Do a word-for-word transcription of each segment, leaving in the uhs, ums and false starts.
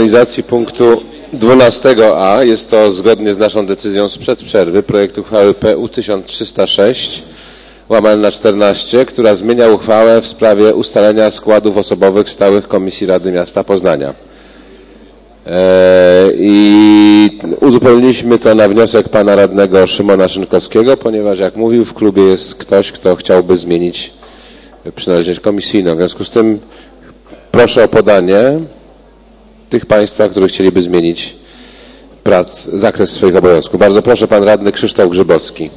nowelizacji punktu dwunastego a. Jest to zgodnie z naszą decyzją sprzed przerwy projekt uchwały P U tysiąc trzysta sześć łamane na czternaście, która zmienia uchwałę w sprawie ustalenia składów osobowych stałych Komisji Rady Miasta Poznania. I uzupełniliśmy to na wniosek pana radnego Szymona Szynkowskiego, ponieważ jak mówił, w klubie jest ktoś, kto chciałby zmienić przynależność komisyjną. W związku z tym proszę o podanie tych państwa, którzy chcieliby zmienić prac, zakres swoich obowiązków. Bardzo proszę, pan radny Krzysztof Grzybowski.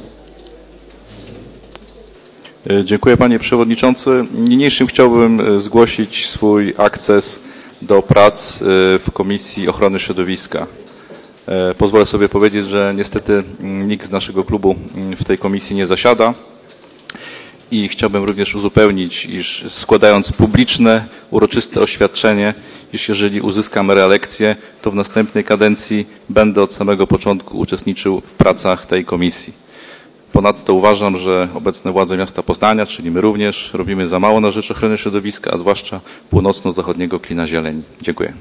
Dziękuję, panie przewodniczący. Niniejszym chciałbym zgłosić swój akces do prac w Komisji Ochrony Środowiska. Pozwolę sobie powiedzieć, że niestety nikt z naszego klubu w tej komisji nie zasiada i chciałbym również uzupełnić, iż składając publiczne, uroczyste oświadczenie, iż jeżeli uzyskam reelekcję, to w następnej kadencji będę od samego początku uczestniczył w pracach tej komisji. Ponadto uważam, że obecne władze miasta Poznania, czyli my również, robimy za mało na rzecz ochrony środowiska, a zwłaszcza północno-zachodniego klina zieleni. Dziękuję.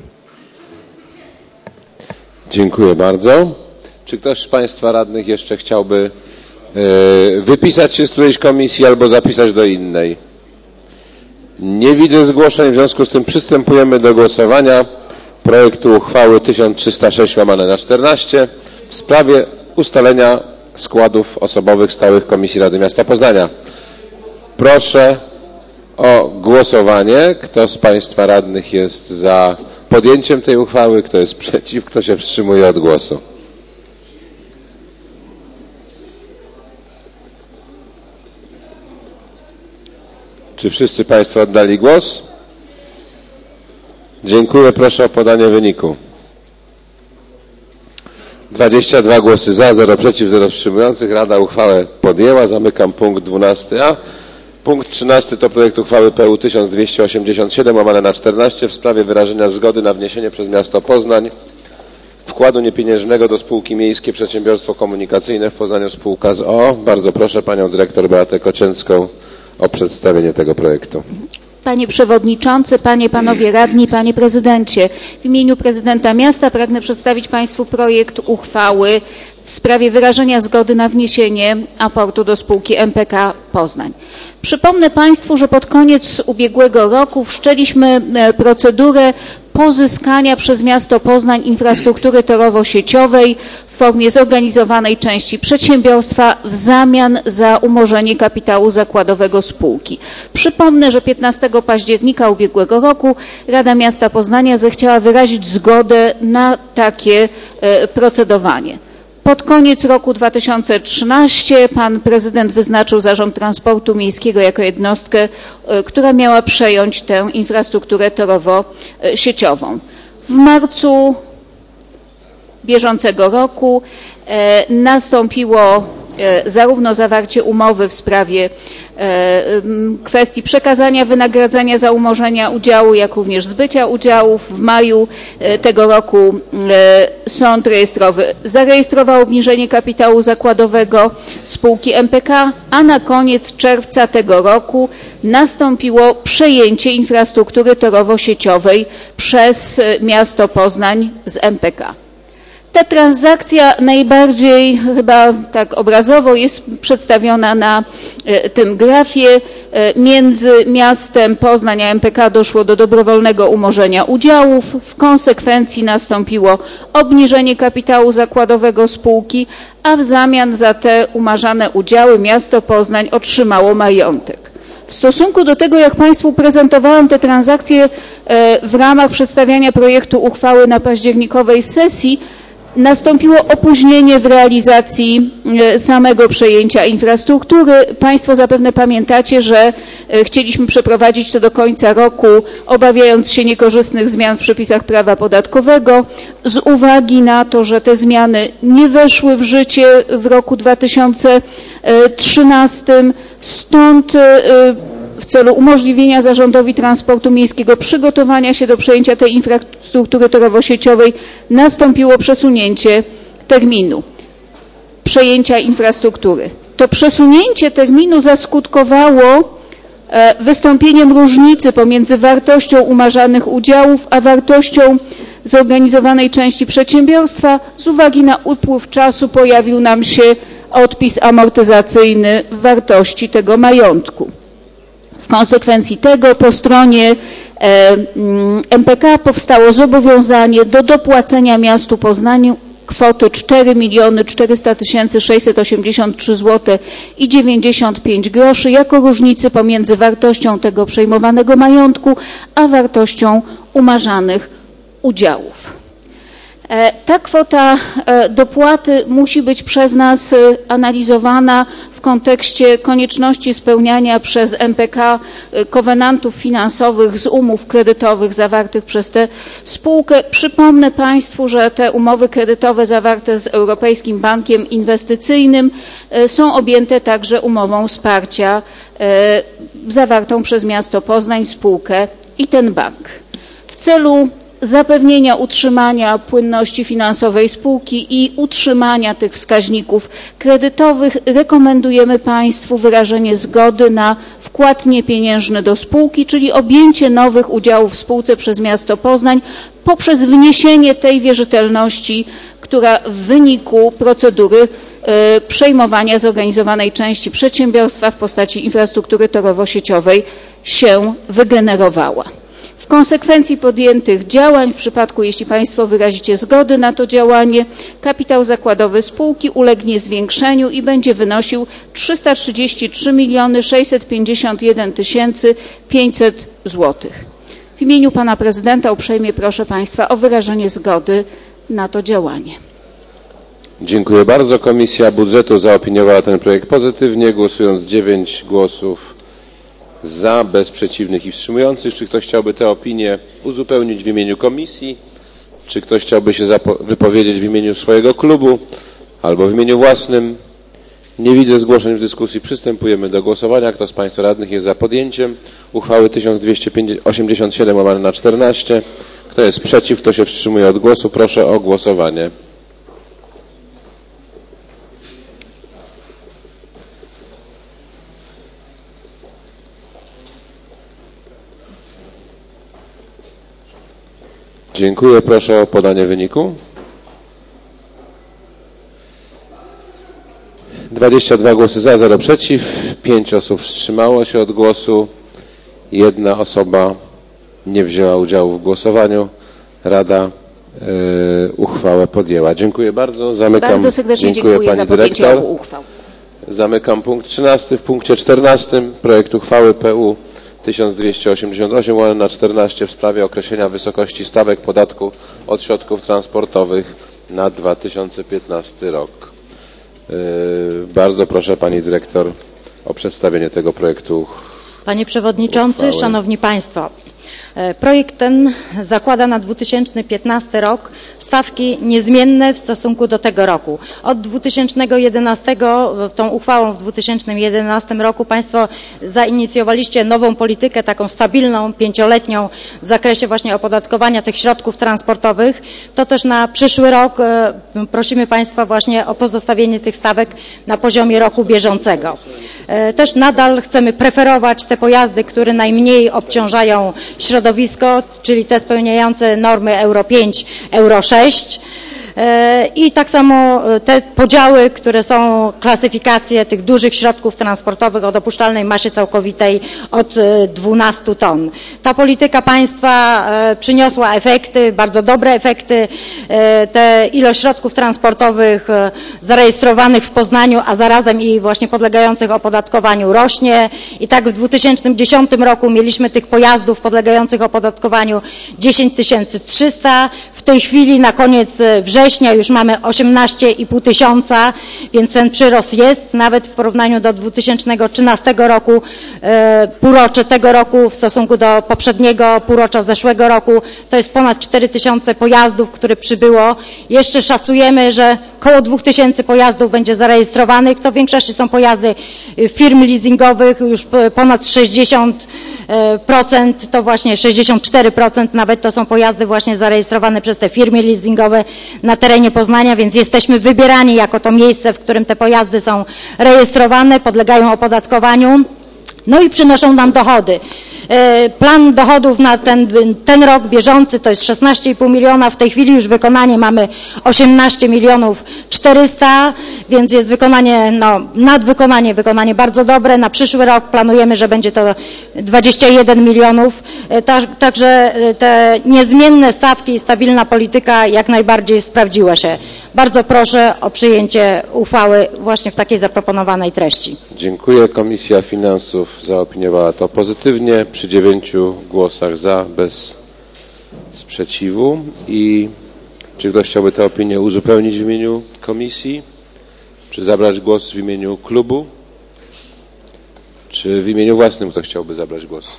Dziękuję bardzo. Czy ktoś z państwa radnych jeszcze chciałby yy, wypisać się z którejś komisji albo zapisać do innej? Nie widzę zgłoszeń, w związku z tym przystępujemy do głosowania projektu uchwały tysiąc trzysta sześć łamane na czternaście w sprawie ustalenia składów osobowych stałych Komisji Rady Miasta Poznania. Proszę o głosowanie. Kto z państwa radnych jest za podjęciem tej uchwały? Kto jest przeciw? Kto się wstrzymuje od głosu? Czy wszyscy państwo oddali głos? Dziękuję. Proszę o podanie wyniku. dwadzieścia dwa głosy za, zero przeciw, zero wstrzymujących. Rada uchwałę podjęła. Zamykam punkt dwunasty a. Punkt trzynasty to projekt uchwały P U tysiąc dwieście osiemdziesiąt siedem łamane na czternaście w sprawie wyrażenia zgody na wniesienie przez miasto Poznań wkładu niepieniężnego do spółki Miejskie Przedsiębiorstwo Komunikacyjne w Poznaniu spółka z o o. Bardzo proszę panią dyrektor Beatę Koczęcką o przedstawienie tego projektu. Panie Przewodniczący, Panie, Panowie Radni, Panie Prezydencie. W imieniu Prezydenta Miasta pragnę przedstawić Państwu projekt uchwały w sprawie wyrażenia zgody na wniesienie aportu do spółki M P K Poznań. Przypomnę Państwu, że pod koniec ubiegłego roku wszczęliśmy procedurę pozyskania przez miasto Poznań infrastruktury torowo-sieciowej w formie zorganizowanej części przedsiębiorstwa w zamian za umorzenie kapitału zakładowego spółki. Przypomnę, że piętnastego października ubiegłego roku Rada Miasta Poznania zechciała wyrazić zgodę na takie procedowanie. Pod koniec roku dwa tysiące trzynastego pan prezydent wyznaczył Zarząd Transportu Miejskiego jako jednostkę, która miała przejąć tę infrastrukturę torowo-sieciową. W marcu bieżącego roku nastąpiło zarówno zawarcie umowy w sprawie kwestii przekazania wynagradzania za umorzenia udziału, jak również zbycia udziałów. W maju tego roku sąd rejestrowy zarejestrował obniżenie kapitału zakładowego spółki M P K, a na koniec czerwca tego roku nastąpiło przejęcie infrastruktury torowo-sieciowej przez miasto Poznań z M P K. Ta transakcja najbardziej chyba tak obrazowo jest przedstawiona na tym grafie. Między miastem Poznań a M P K doszło do dobrowolnego umorzenia udziałów. W konsekwencji nastąpiło obniżenie kapitału zakładowego spółki, a w zamian za te umarzane udziały miasto Poznań otrzymało majątek. W stosunku do tego, jak Państwu prezentowałam te transakcje w ramach przedstawiania projektu uchwały na październikowej sesji, nastąpiło opóźnienie w realizacji samego przejęcia infrastruktury. Państwo zapewne pamiętacie, że chcieliśmy przeprowadzić to do końca roku, obawiając się niekorzystnych zmian w przepisach prawa podatkowego. Z uwagi na to, że te zmiany nie weszły w życie w roku dwa tysiące trzynastym, stąd w celu umożliwienia Zarządowi Transportu Miejskiego przygotowania się do przejęcia tej infrastruktury torowo-sieciowej nastąpiło przesunięcie terminu przejęcia infrastruktury. To przesunięcie terminu zaskutkowało wystąpieniem różnicy pomiędzy wartością umarzanych udziałów a wartością zorganizowanej części przedsiębiorstwa z uwagi na upływ czasu pojawił nam się odpis amortyzacyjny wartości tego majątku. W konsekwencji tego po stronie M P K powstało zobowiązanie do dopłacenia miastu Poznaniu kwoty cztery miliony czterysta tysięcy sześćset osiemdziesiąt trzy złote i dziewięćdziesiąt pięć groszy jako różnicy pomiędzy wartością tego przejmowanego majątku a wartością umarzanych udziałów. Ta kwota dopłaty musi być przez nas analizowana w kontekście konieczności spełniania przez M P K kowenantów finansowych z umów kredytowych zawartych przez tę spółkę. Przypomnę Państwu, że te umowy kredytowe zawarte z Europejskim Bankiem Inwestycyjnym są objęte także umową wsparcia zawartą przez miasto Poznań, spółkę i ten bank. W celu zapewnienia utrzymania płynności finansowej spółki i utrzymania tych wskaźników kredytowych rekomendujemy Państwu wyrażenie zgody na wkład niepieniężny do spółki, czyli objęcie nowych udziałów w spółce przez miasto Poznań poprzez wniesienie tej wierzytelności, która w wyniku procedury przejmowania zorganizowanej części przedsiębiorstwa w postaci infrastruktury torowo-sieciowej się wygenerowała. W konsekwencji podjętych działań, w przypadku jeśli Państwo wyrazicie zgodę na to działanie, kapitał zakładowy spółki ulegnie zwiększeniu i będzie wynosił trzysta trzydzieści trzy miliony sześćset pięćdziesiąt jeden tysięcy pięćset złotych. W imieniu Pana Prezydenta uprzejmie proszę Państwa o wyrażenie zgody na to działanie. Dziękuję bardzo. Komisja Budżetu zaopiniowała ten projekt pozytywnie, głosując dziewięć głosów za, bez przeciwnych i wstrzymujących. Czy ktoś chciałby tę opinię uzupełnić w imieniu komisji? Czy ktoś chciałby się wypowiedzieć w imieniu swojego klubu albo w imieniu własnym? Nie widzę zgłoszeń w dyskusji. Przystępujemy do głosowania. Kto z Państwa radnych jest za podjęciem uchwały tysiąc dwieście osiemdziesiąt siedem łamane na czternaście? Kto jest przeciw? Kto się wstrzymuje od głosu? Proszę o głosowanie. Dziękuję. Proszę o podanie wyniku. dwadzieścia dwa głosy za, zero przeciw, pięć osób wstrzymało się od głosu, jedna osoba nie wzięła udziału w głosowaniu. Rada y, uchwałę podjęła. Dziękuję bardzo. Zamykam. Bardzo serdecznie dziękuję, dziękuję pani za podjęcie dyrektor. obu uchwał. Zamykam punkt trzynasty. W punkcie czternastym projekt uchwały P U tysiąc dwieście osiemdziesiąt osiem łamane na czternaście w sprawie określenia wysokości stawek podatku od środków transportowych na dwa tysiące piętnasty rok. Yy, bardzo proszę Pani Dyrektor o przedstawienie tego projektu. Panie Przewodniczący, uchwały. Szanowni Państwo. Projekt ten zakłada na dwa tysiące piętnasty rok stawki niezmienne w stosunku do tego roku. Od dwa tysiące jedenastego, tą uchwałą w dwa tysiące jedenastym roku Państwo zainicjowaliście nową politykę, taką stabilną, pięcioletnią w zakresie właśnie opodatkowania tych środków transportowych. To też na przyszły rok prosimy Państwa właśnie o pozostawienie tych stawek na poziomie roku bieżącego. Też nadal chcemy preferować te pojazdy, które najmniej obciążają środowisko, czyli te spełniające normy Euro pięć, Euro sześć. I tak samo te podziały, które są klasyfikacje tych dużych środków transportowych o dopuszczalnej masie całkowitej od dwunastu ton. Ta polityka państwa przyniosła efekty, bardzo dobre efekty. Te ilość środków transportowych zarejestrowanych w Poznaniu, a zarazem i właśnie podlegających opodatkowaniu rośnie. I tak w dwa tysiące dziesiątym roku mieliśmy tych pojazdów podlegających opodatkowaniu dziesięć tysięcy trzysta. W tej chwili na koniec września już mamy osiemnaście i pół tysiąca, więc ten przyrost jest nawet w porównaniu do dwa tysiące trzynastego roku, e, półrocze tego roku w stosunku do poprzedniego półrocza zeszłego roku. To jest ponad cztery tysiące pojazdów, które przybyło. Jeszcze szacujemy, że około dwa tysiące pojazdów będzie zarejestrowanych. To w większości są pojazdy firm leasingowych, już ponad sześćdziesiąt procent, to właśnie sześćdziesiąt cztery procent nawet to są pojazdy właśnie zarejestrowane przez te firmy leasingowe na terenie Poznania, więc jesteśmy wybierani jako to miejsce, w którym te pojazdy są rejestrowane, podlegają opodatkowaniu. No i przynoszą nam dochody. Plan dochodów na ten, ten rok bieżący to jest szesnaście i pół miliona, w tej chwili już wykonanie mamy osiemnaście milionów czterysta, więc jest wykonanie, no nadwykonanie, wykonanie bardzo dobre. Na przyszły rok planujemy, że będzie to dwadzieścia jeden milionów, także te niezmienne stawki i stabilna polityka jak najbardziej sprawdziła się. Bardzo proszę o przyjęcie uchwały właśnie w takiej zaproponowanej treści. Dziękuję. Komisja Finansów zaopiniowała to pozytywnie przy dziewięciu głosach za, bez sprzeciwu. I czy ktoś chciałby tę opinię uzupełnić w imieniu komisji? Czy zabrać głos w imieniu klubu? Czy w imieniu własnym ktoś chciałby zabrać głos?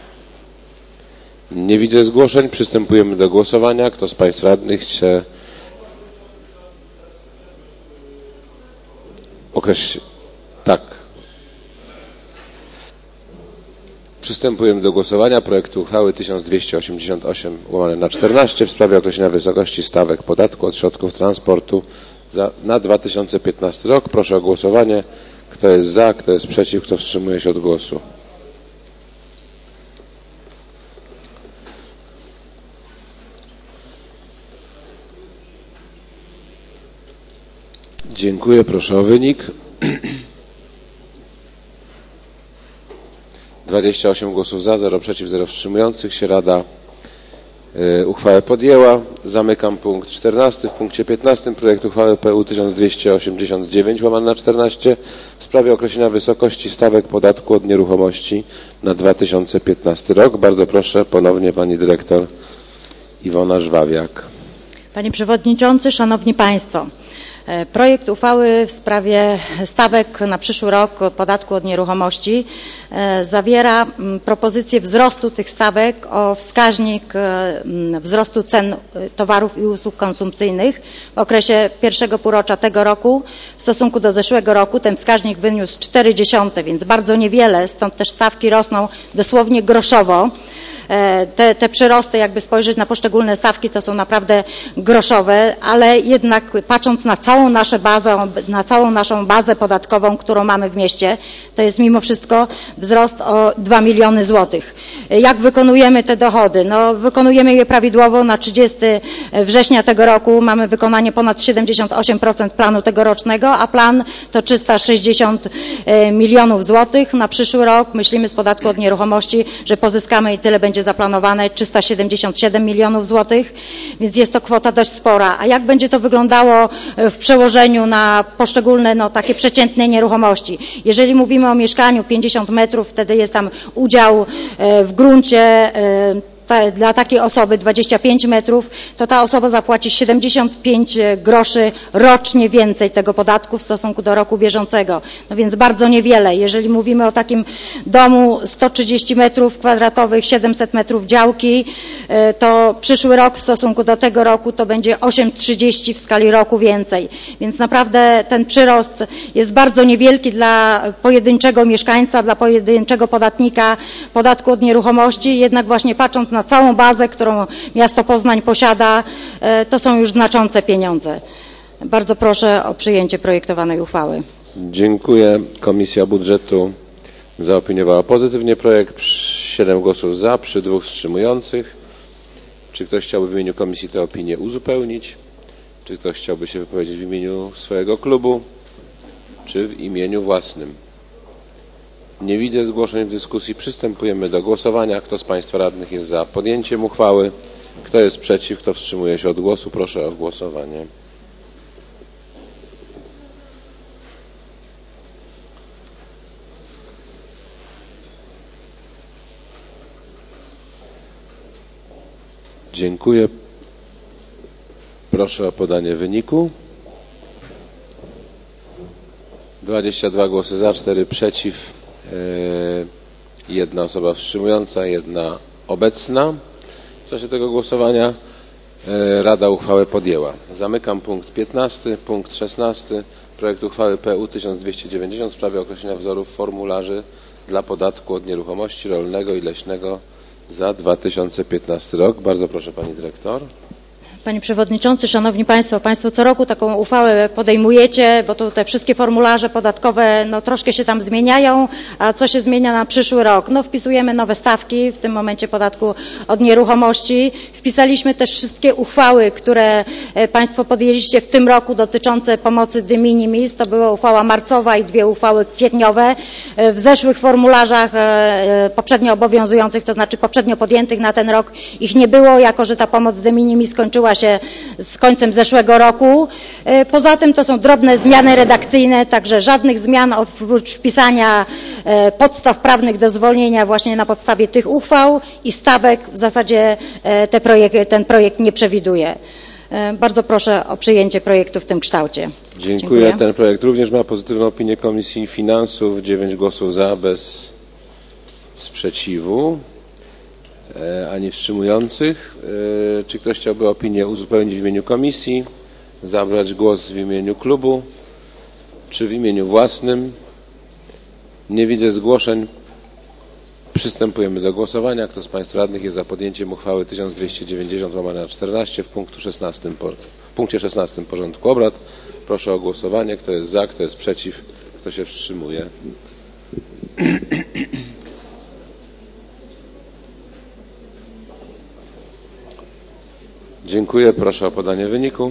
Nie widzę zgłoszeń. Przystępujemy do głosowania. Kto z Państwa radnych chce określić? Tak. Przystępujemy do głosowania projektu uchwały tysiąc dwieście osiemdziesiąt osiem łamane na czternaście w sprawie określenia wysokości stawek podatku od środków transportu za, na dwa tysiące piętnasty rok. Proszę o głosowanie. Kto jest za, kto jest przeciw, kto wstrzymuje się od głosu. Dziękuję. Proszę o wynik. dwadzieścia osiem głosów za, zero przeciw, zero wstrzymujących się. Rada y, uchwałę podjęła. Zamykam punkt czternasty. W punkcie piętnastym projekt uchwały P U tysiąc dwieście osiemdziesiąt dziewięć łamane na czternaście w sprawie określenia wysokości stawek podatku od nieruchomości na dwa tysiące piętnasty rok. Bardzo proszę ponownie pani dyrektor Iwona Żwawiak. Panie Przewodniczący, Szanowni Państwo. Projekt uchwały w sprawie stawek na przyszły rok podatku od nieruchomości zawiera propozycję wzrostu tych stawek o wskaźnik wzrostu cen towarów i usług konsumpcyjnych w okresie pierwszego półrocza tego roku w stosunku do zeszłego roku. Ten wskaźnik wyniósł cztery dziesiąte, więc bardzo niewiele, stąd też stawki rosną dosłownie groszowo. Te, te przyrosty, jakby spojrzeć na poszczególne stawki, to są naprawdę groszowe, ale jednak patrząc na całą naszą bazę, na całą naszą bazę podatkową, którą mamy w mieście, to jest mimo wszystko wzrost o dwa miliony złotych. Jak wykonujemy te dochody? No, wykonujemy je prawidłowo. Na trzydziestego września tego roku mamy wykonanie ponad siedemdziesiąt osiem procent planu tegorocznego, a plan to trzysta sześćdziesiąt milionów złotych. Na przyszły rok myślimy z podatku od nieruchomości, że pozyskamy i tyle będzie zaplanowane, trzysta siedemdziesiąt siedem milionów złotych, więc jest to kwota dość spora. A jak będzie to wyglądało w przełożeniu na poszczególne, no, takie przeciętne nieruchomości? Jeżeli mówimy o mieszkaniu pięćdziesiąt metrów, wtedy jest tam udział w gruncie ta, dla takiej osoby dwadzieścia pięć metrów, to ta osoba zapłaci siedemdziesiąt pięć groszy rocznie więcej tego podatku w stosunku do roku bieżącego. No więc bardzo niewiele. Jeżeli mówimy o takim domu sto trzydzieści metrów kwadratowych, siedemset metrów działki, to przyszły rok w stosunku do tego roku to będzie osiem trzydzieści w skali roku więcej. Więc naprawdę ten przyrost jest bardzo niewielki dla pojedynczego mieszkańca, dla pojedynczego podatnika podatku od nieruchomości, jednak właśnie patrząc na całą bazę, którą miasto Poznań posiada, to są już znaczące pieniądze. Bardzo proszę o przyjęcie projektowanej uchwały. Dziękuję. Komisja Budżetu zaopiniowała pozytywnie projekt. siedem głosów za, przy dwóch wstrzymujących. Czy ktoś chciałby w imieniu komisji tę opinię uzupełnić? Czy ktoś chciałby się wypowiedzieć w imieniu swojego klubu? Czy w imieniu własnym? Nie widzę zgłoszeń w dyskusji. Przystępujemy do głosowania. Kto z Państwa radnych jest za podjęciem uchwały? Kto jest przeciw? Kto wstrzymuje się od głosu? Proszę o głosowanie. Dziękuję. Proszę o podanie wyniku. dwadzieścia dwa głosy za, cztery przeciw, yy, jedna osoba wstrzymująca, jedna obecna. W czasie tego głosowania yy, Rada uchwałę podjęła. Zamykam punkt piętnasty. Punkt szesnasty. Projekt uchwały P U tysiąc dwieście dziewięćdziesiąt w sprawie określenia wzorów formularzy dla podatku od nieruchomości rolnego i leśnego za dwa tysiące piętnasty rok. Bardzo proszę Pani Dyrektor. Panie Przewodniczący, Szanowni Państwo, Państwo co roku taką uchwałę podejmujecie, bo to te wszystkie formularze podatkowe no, troszkę się tam zmieniają, a co się zmienia na przyszły rok? No wpisujemy nowe stawki, w tym momencie podatku od nieruchomości. Wpisaliśmy też wszystkie uchwały, które Państwo podjęliście w tym roku dotyczące pomocy de minimis. To była uchwała marcowa i dwie uchwały kwietniowe. W zeszłych formularzach poprzednio obowiązujących, to znaczy poprzednio podjętych na ten rok ich nie było, jako że ta pomoc de minimis skończyła się z końcem zeszłego roku. Poza tym to są drobne zmiany redakcyjne, także żadnych zmian oprócz wpisania podstaw prawnych do zwolnienia właśnie na podstawie tych uchwał i stawek w zasadzie te projekt, ten projekt nie przewiduje. Bardzo proszę o przyjęcie projektu w tym kształcie. Dziękuję. Dziękuję. Ten projekt również ma pozytywną opinię Komisji Finansów. dziewięć głosów za, bez sprzeciwu ani wstrzymujących. Czy ktoś chciałby opinię uzupełnić w imieniu komisji, zabrać głos w imieniu klubu, czy w imieniu własnym? Nie widzę zgłoszeń. Przystępujemy do głosowania. Kto z Państwa radnych jest za podjęciem uchwały tysiąc dwieście dziewięćdziesiąt łamane na czternaście w, punktu szesnastym, w punkcie szesnastym porządku obrad? Proszę o głosowanie. Kto jest za, kto jest przeciw, kto się wstrzymuje? Dziękuję. Proszę o podanie wyniku.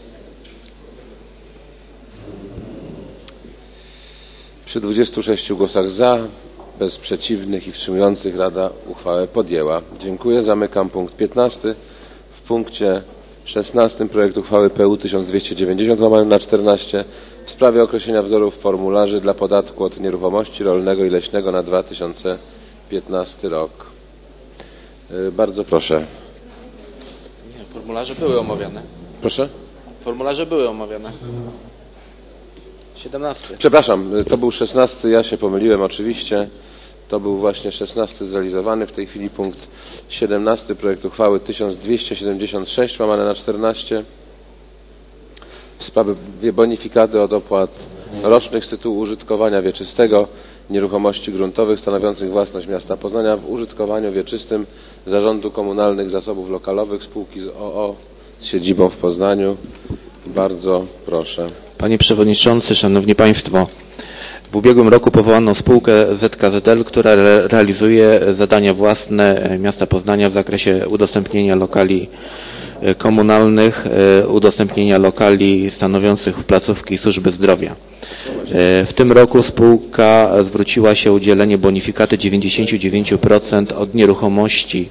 Przy dwudziestu sześciu głosach za, bez przeciwnych i wstrzymujących Rada uchwałę podjęła. Dziękuję. Zamykam punkt piętnasty. W punkcie szesnastym projekt uchwały P U tysiąc dwieście dziewięćdziesiąt łamane na czternaście w sprawie określenia wzorów formularzy dla podatku od nieruchomości rolnego i leśnego na dwa tysiące piętnasty rok. Bardzo proszę. Formularze były omawiane. Proszę? Formularze były omawiane. siedemnasty. Przepraszam, to był szesnasty, ja się pomyliłem oczywiście. To był właśnie szesnasty zrealizowany. W tej chwili punkt siedemnasty projekt uchwały tysiąc dwieście siedemdziesiąt sześć łamane na czternaście w sprawie bonifikaty od opłat rocznych z tytułu użytkowania wieczystego nieruchomości gruntowych stanowiących własność miasta Poznania w użytkowaniu wieczystym Zarządu Komunalnych Zasobów Lokalowych spółki z o o z siedzibą w Poznaniu. Bardzo proszę. Panie Przewodniczący, Szanowni Państwo, w ubiegłym roku powołano spółkę Z K Z L, która re realizuje zadania własne miasta Poznania w zakresie udostępnienia lokali komunalnych, udostępnienia lokali stanowiących placówki służby zdrowia. W tym roku spółka zwróciła się o udzielenie bonifikaty dziewięćdziesiąt dziewięć procent od nieruchomości,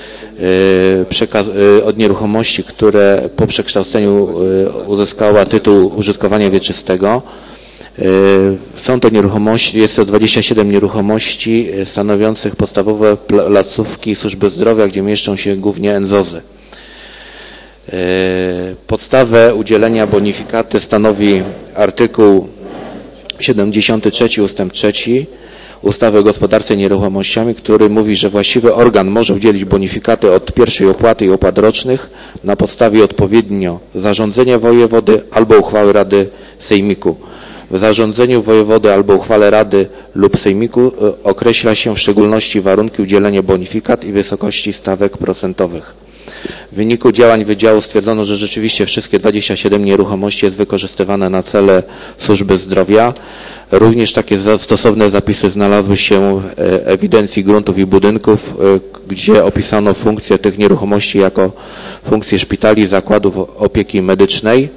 od nieruchomości, które po przekształceniu uzyskała tytuł użytkowania wieczystego. Są to nieruchomości, jest to dwadzieścia siedem nieruchomości stanowiących podstawowe placówki służby zdrowia, gdzie mieszczą się głównie N Z O Z-y. Podstawę udzielenia bonifikaty stanowi artykuł siedemdziesiąty trzeci ustęp trzeci ustawy o gospodarce nieruchomościami, który mówi, że właściwy organ może udzielić bonifikaty od pierwszej opłaty i opłat rocznych na podstawie odpowiednio zarządzenia wojewody albo uchwały Rady Sejmiku. W zarządzeniu wojewody albo uchwale Rady lub Sejmiku określa się w szczególności warunki udzielenia bonifikat i wysokości stawek procentowych. W wyniku działań Wydziału stwierdzono, że rzeczywiście wszystkie dwadzieścia siedem nieruchomości jest wykorzystywane na cele służby zdrowia. Również takie stosowne zapisy znalazły się w ewidencji gruntów i budynków, gdzie opisano funkcję tych nieruchomości jako funkcję szpitali, zakładów opieki medycznej.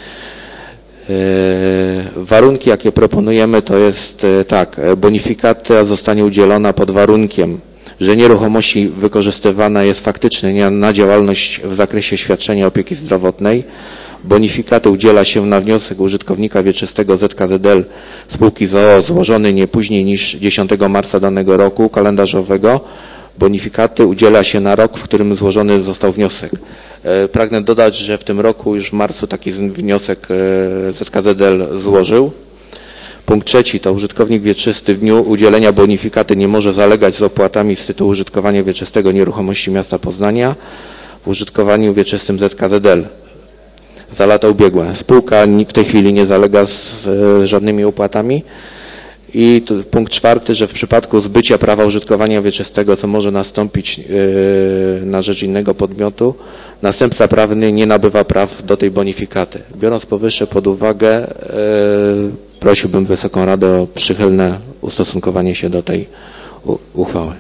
Warunki, jakie proponujemy, to jest tak, bonifikata zostanie udzielona pod warunkiem, że nieruchomości wykorzystywana jest faktycznie na działalność w zakresie świadczenia opieki zdrowotnej. Bonifikaty udziela się na wniosek użytkownika wieczystego Z K Z L spółki z o o złożony nie później niż dziesiątego marca danego roku kalendarzowego. Bonifikaty udziela się na rok, w którym złożony został wniosek. Pragnę dodać, że w tym roku już w marcu taki wniosek Z K Z L złożył. Punkt trzeci to użytkownik wieczysty w dniu udzielenia bonifikaty nie może zalegać z opłatami z tytułu użytkowania wieczystego nieruchomości miasta Poznania w użytkowaniu wieczystym Z K Z L za lata ubiegłe. Spółka w tej chwili nie zalega z żadnymi opłatami I tu punkt czwarty, że w przypadku zbycia prawa użytkowania wieczystego, co może nastąpić yy, na rzecz innego podmiotu, następca prawny nie nabywa praw do tej bonifikaty. Biorąc powyższe pod uwagę, yy, prosiłbym Wysoką Radę o przychylne ustosunkowanie się do tej u, uchwały.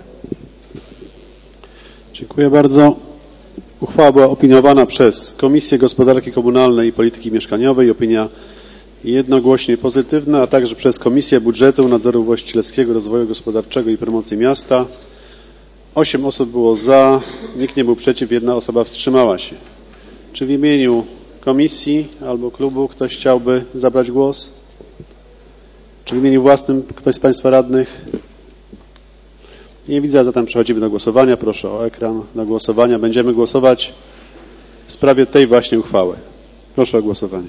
Dziękuję bardzo. Uchwała była opiniowana przez Komisję Gospodarki Komunalnej i Polityki Mieszkaniowej. Opinia jednogłośnie pozytywna, a także przez Komisję Budżetu, Nadzoru Właścicielskiego, Rozwoju Gospodarczego i Promocji Miasta. Osiem osób było za, nikt nie był przeciw, jedna osoba wstrzymała się. Czy w imieniu komisji albo klubu ktoś chciałby zabrać głos? Czy w imieniu własnym ktoś z Państwa radnych? Nie widzę, a zatem przechodzimy do głosowania. Proszę o ekran do głosowania. Będziemy głosować w sprawie tej właśnie uchwały. Proszę o głosowanie.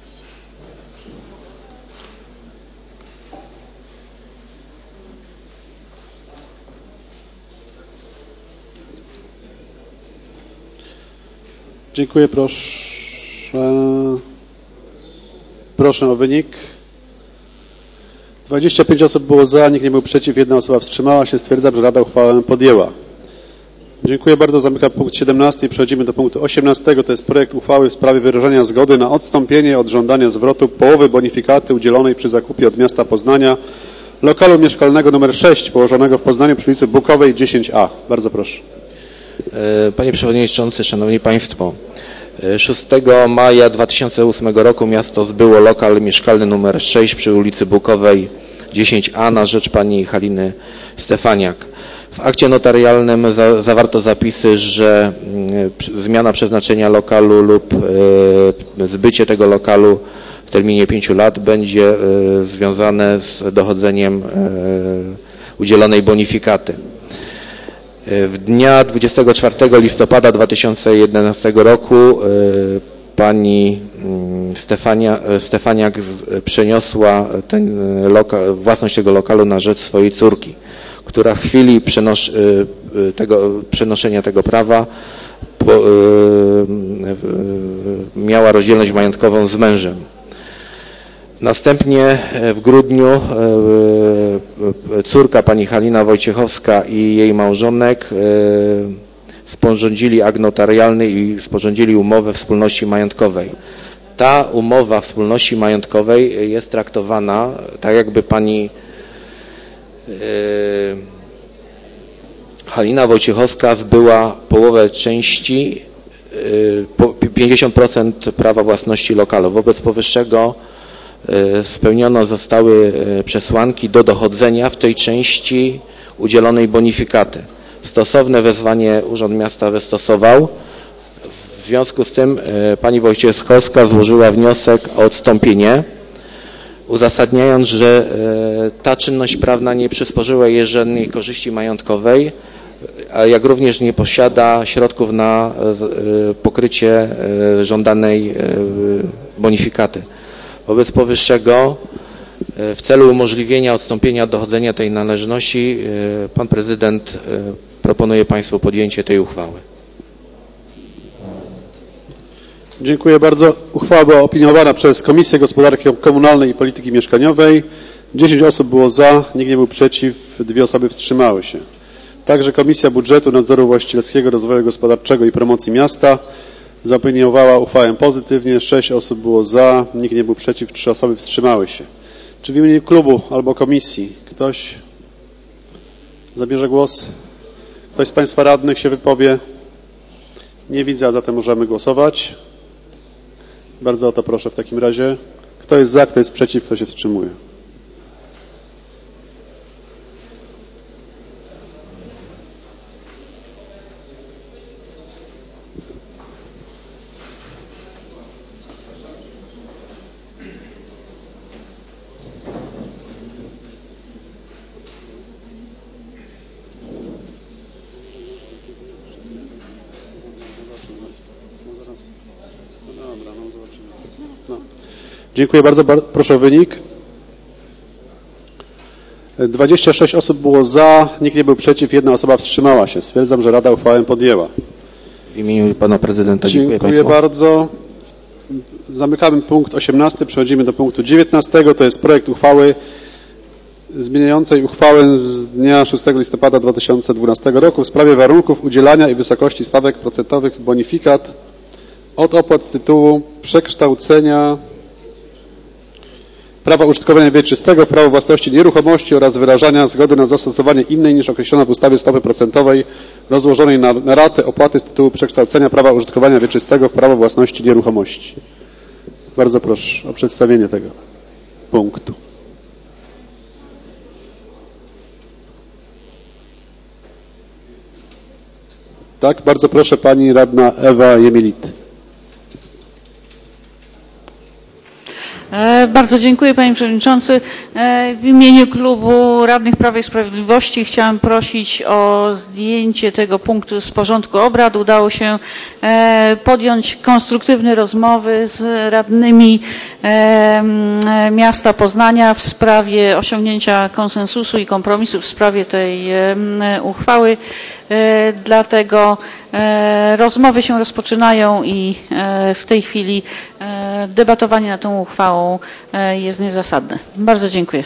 Dziękuję. Proszę. Proszę o wynik. dwadzieścia pięć osób było za, nikt nie był przeciw, jedna osoba wstrzymała się. Stwierdzam, że Rada uchwałę podjęła. Dziękuję bardzo. Zamykam punkt siedemnasty i przechodzimy do punktu osiemnastego. To jest projekt uchwały w sprawie wyrażenia zgody na odstąpienie od żądania zwrotu połowy bonifikaty udzielonej przy zakupie od miasta Poznania lokalu mieszkalnego numer sześć położonego w Poznaniu przy ulicy Bukowej dziesięć A. Bardzo proszę. Panie Przewodniczący, Szanowni Państwo, szóstego maja dwa tysiące ósmego roku miasto zbyło lokal mieszkalny numer sześć przy ulicy Bukowej dziesięć A na rzecz pani Haliny Stefaniak. W akcie notarialnym za, zawarto zapisy, że y, zmiana przeznaczenia lokalu lub y, zbycie tego lokalu w terminie pięciu lat będzie y, związane z dochodzeniem y, udzielonej bonifikaty. W dnia dwudziestego czwartego listopada dwa tysiące jedenastego roku pani Stefania, Stefaniak przeniosła ten lokal, własność tego lokalu na rzecz swojej córki, która w chwili przenos, tego, przenoszenia tego prawa po, miała rozdzielność majątkową z mężem. Następnie w grudniu córka pani Halina Wojciechowska i jej małżonek sporządzili akt notarialny i sporządzili umowę wspólności majątkowej. Ta umowa wspólności majątkowej jest traktowana tak, jakby pani Halina Wojciechowska zbyła połowę części, pięćdziesiąt procent prawa własności lokalu. Wobec powyższego spełnione zostały przesłanki do dochodzenia w tej części udzielonej bonifikaty. Stosowne wezwanie Urząd Miasta wystosował. W związku z tym pani Wojciechowska złożyła wniosek o odstąpienie, uzasadniając, że ta czynność prawna nie przysporzyła jej żadnej korzyści majątkowej, a jak również nie posiada środków na pokrycie żądanej bonifikaty. Wobec powyższego w celu umożliwienia odstąpienia od dochodzenia tej należności pan prezydent proponuje Państwu podjęcie tej uchwały. Dziękuję bardzo. Uchwała była opiniowana przez Komisję Gospodarki Komunalnej i Polityki Mieszkaniowej. dziesięć osób było za, nikt nie był przeciw, dwie osoby wstrzymały się. Także Komisja Budżetu, Nadzoru Właścicielskiego, Rozwoju Gospodarczego i Promocji Miasta zaopiniowała uchwałę pozytywnie. sześć osób było za, nikt nie był przeciw, trzy osoby wstrzymały się. Czy w imieniu klubu albo komisji ktoś zabierze głos? Ktoś z Państwa radnych się wypowie? Nie widzę, a zatem możemy głosować. Bardzo o to proszę w takim razie. Kto jest za, kto jest przeciw, kto się wstrzymuje? Dziękuję bardzo. Proszę o wynik. dwadzieścia sześć osób było za, nikt nie był przeciw, jedna osoba wstrzymała się. Stwierdzam, że Rada uchwałę podjęła. W imieniu pana prezydenta dziękuję, dziękuję Państwu. bardzo. Zamykamy punkt osiemnasty, przechodzimy do punktu dziewiętnastego. To jest projekt uchwały zmieniającej uchwałę z dnia szóstego listopada dwa tysiące dwunastego roku w sprawie warunków udzielania i wysokości stawek procentowych bonifikat od opłat z tytułu przekształcenia prawa użytkowania wieczystego w prawo własności nieruchomości oraz wyrażania zgody na zastosowanie innej niż określona w ustawie stopy procentowej rozłożonej na, na ratę opłaty z tytułu przekształcenia prawa użytkowania wieczystego w prawo własności nieruchomości. Bardzo proszę o przedstawienie tego punktu. Tak, bardzo proszę pani radna Ewa Jemielit. Bardzo dziękuję panie przewodniczący. W imieniu klubu radnych Prawa i Sprawiedliwości chciałam prosić o zdjęcie tego punktu z porządku obrad. Udało się podjąć konstruktywne rozmowy z radnymi miasta Poznania w sprawie osiągnięcia konsensusu i kompromisu w sprawie tej uchwały. Dlatego rozmowy się rozpoczynają i w tej chwili debatowanie nad tą uchwałą jest niezasadne. Bardzo dziękuję.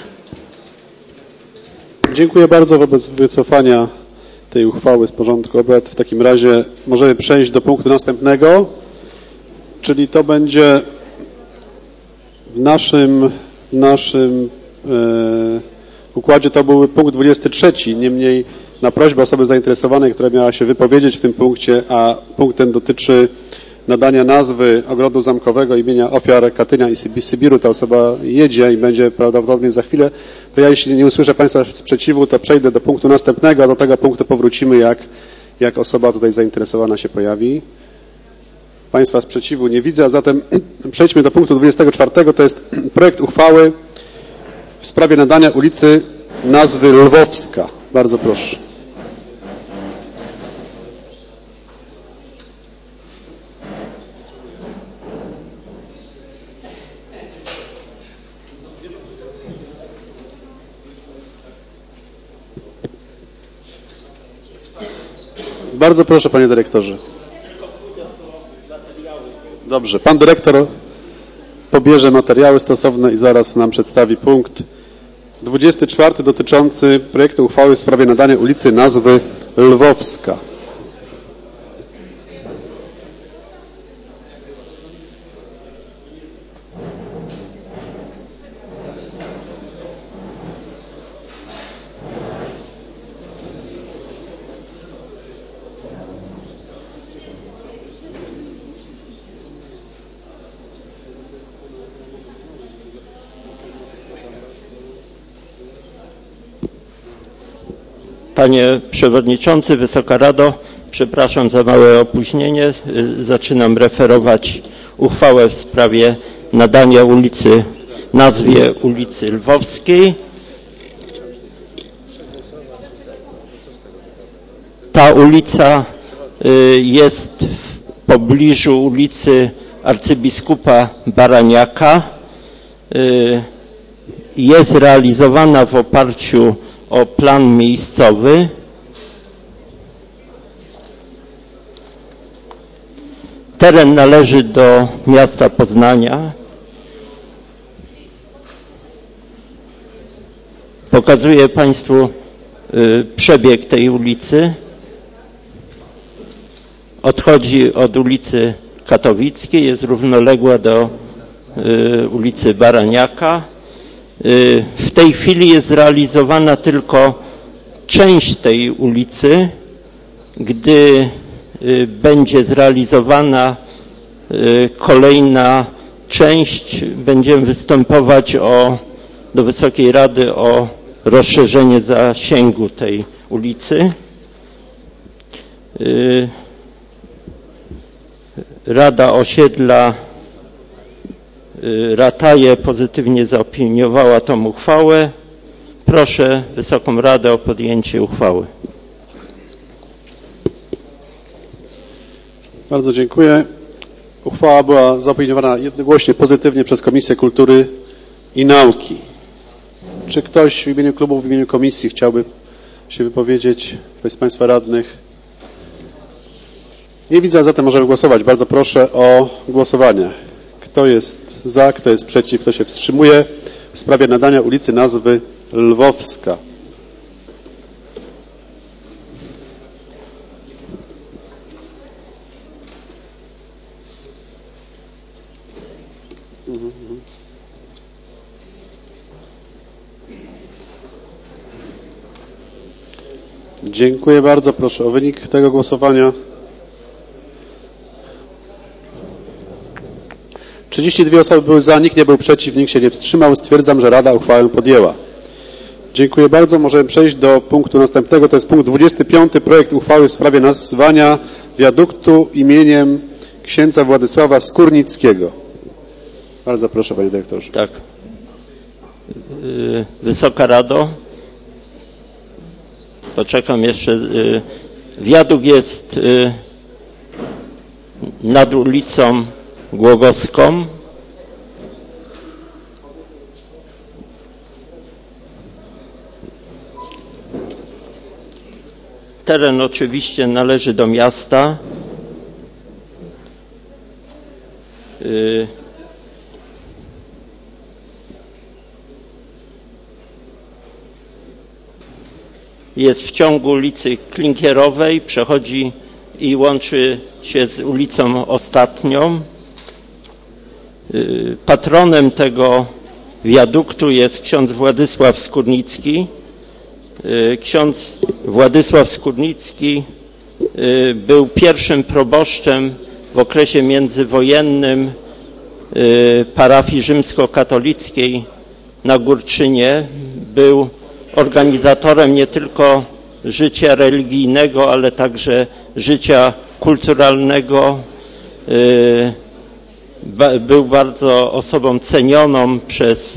Dziękuję bardzo. Wobec wycofania tej uchwały z porządku obrad w takim razie możemy przejść do punktu następnego, czyli to będzie w naszym, w naszym e, układzie to był punkt dwudziesty trzeci, niemniej na prośbę osoby zainteresowanej, która miała się wypowiedzieć w tym punkcie, a punkt ten dotyczy nadania nazwy ogrodu zamkowego imienia ofiar Katynia i Sybiru. Ta osoba jedzie i będzie prawdopodobnie za chwilę. To ja, jeśli nie usłyszę państwa sprzeciwu, to przejdę do punktu następnego, a do tego punktu powrócimy, jak, jak osoba tutaj zainteresowana się pojawi. Państwa sprzeciwu nie widzę, a zatem przejdźmy do punktu dwudziestego czwartego. To jest projekt uchwały w sprawie nadania ulicy nazwy Lwowska. Bardzo proszę. Bardzo proszę, panie dyrektorze. Dobrze, pan dyrektor pobierze materiały stosowne i zaraz nam przedstawi punkt dwudziesty czwarty dotyczący projektu uchwały w sprawie nadania ulicy nazwy Lwowska. Panie Przewodniczący, Wysoka Rado, przepraszam za małe opóźnienie. Zaczynam referować uchwałę w sprawie nadania ulicy, nazwie ulicy Lwowskiej. Ta ulica jest w pobliżu ulicy arcybiskupa Baraniaka. Jest realizowana w oparciu o plan miejscowy. Teren należy do miasta Poznania. Pokazuję Państwu przebieg tej ulicy. Odchodzi od ulicy Katowickiej, jest równoległa do ulicy Baraniaka. W tej chwili jest realizowana tylko część tej ulicy. Gdy będzie zrealizowana kolejna część, będziemy występować o, do Wysokiej Rady o rozszerzenie zasięgu tej ulicy. Rada Osiedla Rataje pozytywnie zaopiniowała tą uchwałę. Proszę Wysoką Radę o podjęcie uchwały. Bardzo dziękuję. Uchwała była zaopiniowana jednogłośnie pozytywnie przez Komisję Kultury i Nauki. Czy ktoś w imieniu klubu, w imieniu komisji chciałby się wypowiedzieć? Ktoś z Państwa radnych? Nie widzę, a zatem możemy głosować. Bardzo proszę o głosowanie. Kto jest za, kto jest przeciw, kto się wstrzymuje w sprawie nadania ulicy nazwy Lwowska. Dziękuję bardzo. Proszę o wynik tego głosowania. trzydzieści dwie osoby były za, nikt nie był przeciw, nikt się nie wstrzymał. Stwierdzam, że Rada uchwałę podjęła. Dziękuję bardzo. Możemy przejść do punktu następnego. To jest punkt dwudziesty piąty. Projekt uchwały w sprawie nazwania wiaduktu imieniem księdza Władysława Skórnickiego. Bardzo proszę, panie dyrektorze. Tak. Wysoka Rado, poczekam jeszcze. Wiadukt jest nad ulicą Głogowską. Teren oczywiście należy do miasta. Jest w ciągu ulicy Klinkierowej, przechodzi i łączy się z ulicą Ostatnią. Patronem tego wiaduktu jest ksiądz Władysław Skórnicki. Ksiądz Władysław Skórnicki był pierwszym proboszczem w okresie międzywojennym parafii rzymskokatolickiej na Górczynie. Był organizatorem nie tylko życia religijnego, ale także życia kulturalnego. Był bardzo osobą cenioną przez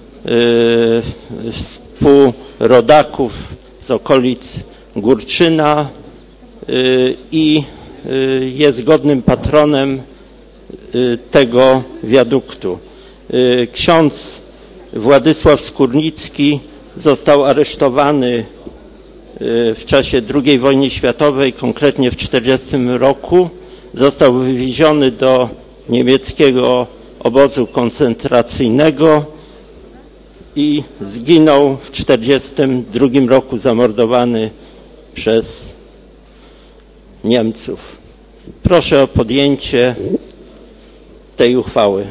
współrodaków z okolic Górczyna i jest godnym patronem tego wiaduktu. Ksiądz Władysław Skórnicki został aresztowany w czasie drugiej wojny światowej, konkretnie w tysiąc dziewięćset czterdziestym roku. Został wywieziony do niemieckiego obozu koncentracyjnego i zginął w tysiąc dziewięćset czterdziestym drugim roku, zamordowany przez Niemców. Proszę o podjęcie tej uchwały.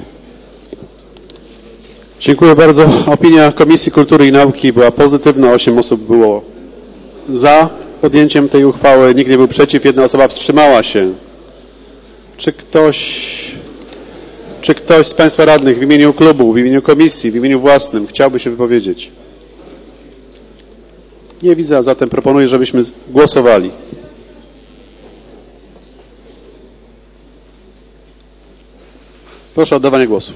Dziękuję bardzo. Opinia Komisji Kultury i Nauki była pozytywna. Osiem osób było za podjęciem tej uchwały. Nikt nie był przeciw. Jedna osoba wstrzymała się. Czy ktoś, czy ktoś z Państwa radnych w imieniu klubu, w imieniu komisji, w imieniu własnym chciałby się wypowiedzieć? Nie widzę, a zatem proponuję, żebyśmy głosowali. Proszę o oddawanie głosu.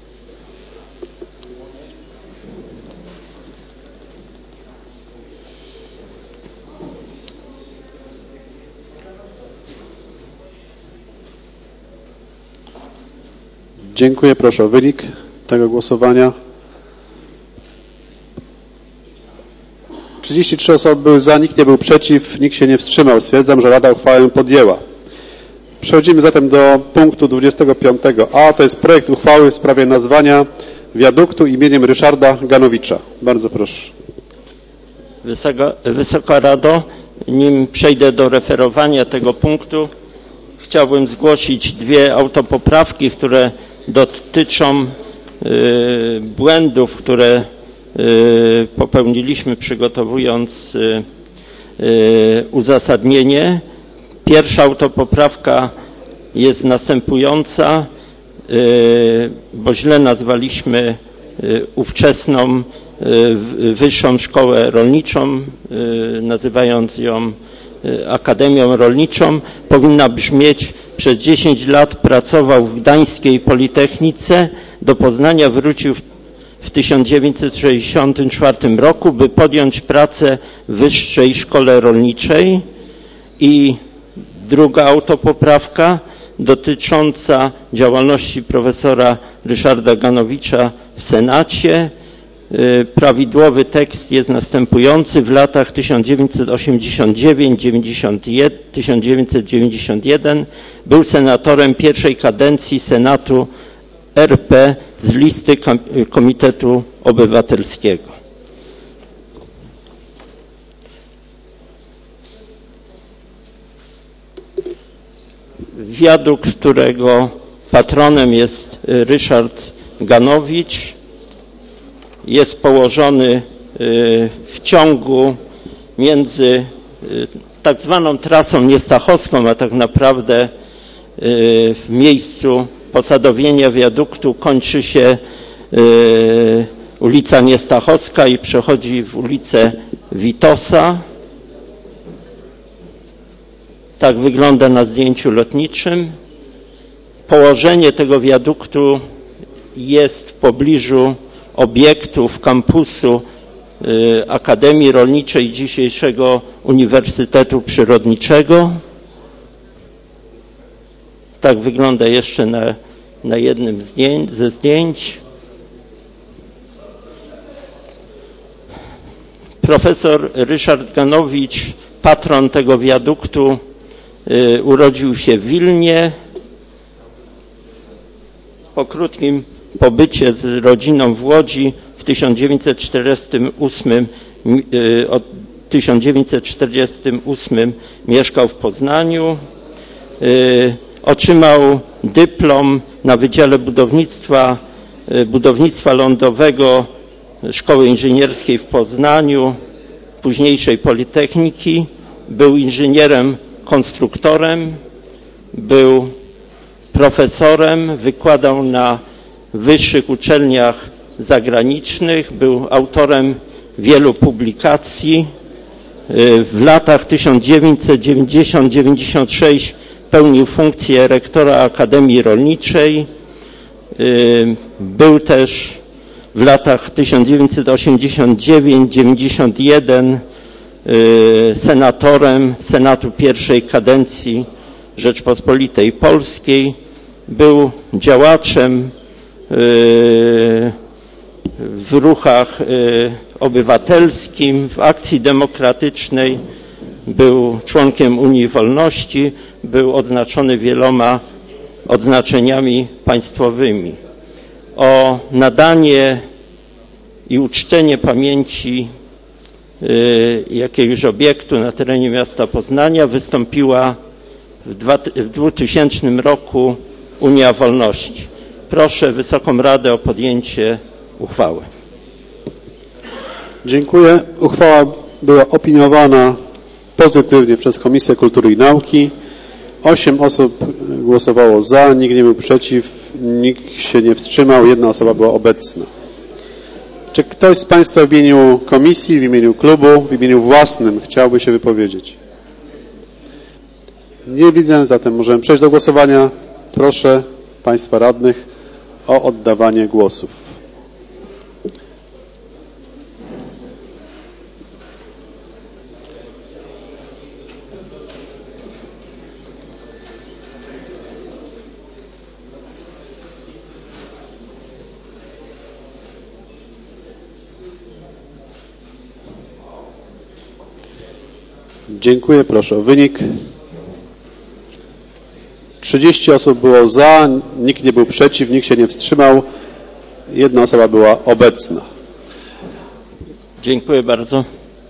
Dziękuję. Proszę o wynik tego głosowania. trzydzieści trzy osoby były za, nikt nie był przeciw, nikt się nie wstrzymał. Stwierdzam, że Rada uchwałę podjęła. Przechodzimy zatem do punktu dwudziestego piątego A. To jest projekt uchwały w sprawie nazwania wiaduktu imieniem Ryszarda Ganowicza. Bardzo proszę. Wysoka, Wysoka Rado, nim przejdę do referowania tego punktu, chciałbym zgłosić dwie autopoprawki, które dotyczą y, błędów, które y, popełniliśmy, przygotowując y, y, uzasadnienie. Pierwsza autopoprawka jest następująca, y, bo źle nazwaliśmy y, ówczesną y, Wyższą Szkołę Rolniczą, y, nazywając ją y, Akademią Rolniczą. Powinna brzmieć: przez dziesięć lat pracował w Gdańskiej Politechnice, do Poznania wrócił w, w tysiąc dziewięćset sześćdziesiątym czwartym roku, by podjąć pracę w Wyższej Szkole Rolniczej. I druga autopoprawka dotycząca działalności profesora Ryszarda Ganowicza w Senacie. Prawidłowy tekst jest następujący: w latach tysiąc dziewięćset osiemdziesiątym dziewiątym do tysiąc dziewięćset dziewięćdziesiątego pierwszego był senatorem pierwszej kadencji Senatu R P z listy Komitetu Obywatelskiego. wiadukt, którego patronem jest Ryszard Ganowicz. Jest położony w ciągu między tak zwaną trasą niestachowską, a tak naprawdę w miejscu posadowienia wiaduktu kończy się ulica Niestachowska i przechodzi w ulicę Witosa. Tak wygląda na zdjęciu lotniczym. Położenie tego wiaduktu jest w pobliżu obiektów kampusu Akademii Rolniczej dzisiejszego Uniwersytetu Przyrodniczego. Tak wygląda jeszcze na, na jednym zdjęć, ze zdjęć. Profesor Ryszard Ganowicz, patron tego wiaduktu, y, urodził się w Wilnie. Po krótkim pobycie z rodziną w Łodzi w tysiąc dziewięćset czterdziestym ósmym, y, od tysiąc dziewięćset czterdziestym ósmym mieszkał w Poznaniu. Y, otrzymał dyplom na Wydziale Budownictwa, y, Budownictwa Lądowego Szkoły Inżynierskiej w Poznaniu, późniejszej Politechniki. Był inżynierem, konstruktorem, był profesorem, wykładał na wyższych uczelniach zagranicznych, był autorem wielu publikacji. W latach tysiąc dziewięćset dziewięćdziesiątym do dziewięćdziesiątego szóstego pełnił funkcję rektora Akademii Rolniczej. Był też w latach tysiąc dziewięćset osiemdziesiątym dziewiątym do dziewięćdziesiątego pierwszego senatorem Senatu pierwszej kadencji Rzeczpospolitej Polskiej. Był działaczem w ruchach obywatelskim, w Akcji Demokratycznej, był członkiem Unii Wolności, był odznaczony wieloma odznaczeniami państwowymi. O nadanie i uczczenie pamięci jakiegoś obiektu na terenie miasta Poznania wystąpiła w dwutysięcznym roku Unia Wolności. Proszę Wysoką Radę o podjęcie uchwały. Dziękuję. Uchwała była opiniowana pozytywnie przez Komisję Kultury i Nauki. Osiem osób głosowało za, nikt nie był przeciw, nikt się nie wstrzymał, jedna osoba była obecna. Czy ktoś z Państwa w imieniu komisji, w imieniu klubu, w imieniu własnym chciałby się wypowiedzieć? Nie widzę, zatem możemy przejść do głosowania. Proszę Państwa radnych o oddawanie głosów. Dziękuję, proszę o wynik. trzydzieści osób było za, nikt nie był przeciw, nikt się nie wstrzymał, jedna osoba była obecna. Dziękuję bardzo.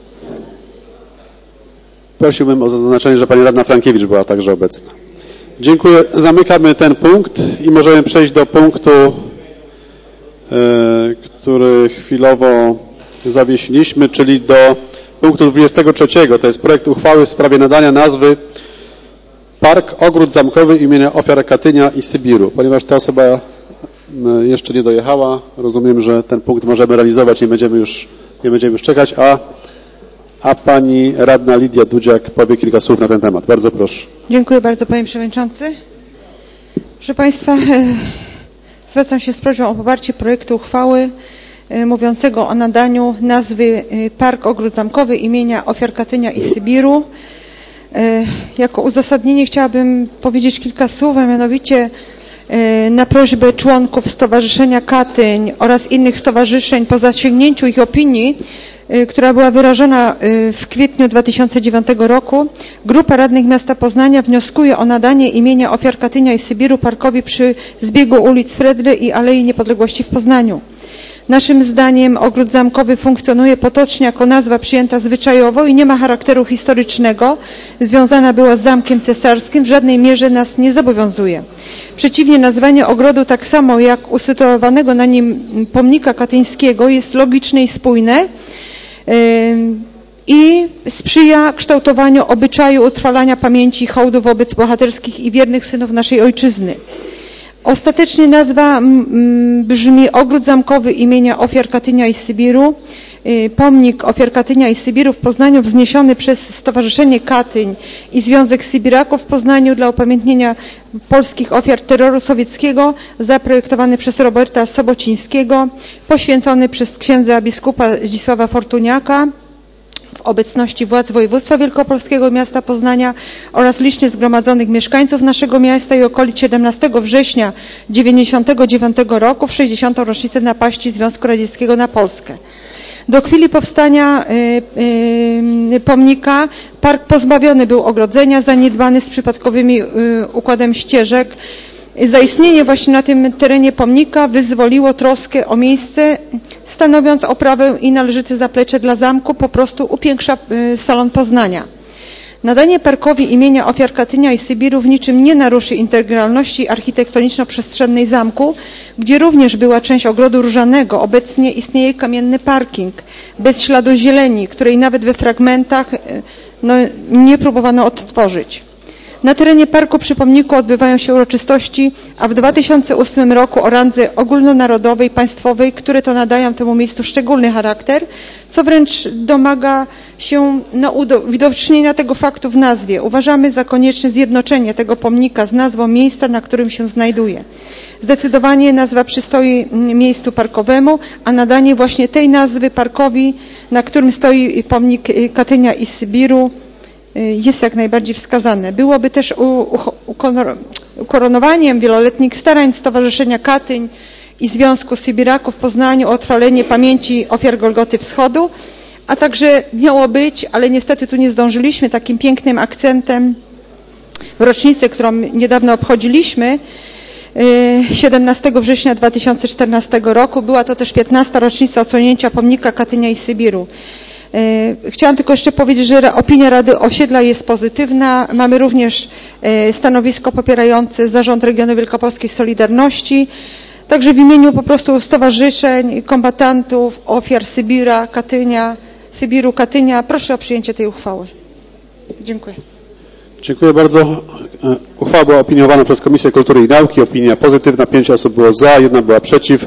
Prosiłbym o zaznaczenie, że pani radna Frankiewicz była także obecna. Dziękuję. Zamykamy ten punkt i możemy przejść do punktu, yy, który chwilowo zawiesiliśmy, czyli do punktu dwudziestego trzeciego. To jest projekt uchwały w sprawie nadania nazwy Park Ogród Zamkowy imienia ofiar Katynia i Sybiru. Ponieważ ta osoba jeszcze nie dojechała, rozumiem, że ten punkt możemy realizować, nie będziemy już, nie będziemy już czekać, a, a pani radna Lidia Dudziak powie kilka słów na ten temat. Bardzo proszę. Dziękuję bardzo, panie przewodniczący. Proszę państwa, zwracam się z prośbą o poparcie projektu uchwały mówiącego o nadaniu nazwy Park Ogród Zamkowy imienia ofiar Katynia i Sybiru. Jako uzasadnienie chciałabym powiedzieć kilka słów, a mianowicie na prośbę członków Stowarzyszenia Katyń oraz innych stowarzyszeń po zasięgnięciu ich opinii, która była wyrażona w kwietniu dwa tysiące dziewiątego roku, grupa radnych miasta Poznania wnioskuje o nadanie imienia ofiar Katynia i Sybiru parkowi przy zbiegu ulic Fredry i Alei Niepodległości w Poznaniu. Naszym zdaniem ogród zamkowy funkcjonuje potocznie jako nazwa przyjęta zwyczajowo i nie ma charakteru historycznego. Związana była z Zamkiem Cesarskim, w żadnej mierze nas nie zobowiązuje. Przeciwnie, nazwanie ogrodu tak samo jak usytuowanego na nim pomnika katyńskiego jest logiczne i spójne i sprzyja kształtowaniu obyczaju utrwalania pamięci i hołdu wobec bohaterskich i wiernych synów naszej ojczyzny. Ostatecznie nazwa brzmi Ogród Zamkowy imienia ofiar Katynia i Sybiru. Pomnik ofiar Katynia i Sybiru w Poznaniu wzniesiony przez Stowarzyszenie Katyń i Związek Sybiraków w Poznaniu dla upamiętnienia polskich ofiar terroru sowieckiego, zaprojektowany przez Roberta Sobocińskiego, poświęcony przez księdza biskupa Zdzisława Fortuniaka w obecności władz województwa wielkopolskiego miasta Poznania oraz licznie zgromadzonych mieszkańców naszego miasta i okolic siedemnastego września tysiąc dziewięćset dziewięćdziesiątego dziewiątego roku w sześćdziesiątą rocznicę napaści Związku Radzieckiego na Polskę. Do chwili powstania y, y, pomnika park pozbawiony był ogrodzenia, zaniedbany z przypadkowymi y, układem ścieżek. Zaistnienie właśnie na tym terenie pomnika wyzwoliło troskę o miejsce, stanowiąc oprawę i należyte zaplecze dla zamku, po prostu upiększa y, salon Poznania. Nadanie parkowi imienia ofiar Katynia i Sybiru w niczym nie naruszy integralności architektoniczno-przestrzennej zamku, gdzie również była część ogrodu różanego. Obecnie istnieje kamienny parking bez śladu zieleni, której nawet we fragmentach no, nie próbowano odtworzyć. Na terenie parku przy pomniku odbywają się uroczystości, a w dwa tysiące ósmym roku o randze ogólnonarodowej, państwowej, które to nadają temu miejscu szczególny charakter, co wręcz domaga się no, uwidocznienia tego faktu w nazwie. Uważamy za konieczne zjednoczenie tego pomnika z nazwą miejsca, na którym się znajduje. Zdecydowanie nazwa przystoi miejscu parkowemu, a nadanie właśnie tej nazwy parkowi, na którym stoi pomnik Katynia i Sybiru, jest jak najbardziej wskazane. Byłoby też u, u, ukoronowaniem wieloletnich starań Stowarzyszenia Katyń i Związku Sybiraków w Poznaniu o utrwalenie pamięci ofiar Golgoty Wschodu, a także miało być, ale niestety tu nie zdążyliśmy, takim pięknym akcentem w rocznicę, którą niedawno obchodziliśmy, siedemnastego września dwa tysiące czternastego roku. Była to też piętnasta rocznica odsłonięcia pomnika Katynia i Sybiru. Chciałam tylko jeszcze powiedzieć, że opinia Rady Osiedla jest pozytywna. Mamy również stanowisko popierające Zarząd Regionu Wielkopolskiej Solidarności. Także w imieniu po prostu stowarzyszeń, kombatantów, ofiar Sybira, Katynia, Sybiru, Katynia proszę o przyjęcie tej uchwały. Dziękuję. Dziękuję bardzo. Uchwała była opiniowana przez Komisję Kultury i Nauki. Opinia pozytywna. Pięć osób było za, jedna była przeciw.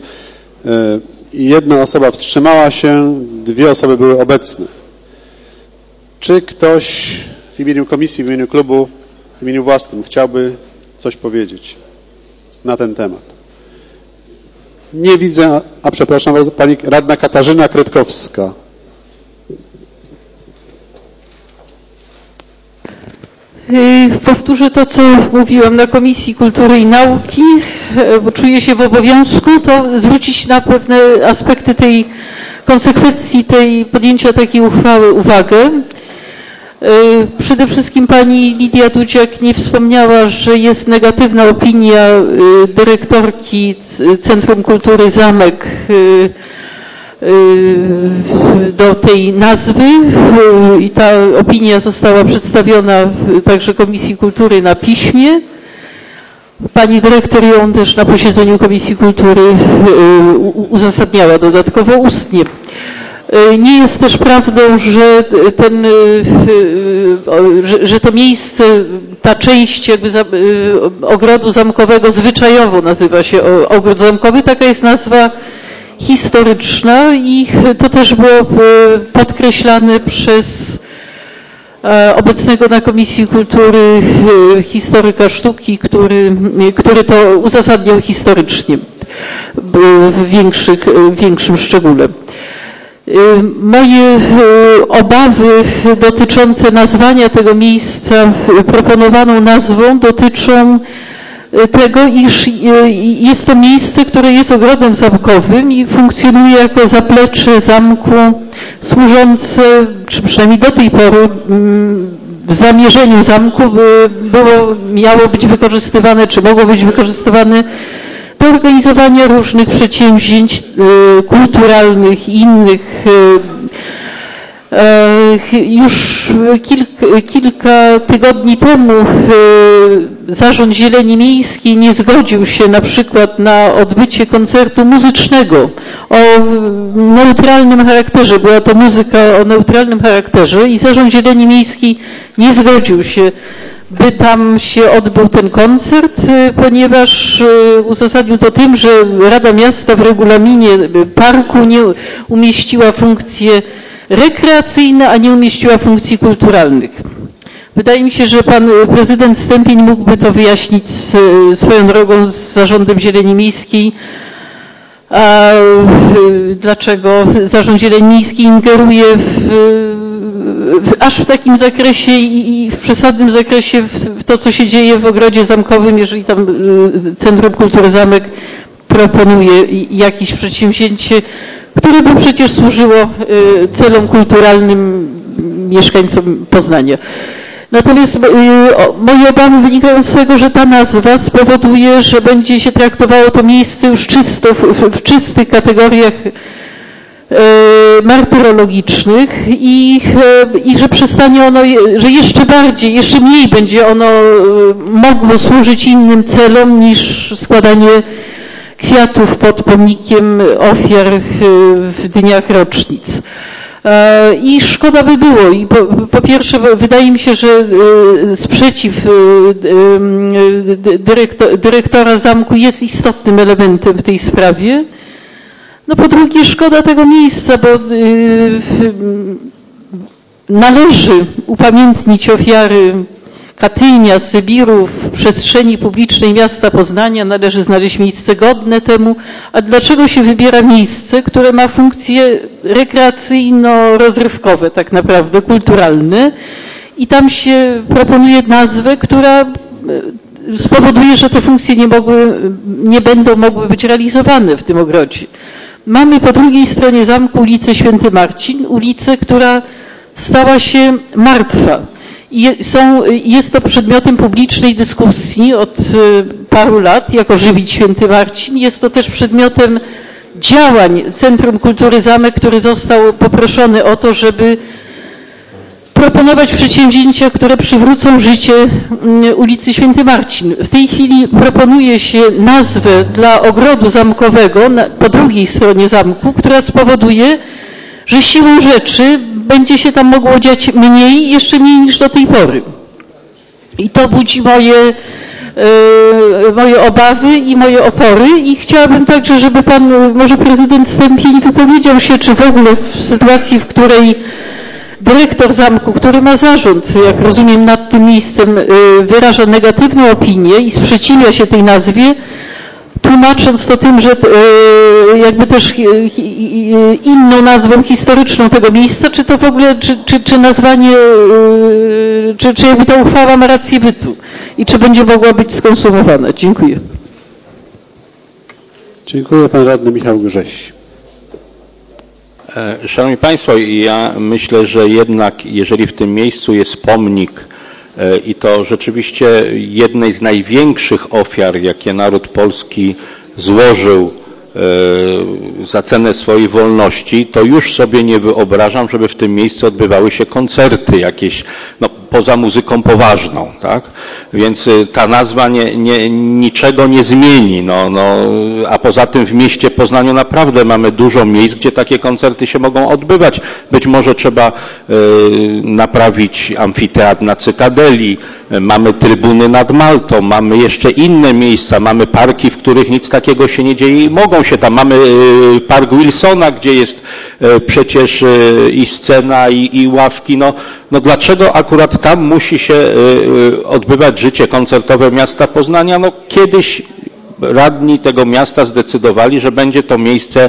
Jedna osoba wstrzymała się, dwie osoby były obecne. Czy ktoś w imieniu komisji, w imieniu klubu, w imieniu własnym chciałby coś powiedzieć na ten temat? Nie widzę, a przepraszam bardzo, pani radna Katarzyna Kretkowska. Powtórzę to, co mówiłam na Komisji Kultury i Nauki, bo czuję się w obowiązku to zwrócić na pewne aspekty tej konsekwencji tej podjęcia takiej uchwały uwagę. Przede wszystkim pani Lidia Dudziak nie wspomniała, że jest negatywna opinia dyrektorki Centrum Kultury Zamek do tej nazwy i ta opinia została przedstawiona także Komisji Kultury na piśmie. Pani dyrektor ją też na posiedzeniu Komisji Kultury uzasadniała dodatkowo ustnie. Nie jest też prawdą, że, ten, że, że to miejsce, ta część jakby ogrodu zamkowego zwyczajowo nazywa się ogród zamkowy. Taka jest nazwa historyczna i to też było podkreślane przez obecnego na Komisji Kultury historyka sztuki, który, który to uzasadniał historycznie w, większych, w większym szczególe. Moje obawy dotyczące nazwania tego miejsca proponowaną nazwą dotyczą tego, iż jest to miejsce, które jest ogrodem zamkowym i funkcjonuje jako zaplecze zamku służące, czy przynajmniej do tej pory w zamierzeniu zamku było, miało być wykorzystywane, czy mogło być wykorzystywane do organizowania różnych przedsięwzięć kulturalnych i innych. Już kilka, kilka tygodni temu Zarząd Zieleni Miejskiej nie zgodził się na przykład na odbycie koncertu muzycznego o neutralnym charakterze. Była to muzyka o neutralnym charakterze i Zarząd Zieleni Miejskiej nie zgodził się, by tam się odbył ten koncert, ponieważ uzasadnił to tym, że Rada Miasta w regulaminie parku nie umieściła funkcje rekreacyjne, a nie umieściła funkcji kulturalnych. Wydaje mi się, że pan prezydent Stępień mógłby to wyjaśnić z, swoją drogą z Zarządem Zieleni Miejskiej, a dlaczego Zarząd Zieleni Miejskiej ingeruje w, w, aż w takim zakresie i, i w przesadnym zakresie w, w to, co się dzieje w Ogrodzie Zamkowym, jeżeli tam Centrum Kultury Zamek proponuje jakieś przedsięwzięcie, które by przecież służyło celom kulturalnym mieszkańcom Poznania. Natomiast moje obawy wynikają z tego, że ta nazwa spowoduje, że będzie się traktowało to miejsce już czysto, w, w czystych kategoriach martyrologicznych i, i że przestanie ono, że jeszcze bardziej, jeszcze mniej będzie ono mogło służyć innym celom niż składanie kwiatów pod pomnikiem ofiar w, w dniach rocznic. I szkoda by było. I po, po pierwsze, wydaje mi się, że sprzeciw dyrektor, dyrektora zamku jest istotnym elementem w tej sprawie. No po drugie, szkoda tego miejsca, bo należy upamiętnić ofiary Katynia, Sybiru w przestrzeni publicznej miasta Poznania, należy znaleźć miejsce godne temu. A dlaczego się wybiera miejsce, które ma funkcje rekreacyjno-rozrywkowe, tak naprawdę, kulturalne, i tam się proponuje nazwę, która spowoduje, że te funkcje nie mogły, nie będą mogły być realizowane w tym ogrodzie. Mamy po drugiej stronie zamku ulicę Święty Marcin, ulicę, która stała się martwa. I są, jest to przedmiotem publicznej dyskusji od paru lat, jak ożywić Święty Marcin. Jest to też przedmiotem działań Centrum Kultury Zamek, który został poproszony o to, żeby proponować przedsięwzięcia, które przywrócą życie ulicy Święty Marcin. W tej chwili proponuje się nazwę dla ogrodu zamkowego na, po drugiej stronie zamku, która spowoduje, że siłą rzeczy będzie się tam mogło dziać mniej, jeszcze mniej niż do tej pory. I to budzi moje, yy, moje obawy i moje opory i chciałabym także, żeby pan, może prezydent Stępień wypowiedział się, czy w ogóle w sytuacji, w której dyrektor zamku, który ma zarząd, jak rozumiem, nad tym miejscem, yy, wyraża negatywną opinię i sprzeciwia się tej nazwie, tłumacząc to tym, że jakby też inną nazwą historyczną tego miejsca, czy to w ogóle, czy, czy, czy nazwanie, czy, czy jakby ta uchwała ma rację bytu i czy będzie mogła być skonsumowana. Dziękuję. Dziękuję. Pan radny Michał Grześ. Szanowni Państwo, ja myślę, że jednak jeżeli w tym miejscu jest pomnik i to rzeczywiście jednej z największych ofiar, jakie naród polski złożył za cenę swojej wolności, to już sobie nie wyobrażam, żeby w tym miejscu odbywały się koncerty jakieś, no poza muzyką poważną, tak? Więc ta nazwa nie, nie, niczego nie zmieni, no, no, a poza tym w mieście Poznaniu naprawdę mamy dużo miejsc, gdzie takie koncerty się mogą odbywać. Być może trzeba y, naprawić amfiteatr na Cytadeli, mamy trybuny nad Maltą, mamy jeszcze inne miejsca, mamy parki, w których nic takiego się nie dzieje i mogą się tam. Mamy y, park Wilsona, gdzie jest y, przecież y, i scena, i, i ławki. No, no dlaczego akurat tam musi się y, odbywać życie koncertowe miasta Poznania? No kiedyś radni tego miasta zdecydowali, że będzie to miejsce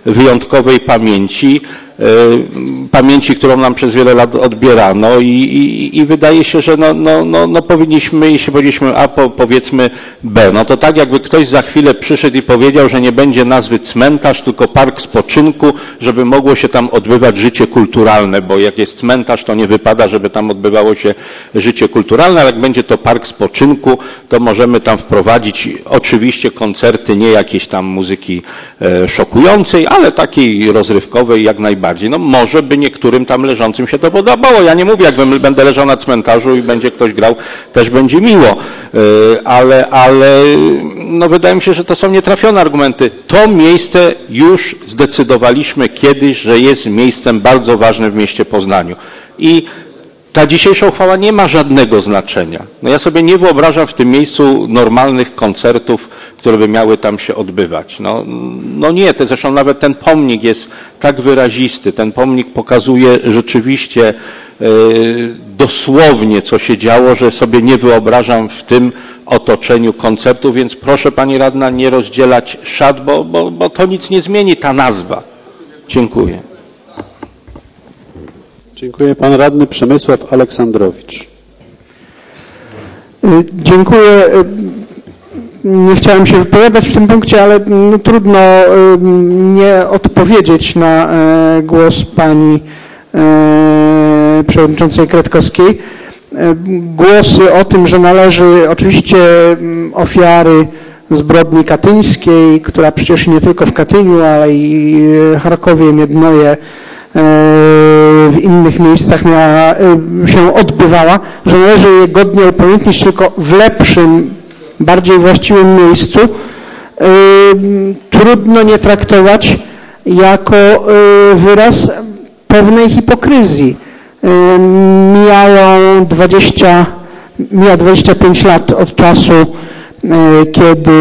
wyjątkowej pamięci, pamięci, którą nam przez wiele lat odbierano i, i, i wydaje się, że no, no, no, no powinniśmy, jeśli powiedzieliśmy A, po, powiedzmy B. No to tak jakby ktoś za chwilę przyszedł i powiedział, że nie będzie nazwy cmentarz, tylko park spoczynku, żeby mogło się tam odbywać życie kulturalne, bo jak jest cmentarz, to nie wypada, żeby tam odbywało się życie kulturalne, ale jak będzie to park spoczynku, to możemy tam wprowadzić oczywiście koncerty, nie jakieś tam muzyki e, szokującej, ale takiej rozrywkowej jak najbardziej. No może by niektórym tam leżącym się to podobało. Ja nie mówię, jak będę leżał na cmentarzu i będzie ktoś grał, też będzie miło. Ale, ale no wydaje mi się, że to są nietrafione argumenty. To miejsce już zdecydowaliśmy kiedyś, że jest miejscem bardzo ważnym w mieście Poznaniu. I ta dzisiejsza uchwała nie ma żadnego znaczenia. No ja sobie nie wyobrażam w tym miejscu normalnych koncertów, które by miały tam się odbywać. No, no nie, to zresztą nawet ten pomnik jest tak wyrazisty. Ten pomnik pokazuje rzeczywiście yy, dosłownie, co się działo, że sobie nie wyobrażam w tym otoczeniu koncertu, więc proszę Pani Radna nie rozdzielać szat, bo, bo, bo to nic nie zmieni, ta nazwa. Dziękuję. Dziękuję. Pan radny Przemysław Aleksandrowicz. Dziękuję. Nie chciałem się wypowiadać w tym punkcie, ale no, trudno nie odpowiedzieć na głos pani przewodniczącej Kretkowskiej. Głosy o tym, że należy oczywiście ofiary zbrodni katyńskiej, która przecież nie tylko w Katyniu, ale i w Charkowie, Miednoje, w innych miejscach miała, się odbywała, że należy je godnie upamiętnić, tylko w lepszym, bardziej właściwym miejscu. Trudno nie traktować jako wyraz pewnej hipokryzji. Mijają dwadzieścia, mija dwadzieścia pięć lat od czasu, kiedy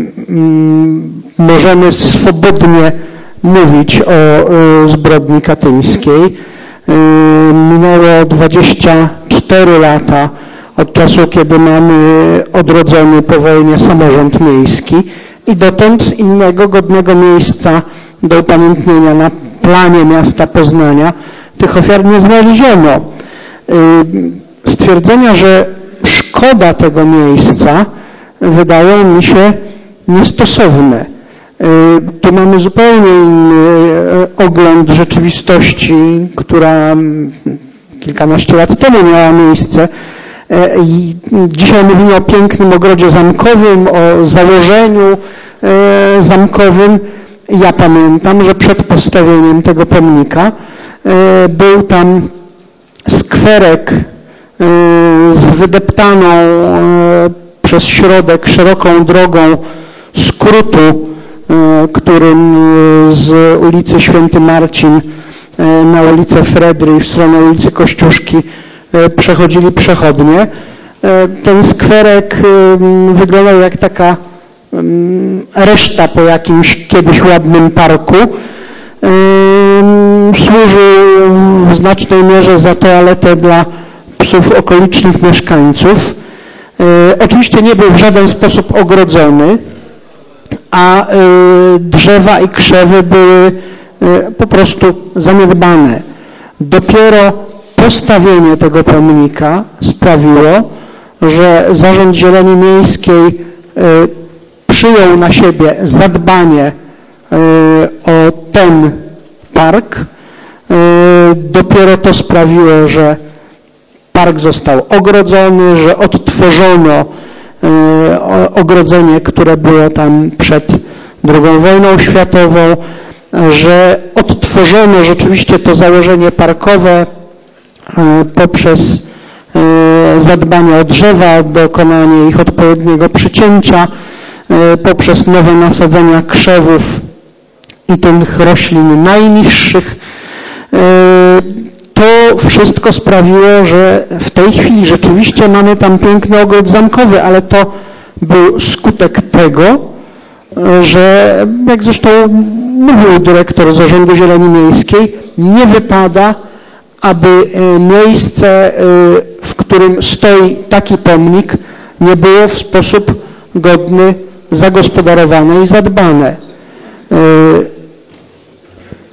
możemy swobodnie mówić o zbrodni katyńskiej. Minęło dwadzieścia cztery lata od czasu, kiedy mamy odrodzony po wojnie samorząd miejski i dotąd innego godnego miejsca do upamiętnienia na planie miasta Poznania tych ofiar nie znaleziono. Stwierdzenia, że szkoda tego miejsca wydają mi się niestosowne. Tu mamy zupełnie inny ogląd rzeczywistości, która kilkanaście lat temu miała miejsce. I dzisiaj mówimy o pięknym ogrodzie zamkowym, o założeniu zamkowym. Ja pamiętam, że przed postawieniem tego pomnika był tam skwerek z wydeptaną przez środek szeroką drogą skrótu, którym z ulicy Święty Marcin na ulicę Fredry i w stronę ulicy Kościuszki przechodzili przechodnie. Ten skwerek wyglądał jak taka reszta po jakimś kiedyś ładnym parku. Służył w znacznej mierze za toaletę dla psów okolicznych mieszkańców. Oczywiście nie był w żaden sposób ogrodzony, a drzewa i krzewy były po prostu zaniedbane. Dopiero postawienie tego pomnika sprawiło, że Zarząd Zieleni Miejskiej przyjął na siebie zadbanie o ten park. Dopiero to sprawiło, że park został ogrodzony, że odtworzono ogrodzenie, które było tam przed drugą wojną światową, że odtworzono rzeczywiście to założenie parkowe poprzez zadbanie o drzewa, dokonanie ich odpowiedniego przycięcia, poprzez nowe nasadzenia krzewów i tych roślin najniższych. To wszystko sprawiło, że w tej chwili rzeczywiście mamy tam piękny ogród zamkowy, ale to był skutek tego, że jak zresztą mówił dyrektor Zarządu Zieleni Miejskiej, nie wypada, aby miejsce, w którym stoi taki pomnik, nie było w sposób godny zagospodarowane i zadbane.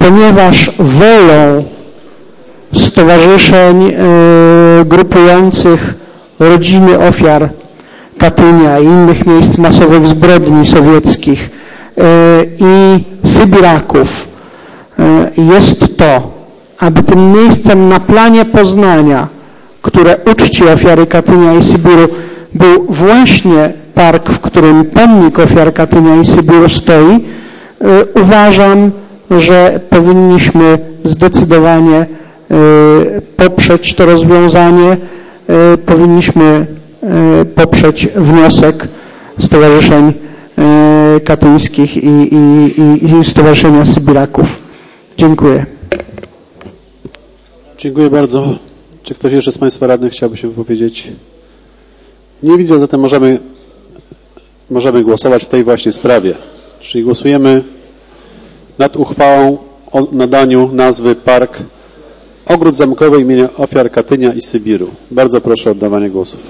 ponieważ wolą stowarzyszeń grupujących rodziny ofiar Katynia i innych miejsc masowych zbrodni sowieckich i Sybiraków jest to, aby tym miejscem na planie Poznania, które uczci ofiary Katynia i Sybiru, był właśnie park, w którym pomnik ofiar Katynia i Sybiru stoi, uważam, że powinniśmy zdecydowanie poprzeć to rozwiązanie, powinniśmy poprzeć wniosek stowarzyszeń katyńskich i, i, i Stowarzyszenia Sybiraków. Dziękuję. Dziękuję bardzo. Czy ktoś jeszcze z Państwa radnych chciałby się wypowiedzieć? Nie widzę, zatem możemy, możemy głosować w tej właśnie sprawie. Czyli głosujemy nad uchwałą o nadaniu nazwy Park Ogród Zamkowy imienia ofiar Katynia i Sybiru. Bardzo proszę o oddawanie głosów.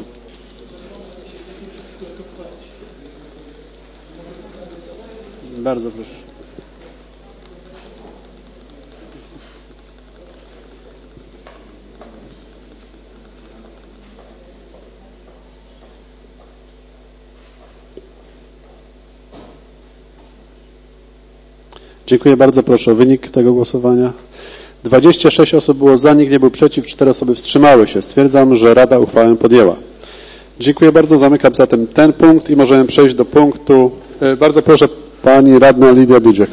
Bardzo proszę. Dziękuję bardzo. Proszę o wynik tego głosowania. dwadzieścia sześć osób było za, nikt nie był przeciw, cztery osoby wstrzymały się. Stwierdzam, że Rada uchwałę podjęła. Dziękuję bardzo. Zamykam zatem ten punkt i możemy przejść do punktu. Bardzo proszę, pani radna Lidia Dudziak.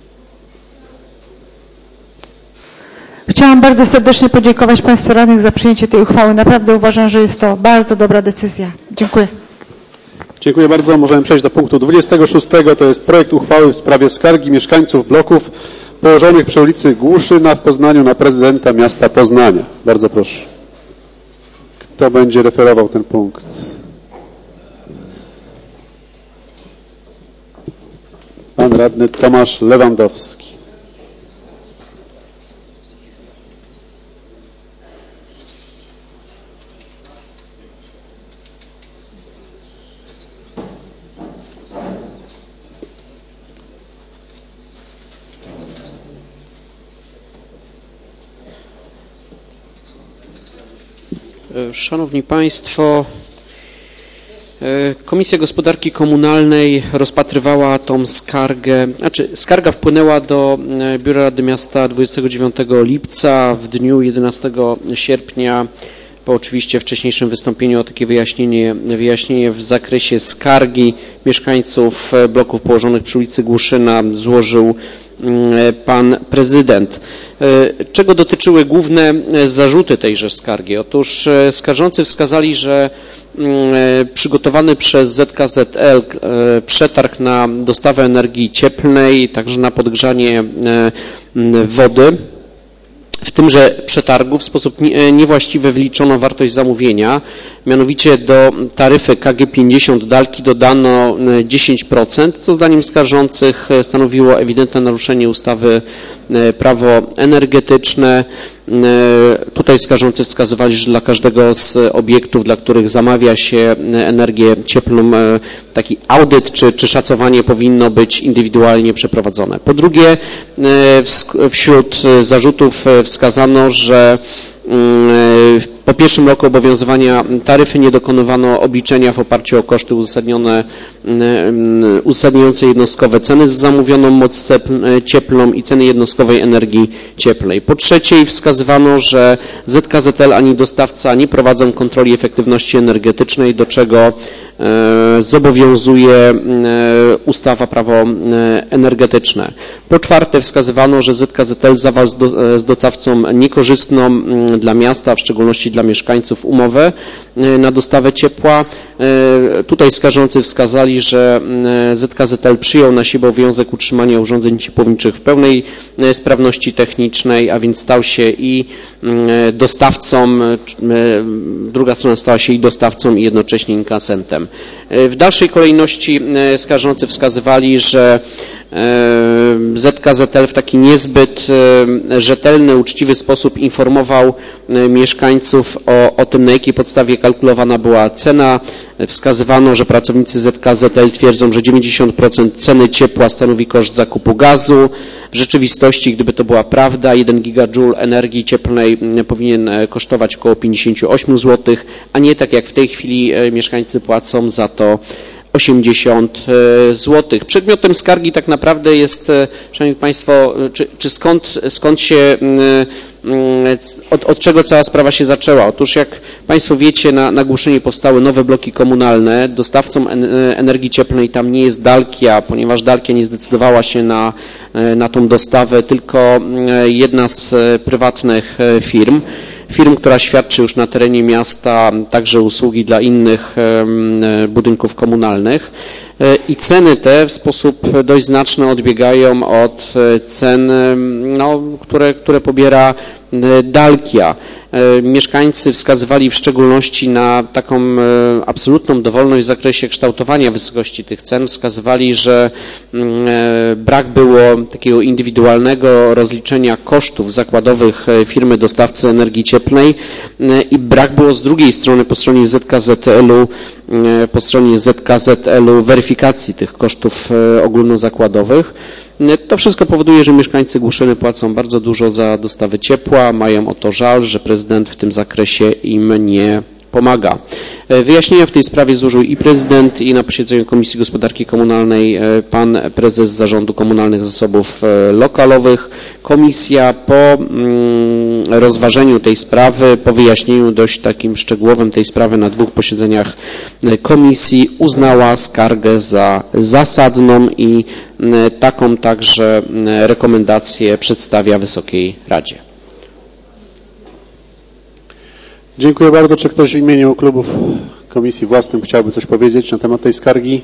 Chciałam bardzo serdecznie podziękować Państwu radnych za przyjęcie tej uchwały. Naprawdę uważam, że jest to bardzo dobra decyzja. Dziękuję. Dziękuję bardzo. Możemy przejść do punktu dwudziestego szóstego. To jest projekt uchwały w sprawie skargi mieszkańców bloków położonych przy ulicy Głuszyna w Poznaniu na prezydenta miasta Poznania. Bardzo proszę. Kto będzie referował ten punkt? Pan radny Tomasz Lewandowski. Szanowni Państwo, Komisja Gospodarki Komunalnej rozpatrywała tą skargę, znaczy skarga wpłynęła do Biura Rady Miasta dwudziestego dziewiątego lipca, w dniu jedenastego sierpnia, po oczywiście wcześniejszym wystąpieniu o takie wyjaśnienie, wyjaśnienie w zakresie skargi mieszkańców bloków położonych przy ulicy Głuszyna złożył pan prezydent. Czego dotyczyły główne zarzuty tejże skargi? Otóż skarżący wskazali, że przygotowany przez Z K Z L przetarg na dostawę energii cieplnej, także na podgrzanie wody, w tymże przetargu w sposób niewłaściwy wliczono wartość zamówienia, mianowicie do taryfy K G pięćdziesiąt Dalki dodano dziesięć procent, co zdaniem skarżących stanowiło ewidentne naruszenie ustawy Prawo energetyczne. Tutaj skarżący wskazywali, że dla każdego z obiektów, dla których zamawia się energię cieplną, taki audyt czy, czy szacowanie powinno być indywidualnie przeprowadzone. Po drugie, wśród zarzutów wskazano, że po pierwszym roku obowiązywania taryfy nie dokonywano obliczenia w oparciu o koszty uzasadnione, uzasadniające jednostkowe ceny za zamówioną moc cieplną i ceny jednostkowej energii cieplnej. Po trzecie wskazywano, że Z K Z L ani dostawca nie prowadzą kontroli efektywności energetycznej, do czego zobowiązuje ustawa Prawo energetyczne. Po czwarte wskazywano, że Z K Z L zawarł z dostawcą niekorzystną dla miasta, w szczególności dla mieszkańców, umowę na dostawę ciepła. Tutaj skarżący wskazali, że Z K Z L przyjął na siebie obowiązek utrzymania urządzeń ciepłowniczych w pełnej sprawności technicznej, a więc stał się i dostawcą, druga strona stała się i dostawcą, i jednocześnie inkasentem. W dalszej kolejności skarżący wskazywali, że Z K Z L w taki niezbyt rzetelny, uczciwy sposób informował mieszkańców o, o tym, na jakiej podstawie kalkulowana była cena. Wskazywano, że pracownicy Z K Z L twierdzą, że dziewięćdziesiąt procent ceny ciepła stanowi koszt zakupu gazu, W rzeczywistości, gdyby to była prawda, jeden gigajoule energii cieplnej powinien kosztować około pięćdziesiąt osiem złotych, a nie tak jak w tej chwili mieszkańcy płacą za to osiemdziesiąt złotych. Przedmiotem skargi tak naprawdę jest, szanowni państwo, czy, czy skąd, skąd się, od, od czego cała sprawa się zaczęła? Otóż jak państwo wiecie, na, na Głuszynie powstały nowe bloki komunalne. Dostawcą energii cieplnej tam nie jest Dalkia, ponieważ Dalkia nie zdecydowała się na, na tą dostawę, tylko jedna z prywatnych firm. Firm, która świadczy już na terenie miasta także usługi dla innych budynków komunalnych i ceny te w sposób dość znaczny odbiegają od cen, no, które, które pobiera Dalkia. Mieszkańcy wskazywali w szczególności na taką absolutną dowolność w zakresie kształtowania wysokości tych cen. Wskazywali, że brak było takiego indywidualnego rozliczenia kosztów zakładowych firmy dostawcy energii cieplnej i brak było z drugiej strony po stronie Z K Z L-u, po stronie Z K Z L-u weryfikacji tych kosztów ogólnozakładowych. To wszystko powoduje, że mieszkańcy Głuszyny płacą bardzo dużo za dostawę ciepła, mają o to żal, że prezydent w tym zakresie im nie pomaga. Wyjaśnienia w tej sprawie złożył i prezydent, i na posiedzeniu Komisji Gospodarki Komunalnej pan prezes Zarządu Komunalnych Zasobów Lokalowych. Komisja po rozważeniu tej sprawy, po wyjaśnieniu dość takim szczegółowym tej sprawy na dwóch posiedzeniach komisji uznała skargę za zasadną i taką także rekomendację przedstawia Wysokiej Radzie. Dziękuję bardzo. Czy ktoś w imieniu klubów komisji własnym chciałby coś powiedzieć na temat tej skargi?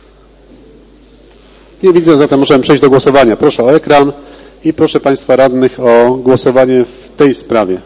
Nie widzę, zatem możemy przejść do głosowania. Proszę o ekran i proszę Państwa radnych o głosowanie w tej sprawie.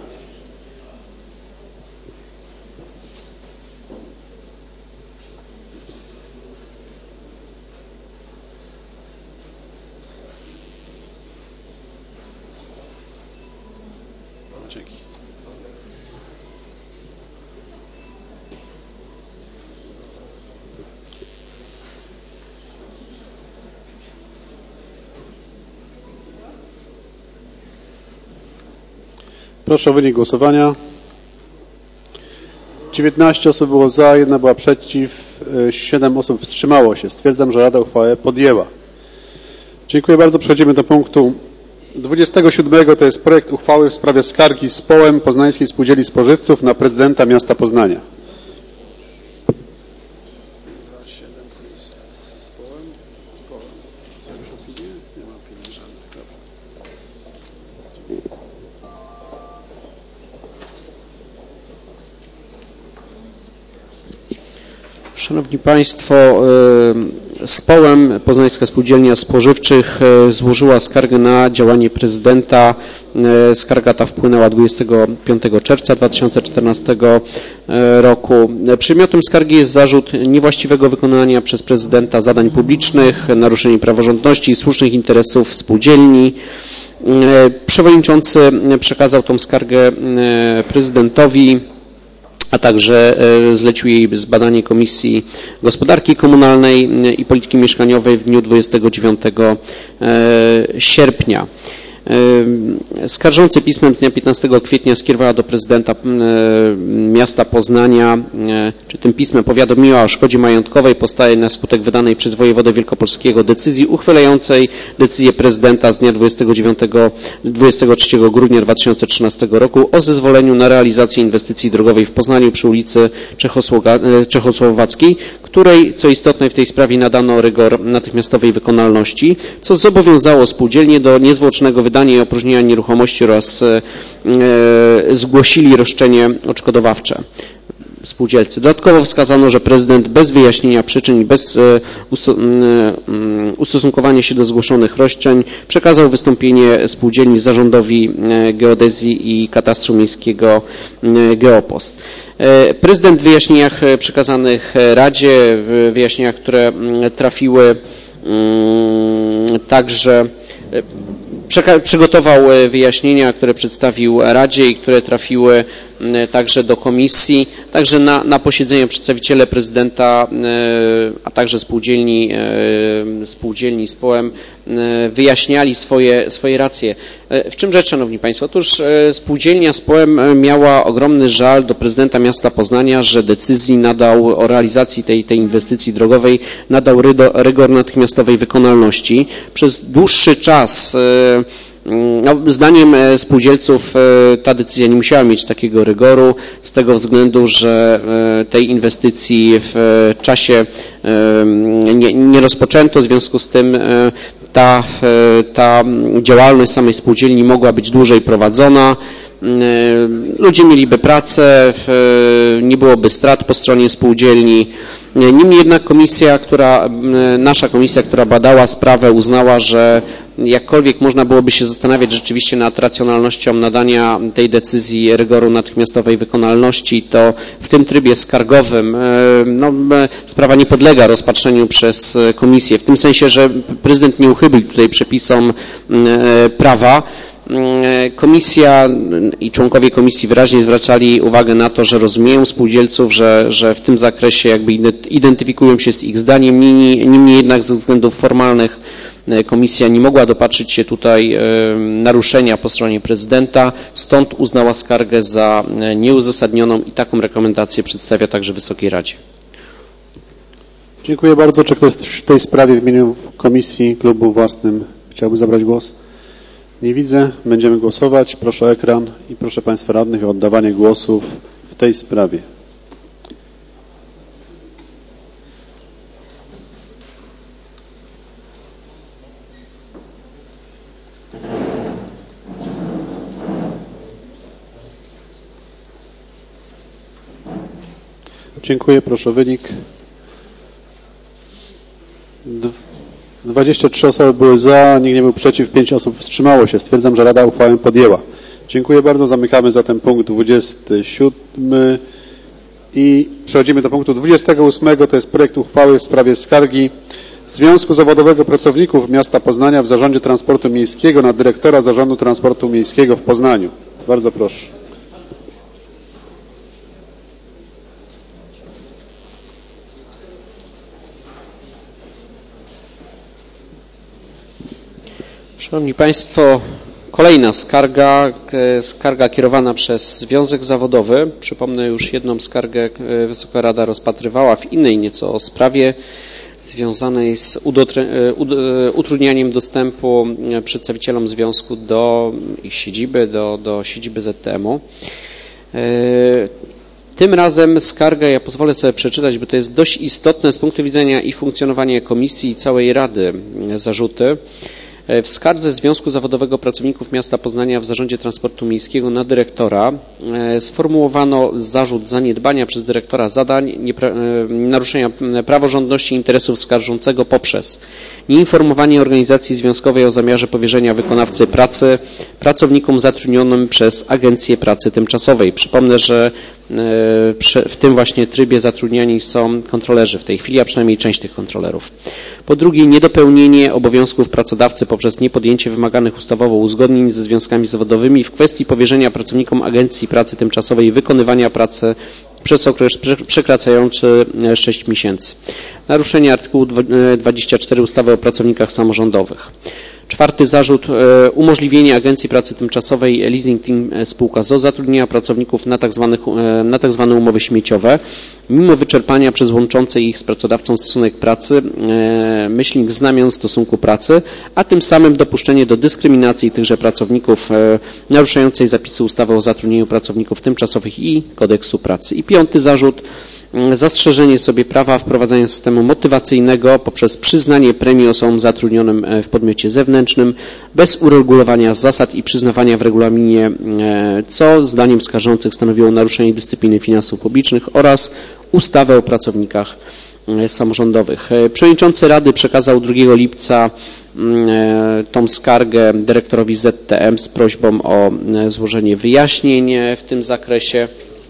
Proszę o wynik głosowania. dziewiętnaście osób było za, jedna była przeciw, siedem osób wstrzymało się. Stwierdzam, że Rada uchwałę podjęła. Dziękuję bardzo. Przechodzimy do punktu dwudziestego siódmego. To jest projekt uchwały w sprawie skargi z Połem Poznańskiej Spółdzielni Spożywców na prezydenta miasta Poznania. Szanowni Państwo, z Połem Poznańska Spółdzielnia Spożywczych złożyła skargę na działanie prezydenta. Skarga ta wpłynęła dwudziestego piątego czerwca dwa tysiące czternastego roku. Przedmiotem skargi jest zarzut niewłaściwego wykonania przez prezydenta zadań publicznych, naruszenie praworządności i słusznych interesów spółdzielni. Przewodniczący przekazał tą skargę prezydentowi, a także zlecił jej zbadanie Komisji Gospodarki Komunalnej i Polityki Mieszkaniowej w dniu dwudziestego dziewiątego sierpnia. Skarżący pismem z dnia piętnastego kwietnia skierowała do prezydenta miasta Poznania, czy tym pismem powiadomiła o szkodzie majątkowej powstałej na skutek wydanej przez wojewodę wielkopolskiego decyzji uchylającej decyzję prezydenta z dnia dwudziestego trzeciego grudnia dwa tysiące trzynastego roku o zezwoleniu na realizację inwestycji drogowej w Poznaniu przy ulicy Czechosłowackiej, której, co istotne, w tej sprawie nadano rygor natychmiastowej wykonalności, co zobowiązało spółdzielnię do niezwłocznego wydania i opróżnienia nieruchomości oraz e, zgłosili roszczenie odszkodowawcze spółdzielcy. Dodatkowo wskazano, że prezydent bez wyjaśnienia przyczyn i bez e, usto, e, ustosunkowania się do zgłoszonych roszczeń przekazał wystąpienie spółdzielni zarządowi e, geodezji i katastru miejskiego e, Geopost. E, prezydent w wyjaśnieniach przekazanych Radzie, w wyjaśnieniach, które trafiły e, także e, przygotował wyjaśnienia, które przedstawił Radzie i które trafiły także do komisji, także na, na posiedzeniu przedstawiciele prezydenta, a także spółdzielni, spółdzielni z P O E-em wyjaśniali swoje, swoje racje. W czym rzecz, Szanowni Państwo? Otóż spółdzielnia z P O E-em miała ogromny żal do prezydenta miasta Poznania, że decyzji nadał o realizacji tej, tej inwestycji drogowej, nadał rygor natychmiastowej wykonalności. Przez dłuższy czas No, zdaniem spółdzielców ta decyzja nie musiała mieć takiego rygoru z tego względu, że tej inwestycji w czasie nie, nie rozpoczęto, w związku z tym ta, ta działalność samej spółdzielni mogła być dłużej prowadzona. Ludzie mieliby pracę, nie byłoby strat po stronie spółdzielni. Niemniej jednak komisja, która, nasza komisja, która badała sprawę, uznała, że jakkolwiek można byłoby się zastanawiać rzeczywiście nad racjonalnością nadania tej decyzji rygoru natychmiastowej wykonalności, to w tym trybie skargowym no, sprawa nie podlega rozpatrzeniu przez komisję, w tym sensie, że prezydent nie uchybił tutaj przepisom prawa. Komisja i członkowie komisji wyraźnie zwracali uwagę na to, że rozumieją spółdzielców, że, że w tym zakresie jakby identyfikują się z ich zdaniem, niemniej jednak ze względów formalnych komisja nie mogła dopatrzyć się tutaj naruszenia po stronie prezydenta, stąd uznała skargę za nieuzasadnioną i taką rekomendację przedstawia także Wysokiej Radzie. Dziękuję bardzo. Czy ktoś w tej sprawie w imieniu komisji, klubu własnym chciałby zabrać głos? Nie widzę. Będziemy głosować. Proszę o ekran i proszę Państwa radnych o oddawanie głosów w tej sprawie. Dziękuję. Proszę o wynik. dwadzieścia trzy osoby były za, nikt nie był przeciw, pięć osób wstrzymało się. Stwierdzam, że Rada uchwałę podjęła. Dziękuję bardzo. Zamykamy zatem punkt dwudziesty siódmy i przechodzimy do punktu dwudziestego ósmego. To jest projekt uchwały w sprawie skargi Związku Zawodowego Pracowników Miasta Poznania w Zarządzie Transportu Miejskiego na dyrektora Zarządu Transportu Miejskiego w Poznaniu. Bardzo proszę. Szanowni Państwo, kolejna skarga, skarga kierowana przez Związek Zawodowy. Przypomnę, już jedną skargę Wysoka Rada rozpatrywała w innej nieco sprawie związanej z utrudnianiem dostępu przedstawicielom związku do ich siedziby, do, do siedziby Z T M-u. Tym razem skarga, ja pozwolę sobie przeczytać, bo to jest dość istotne z punktu widzenia i funkcjonowania komisji i całej Rady zarzuty. W skardze Związku Zawodowego Pracowników Miasta Poznania w Zarządzie Transportu Miejskiego na dyrektora sformułowano zarzut zaniedbania przez dyrektora zadań, naruszenia praworządności interesów skarżącego poprzez nieinformowanie organizacji związkowej o zamiarze powierzenia wykonawcy pracy pracownikom zatrudnionym przez Agencję Pracy Tymczasowej. Przypomnę, że w tym właśnie trybie zatrudniani są kontrolerzy w tej chwili, a przynajmniej część tych kontrolerów. Po drugie, niedopełnienie obowiązków pracodawcy poprzez niepodjęcie wymaganych ustawowo uzgodnień ze związkami zawodowymi w kwestii powierzenia pracownikom Agencji Pracy Tymczasowej wykonywania pracy przez okres przekraczający sześć miesięcy. Naruszenie artykułu dwudziestego czwartego ustawy o pracownikach samorządowych. Czwarty zarzut, umożliwienie Agencji Pracy Tymczasowej Leasing Team spółka z o o zatrudnienia pracowników na tak zwanych, na tak zwane umowy śmieciowe, mimo wyczerpania przez łączący ich z pracodawcą stosunek pracy, myślnik znamion stosunku pracy, a tym samym dopuszczenie do dyskryminacji tychże pracowników naruszającej zapisy ustawy o zatrudnieniu pracowników tymczasowych i kodeksu pracy. I piąty zarzut, zastrzeżenie sobie prawa wprowadzania systemu motywacyjnego poprzez przyznanie premii osobom zatrudnionym w podmiocie zewnętrznym bez uregulowania zasad i przyznawania w regulaminie, co zdaniem skarżących stanowiło naruszenie dyscypliny finansów publicznych oraz ustawy o pracownikach samorządowych. Przewodniczący Rady przekazał drugiego lipca tą skargę dyrektorowi Z T M z prośbą o złożenie wyjaśnień w tym zakresie.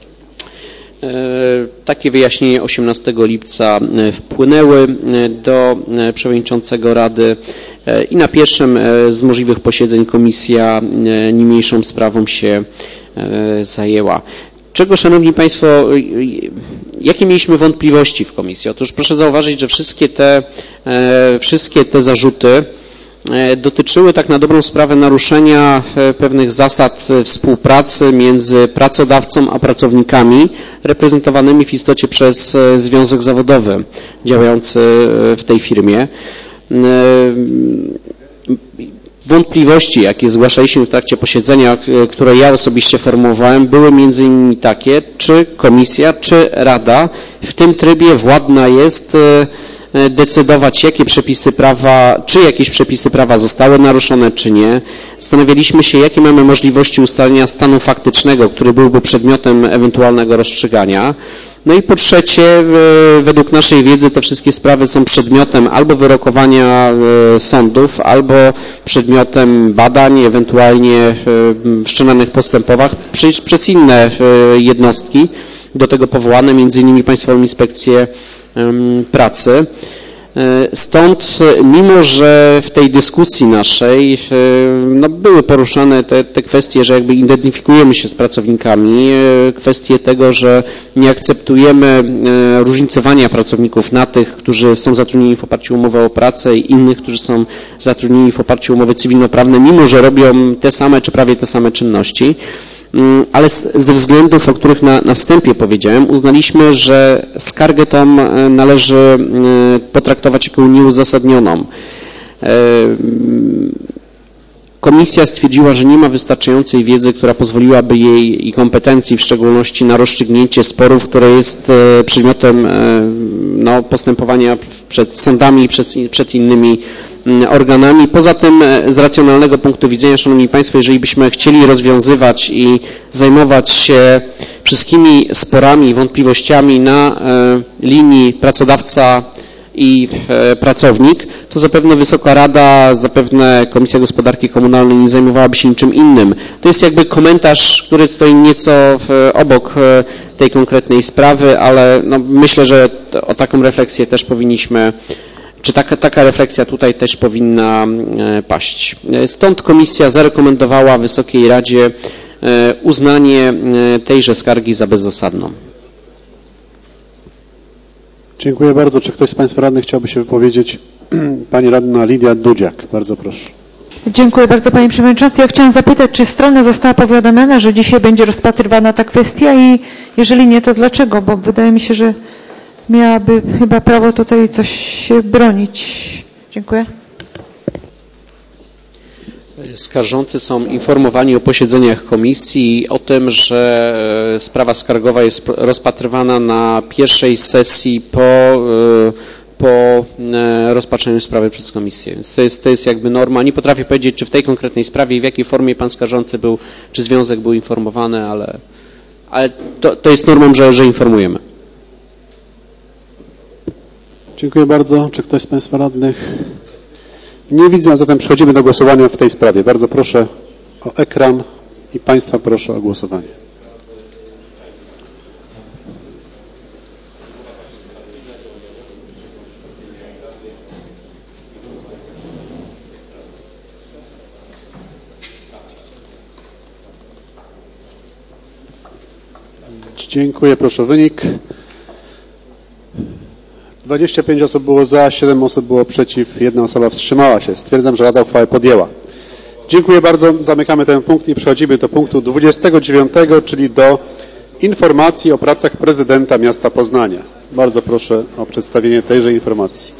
Takie wyjaśnienia osiemnastego lipca wpłynęły do przewodniczącego Rady i na pierwszym z możliwych posiedzeń komisja niniejszą sprawą się zajęła. Czego, Szanowni Państwo, jakie mieliśmy wątpliwości w komisji? Otóż proszę zauważyć, że wszystkie te, wszystkie te zarzuty dotyczyły tak na dobrą sprawę naruszenia pewnych zasad współpracy między pracodawcą a pracownikami reprezentowanymi w istocie przez związek zawodowy działający w tej firmie. Wątpliwości, jakie zgłaszaliśmy w trakcie posiedzenia, które ja osobiście formułowałem, były między innymi takie, czy komisja, czy rada w tym trybie władna jest decydować, jakie przepisy prawa, czy jakieś przepisy prawa zostały naruszone, czy nie. Zastanawialiśmy się, jakie mamy możliwości ustalenia stanu faktycznego, który byłby przedmiotem ewentualnego rozstrzygania. No i po trzecie, według naszej wiedzy te wszystkie sprawy są przedmiotem albo wyrokowania sądów, albo przedmiotem badań, ewentualnie wszczęłanych postępowań przez, przez inne jednostki do tego powołane, między innymi Państwową Inspekcję Pracy. Stąd, mimo że w tej dyskusji naszej no, były poruszane te, te kwestie, że jakby identyfikujemy się z pracownikami, kwestie tego, że nie akceptujemy różnicowania pracowników na tych, którzy są zatrudnieni w oparciu o umowę o pracę i innych, którzy są zatrudnieni w oparciu o umowy cywilnoprawne, mimo że robią te same czy prawie te same czynności. Ale ze względów, o których na, na wstępie powiedziałem, uznaliśmy, że skargę tą należy potraktować jako nieuzasadnioną. Komisja stwierdziła, że nie ma wystarczającej wiedzy, która pozwoliłaby jej i kompetencji, w szczególności na rozstrzygnięcie sporów, które jest przedmiotem no, postępowania przed sądami i przed, przed innymi organami. Poza tym z racjonalnego punktu widzenia, Szanowni Państwo, jeżeli byśmy chcieli rozwiązywać i zajmować się wszystkimi sporami i wątpliwościami na linii pracodawca i pracownik, to zapewne Wysoka Rada, zapewne Komisja Gospodarki Komunalnej nie zajmowałaby się niczym innym. To jest jakby komentarz, który stoi nieco obok tej konkretnej sprawy, ale no myślę, że o taką refleksję też powinniśmy, czy taka, taka refleksja tutaj też powinna paść. Stąd Komisja zarekomendowała Wysokiej Radzie uznanie tejże skargi za bezzasadną. Dziękuję bardzo. Czy ktoś z Państwa radnych chciałby się wypowiedzieć? Pani radna Lidia Dudziak. Bardzo proszę. Dziękuję bardzo, Panie Przewodniczący. Ja chciałam zapytać, czy strona została powiadomiona, że dzisiaj będzie rozpatrywana ta kwestia i jeżeli nie, to dlaczego? Bo wydaje mi się, że miałaby chyba prawo tutaj coś się bronić. Dziękuję. Skarżący są informowani o posiedzeniach komisji i o tym, że sprawa skargowa jest rozpatrywana na pierwszej sesji po, po rozpatrzeniu sprawy przez komisję. Więc to jest, to jest jakby norma. Nie potrafię powiedzieć, czy w tej konkretnej sprawie i w jakiej formie pan skarżący był, czy związek był informowany, ale, ale to, to jest normą, że, że informujemy. Dziękuję bardzo. Czy ktoś z Państwa radnych? Nie widzę, a zatem przechodzimy do głosowania w tej sprawie. Bardzo proszę o ekran i Państwa proszę o głosowanie. Dziękuję. Proszę o wynik. dwadzieścia pięć osób było za, siedem osób było przeciw, jedna osoba wstrzymała się. Stwierdzam, że Rada uchwałę podjęła. Dziękuję bardzo. Zamykamy ten punkt i przechodzimy do punktu dwudziestego dziewiątego, czyli do informacji o pracach prezydenta miasta Poznania. Bardzo proszę o przedstawienie tejże informacji.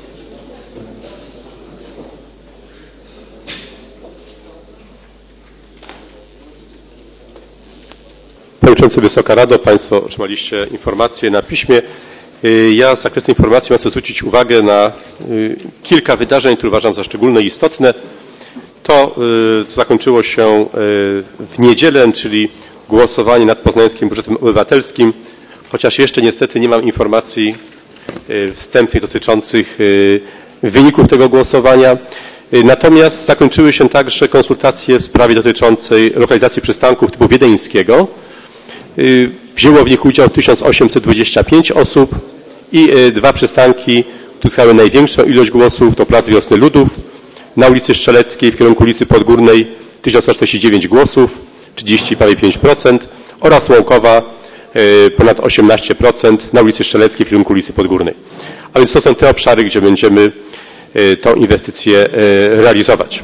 Przewodniczący, Wysoka Rado, Państwo otrzymaliście informacje na piśmie. Ja z zakresu informacji chcę zwrócić uwagę na kilka wydarzeń, które uważam za szczególnie istotne. To zakończyło się w niedzielę, czyli głosowanie nad poznańskim budżetem obywatelskim, chociaż jeszcze niestety nie mam informacji wstępnych dotyczących wyników tego głosowania. Natomiast zakończyły się także konsultacje w sprawie dotyczącej lokalizacji przystanków typu wiedeńskiego. Wzięło w nich udział tysiąc osiemset dwadzieścia pięć osób i dwa przystanki uzyskały największą ilość głosów, to Plac Wiosny Ludów na ulicy Strzeleckiej w kierunku ulicy Podgórnej tysiąc sto czterdzieści dziewięć głosów, trzydzieści prawie pięć procent oraz Łąkowa ponad osiemnaście procent, na ulicy Strzeleckiej w kierunku ulicy Podgórnej. A więc to są te obszary, gdzie będziemy tą inwestycję realizować.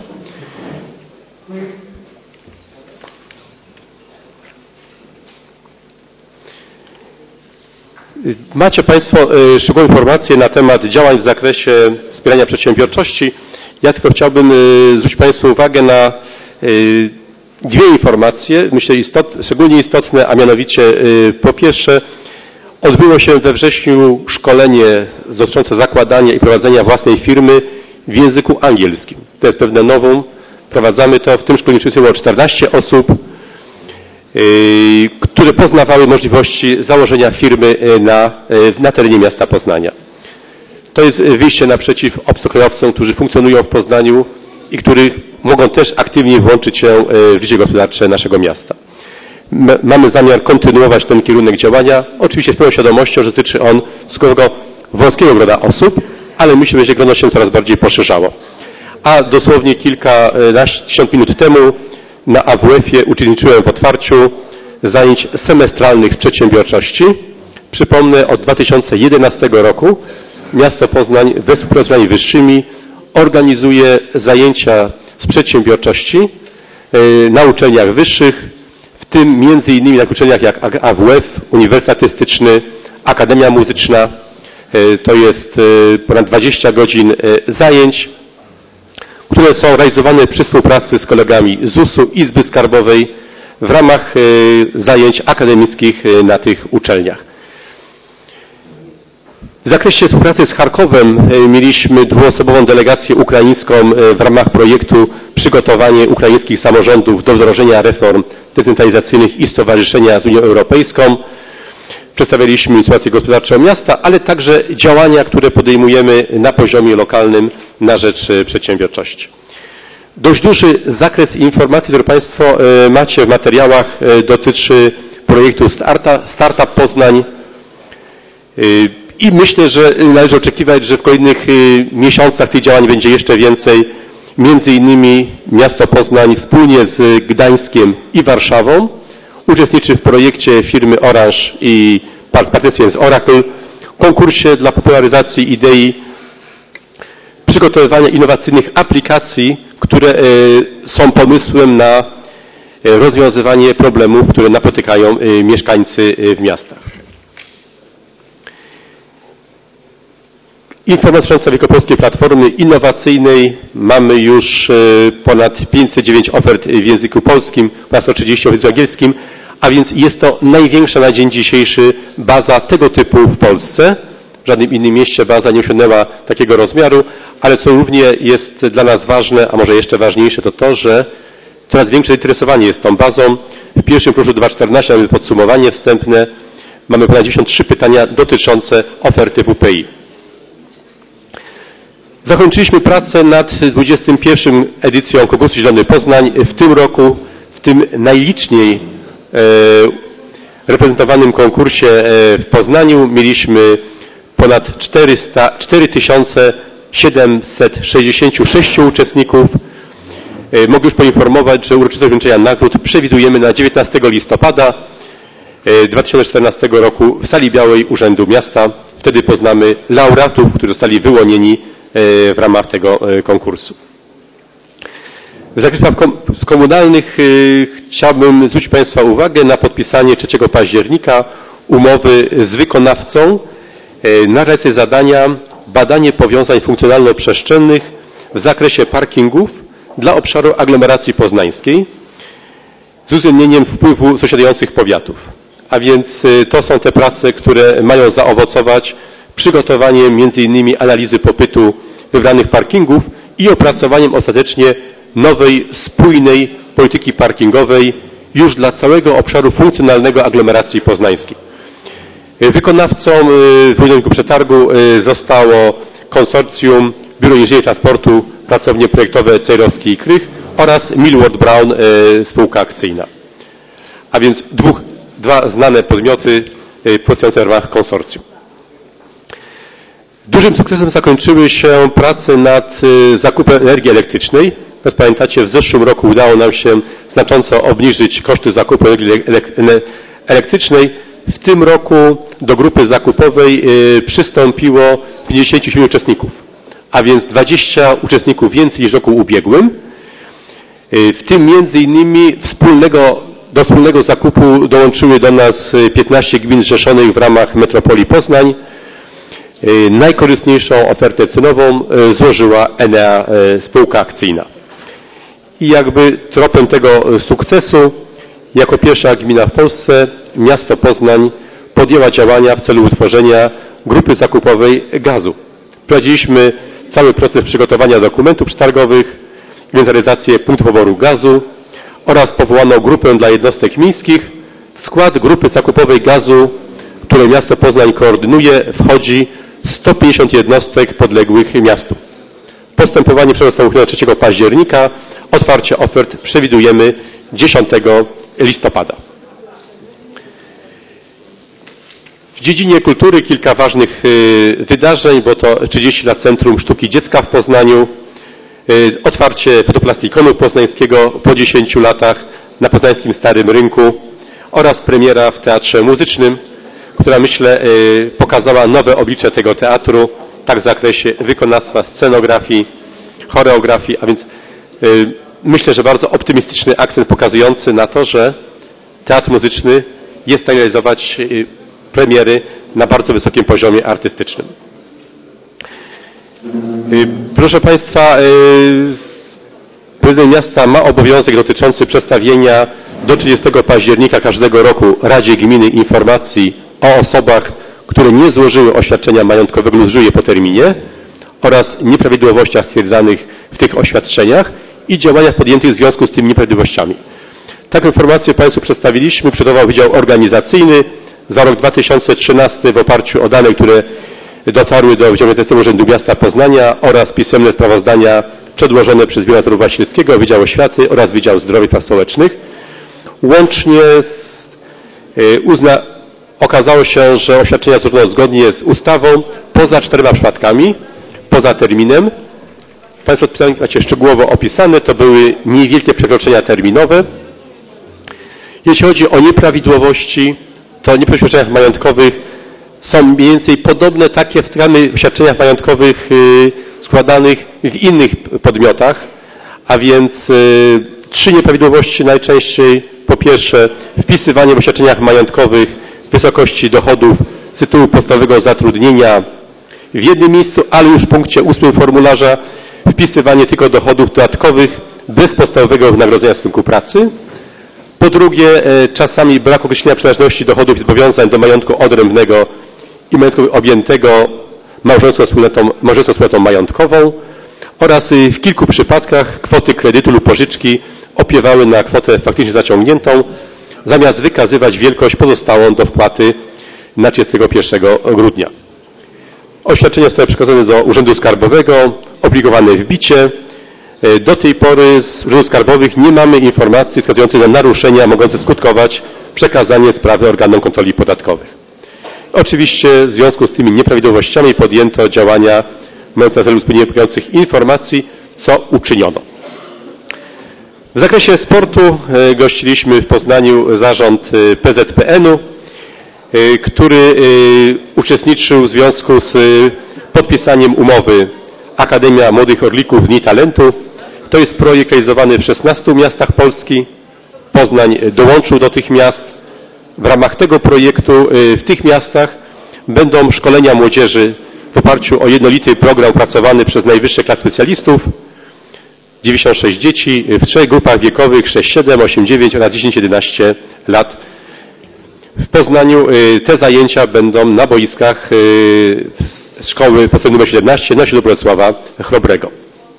Macie Państwo szczegółowe informacje na temat działań w zakresie wspierania przedsiębiorczości. Ja tylko chciałbym zwrócić Państwu uwagę na dwie informacje, myślę istot, szczególnie istotne, a mianowicie po pierwsze odbyło się we wrześniu szkolenie dotyczące zakładania i prowadzenia własnej firmy w języku angielskim. To jest pewne nowum. Prowadzamy to, w tym szkoleniu uczestniczyło czternaście osób, które poznawały możliwości założenia firmy na, na terenie miasta Poznania. To jest wyjście naprzeciw obcokrajowcom, którzy funkcjonują w Poznaniu i których mogą też aktywnie włączyć się w życie gospodarcze naszego miasta. Mamy zamiar kontynuować ten kierunek działania, oczywiście z pełną świadomością, że dotyczy on stosunkowo wąskiego grona osób, ale myślę, że grono się coraz bardziej poszerzało. A dosłownie kilkadziesiąt minut temu na A W F-ie uczestniczyłem w otwarciu zajęć semestralnych z przedsiębiorczości. Przypomnę, od dwa tysiące jedenastego roku miasto Poznań wespół z uczelniami wyższymi organizuje zajęcia z przedsiębiorczości na uczelniach wyższych, w tym między innymi na uczelniach jak A W F, Uniwersytet Artystyczny, Akademia Muzyczna. To jest ponad dwadzieścia godzin zajęć, które są realizowane przy współpracy z kolegami z U S u, Izby Skarbowej w ramach zajęć akademickich na tych uczelniach. W zakresie współpracy z Charkowem mieliśmy dwuosobową delegację ukraińską w ramach projektu Przygotowanie ukraińskich samorządów do wdrożenia reform decentralizacyjnych i stowarzyszenia z Unią Europejską. Przedstawialiśmy sytuację gospodarczą miasta, ale także działania, które podejmujemy na poziomie lokalnym na rzecz przedsiębiorczości. Dość duży zakres informacji, które Państwo macie w materiałach, dotyczy projektu Startup Poznań i myślę, że należy oczekiwać, że w kolejnych miesiącach tych działań będzie jeszcze więcej. Między innymi miasto Poznań wspólnie z Gdańskiem i Warszawą uczestniczy w projekcie firmy Orange i partnerstwie z Oracle, konkursie dla popularyzacji idei przygotowywania innowacyjnych aplikacji, które są pomysłem na rozwiązywanie problemów, które napotykają mieszkańcy w miastach. Informacja dotycząca Wielkopolskiej Platformy Innowacyjnej. Mamy już ponad pięćset dziewięć ofert w języku polskim oraz sto trzydzieści w języku angielskim, a więc jest to największa na dzień dzisiejszy baza tego typu w Polsce. W żadnym innym mieście baza nie osiągnęła takiego rozmiaru, ale co równie jest dla nas ważne, a może jeszcze ważniejsze, to to, że coraz większe zainteresowanie jest tą bazą. W pierwszym próżu dwa tysiące czternastym mamy podsumowanie wstępne. Mamy ponad dziewięćdziesiąt trzy pytania dotyczące oferty W P I. Zakończyliśmy pracę nad dwudziestą pierwszą edycją konkursu Zielony Poznań. W tym roku, w tym najliczniej e, reprezentowanym konkursie w Poznaniu mieliśmy ponad cztery tysiące siedemset sześćdziesiąt sześć uczestników. E, mogę już poinformować, że uroczystość wręczenia nagród przewidujemy na dziewiętnastego listopada dwa tysiące czternastego roku w Sali Białej Urzędu Miasta. Wtedy poznamy laureatów, którzy zostali wyłonieni w ramach tego konkursu. W zakresie spraw komunalnych chciałbym zwrócić Państwa uwagę na podpisanie trzeciego października umowy z wykonawcą na realizację zadania badanie powiązań funkcjonalno-przestrzennych w zakresie parkingów dla obszaru aglomeracji poznańskiej z uwzględnieniem wpływu sąsiadujących powiatów. A więc to są te prace, które mają zaowocować przygotowaniem między innymi analizy popytu wybranych parkingów i opracowaniem ostatecznie nowej, spójnej polityki parkingowej już dla całego obszaru funkcjonalnego aglomeracji poznańskiej. Wykonawcą w wyniku przetargu zostało konsorcjum Biuro Inżynierii Transportu, pracownie projektowe Cejrowski i Krych oraz Millward Brown spółka akcyjna. A więc dwóch, dwa znane podmioty pracujące w ramach konsorcjum. Dużym sukcesem zakończyły się prace nad zakupem energii elektrycznej. Jak pamiętacie, w zeszłym roku udało nam się znacząco obniżyć koszty zakupu energii elektrycznej. W tym roku do grupy zakupowej przystąpiło pięćdziesięciu siedmiu uczestników, a więc dwudziestu uczestników więcej niż w roku ubiegłym. W tym między innymi wspólnego, do wspólnego zakupu dołączyły do nas piętnaście gmin zrzeszonych w ramach Metropolii Poznań. Najkorzystniejszą ofertę cenową złożyła Enea spółka akcyjna. I jakby tropem tego sukcesu, jako pierwsza gmina w Polsce, miasto Poznań podjęła działania w celu utworzenia grupy zakupowej gazu. Prowadziliśmy cały proces przygotowania dokumentów przetargowych, inwentaryzację punktu poboru gazu oraz powołano grupę dla jednostek miejskich. W skład grupy zakupowej gazu, które miasto Poznań koordynuje, wchodzi sto pięćdziesiąt jednostek podległych miastu. Postępowanie zostało uchylone trzeciego października. Otwarcie ofert przewidujemy dziesiątego listopada. W dziedzinie kultury kilka ważnych wydarzeń, bo to trzydzieści lat Centrum Sztuki Dziecka w Poznaniu, otwarcie Fotoplastikonu poznańskiego po dziesięciu latach na poznańskim Starym Rynku oraz premiera w Teatrze Muzycznym, która myślę pokazała nowe oblicze tego teatru, tak w zakresie wykonawstwa, scenografii, choreografii, a więc myślę, że bardzo optymistyczny akcent pokazujący na to, że teatr muzyczny jest w stanie realizować premiery na bardzo wysokim poziomie artystycznym. Proszę Państwa, prezydent miasta ma obowiązek dotyczący przedstawienia do trzydziestego października każdego roku Radzie Gminy informacji o osobach, które nie złożyły oświadczenia majątkowego lub złożyły je po terminie oraz nieprawidłowościach stwierdzanych w tych oświadczeniach i działaniach podjętych w związku z tymi nieprawidłowościami. Taką informację Państwu przedstawiliśmy, przygotował Wydział Organizacyjny za rok dwa tysiące trzynasty w oparciu o dane, które dotarły do Wydziału Administracyjnego Urzędu Miasta Poznania oraz pisemne sprawozdania przedłożone przez Biuro Nadzoru Właścicielskiego, Wydział Oświaty oraz Wydział Zdrowia i Praw Społecznych. Łącznie z, uzna, okazało się, że oświadczenia złożono zgodnie z ustawą poza czterema przypadkami, poza terminem. Państwo macie szczegółowo opisane, to były niewielkie przekroczenia terminowe. Jeśli chodzi o nieprawidłowości, to nieprawidłowości w oświadczeniach majątkowych są mniej więcej podobne takie w oświadczeniach majątkowych składanych w innych podmiotach, a więc trzy nieprawidłowości najczęściej. Po pierwsze, wpisywanie w oświadczeniach majątkowych wysokości dochodów z tytułu podstawowego zatrudnienia w jednym miejscu, ale już w punkcie ósmym formularza wpisywanie tylko dochodów dodatkowych bez podstawowego wynagrodzenia w stosunku pracy. Po drugie, czasami brak określenia przynależności dochodów i zobowiązań do majątku odrębnego i majątku objętego małżeństwem wspólnotą, małżeństwem wspólnotą majątkową oraz w kilku przypadkach kwoty kredytu lub pożyczki opiewały na kwotę faktycznie zaciągniętą, zamiast wykazywać wielkość pozostałą do wpłaty na trzydziestego pierwszego grudnia. Oświadczenia zostały przekazane do Urzędu Skarbowego, obligowane w bicie. Do tej pory z Urzędów Skarbowych nie mamy informacji wskazującej na naruszenia mogące skutkować przekazaniem sprawy organom kontroli podatkowych. Oczywiście w związku z tymi nieprawidłowościami podjęto działania mające na celu spełnienie wynikających informacji, co uczyniono. W zakresie sportu gościliśmy w Poznaniu zarząd P Z P N-u, który uczestniczył w związku z podpisaniem umowy Akademia Młodych Orlików Dni Talentu. To jest projekt realizowany w szesnastu miastach Polski. Poznań dołączył do tych miast. W ramach tego projektu w tych miastach będą szkolenia młodzieży w oparciu o jednolity program opracowany przez najwyższe klasy specjalistów. dziewięćdziesiąt sześć dzieci w trzech grupach wiekowych sześć, siedem, osiem, dziewięć oraz dziesięć, jedenaście lat. W Poznaniu te zajęcia będą na boiskach szkoły podstawowej numer siedemnaście na osiedlu Bolesława Chrobrego.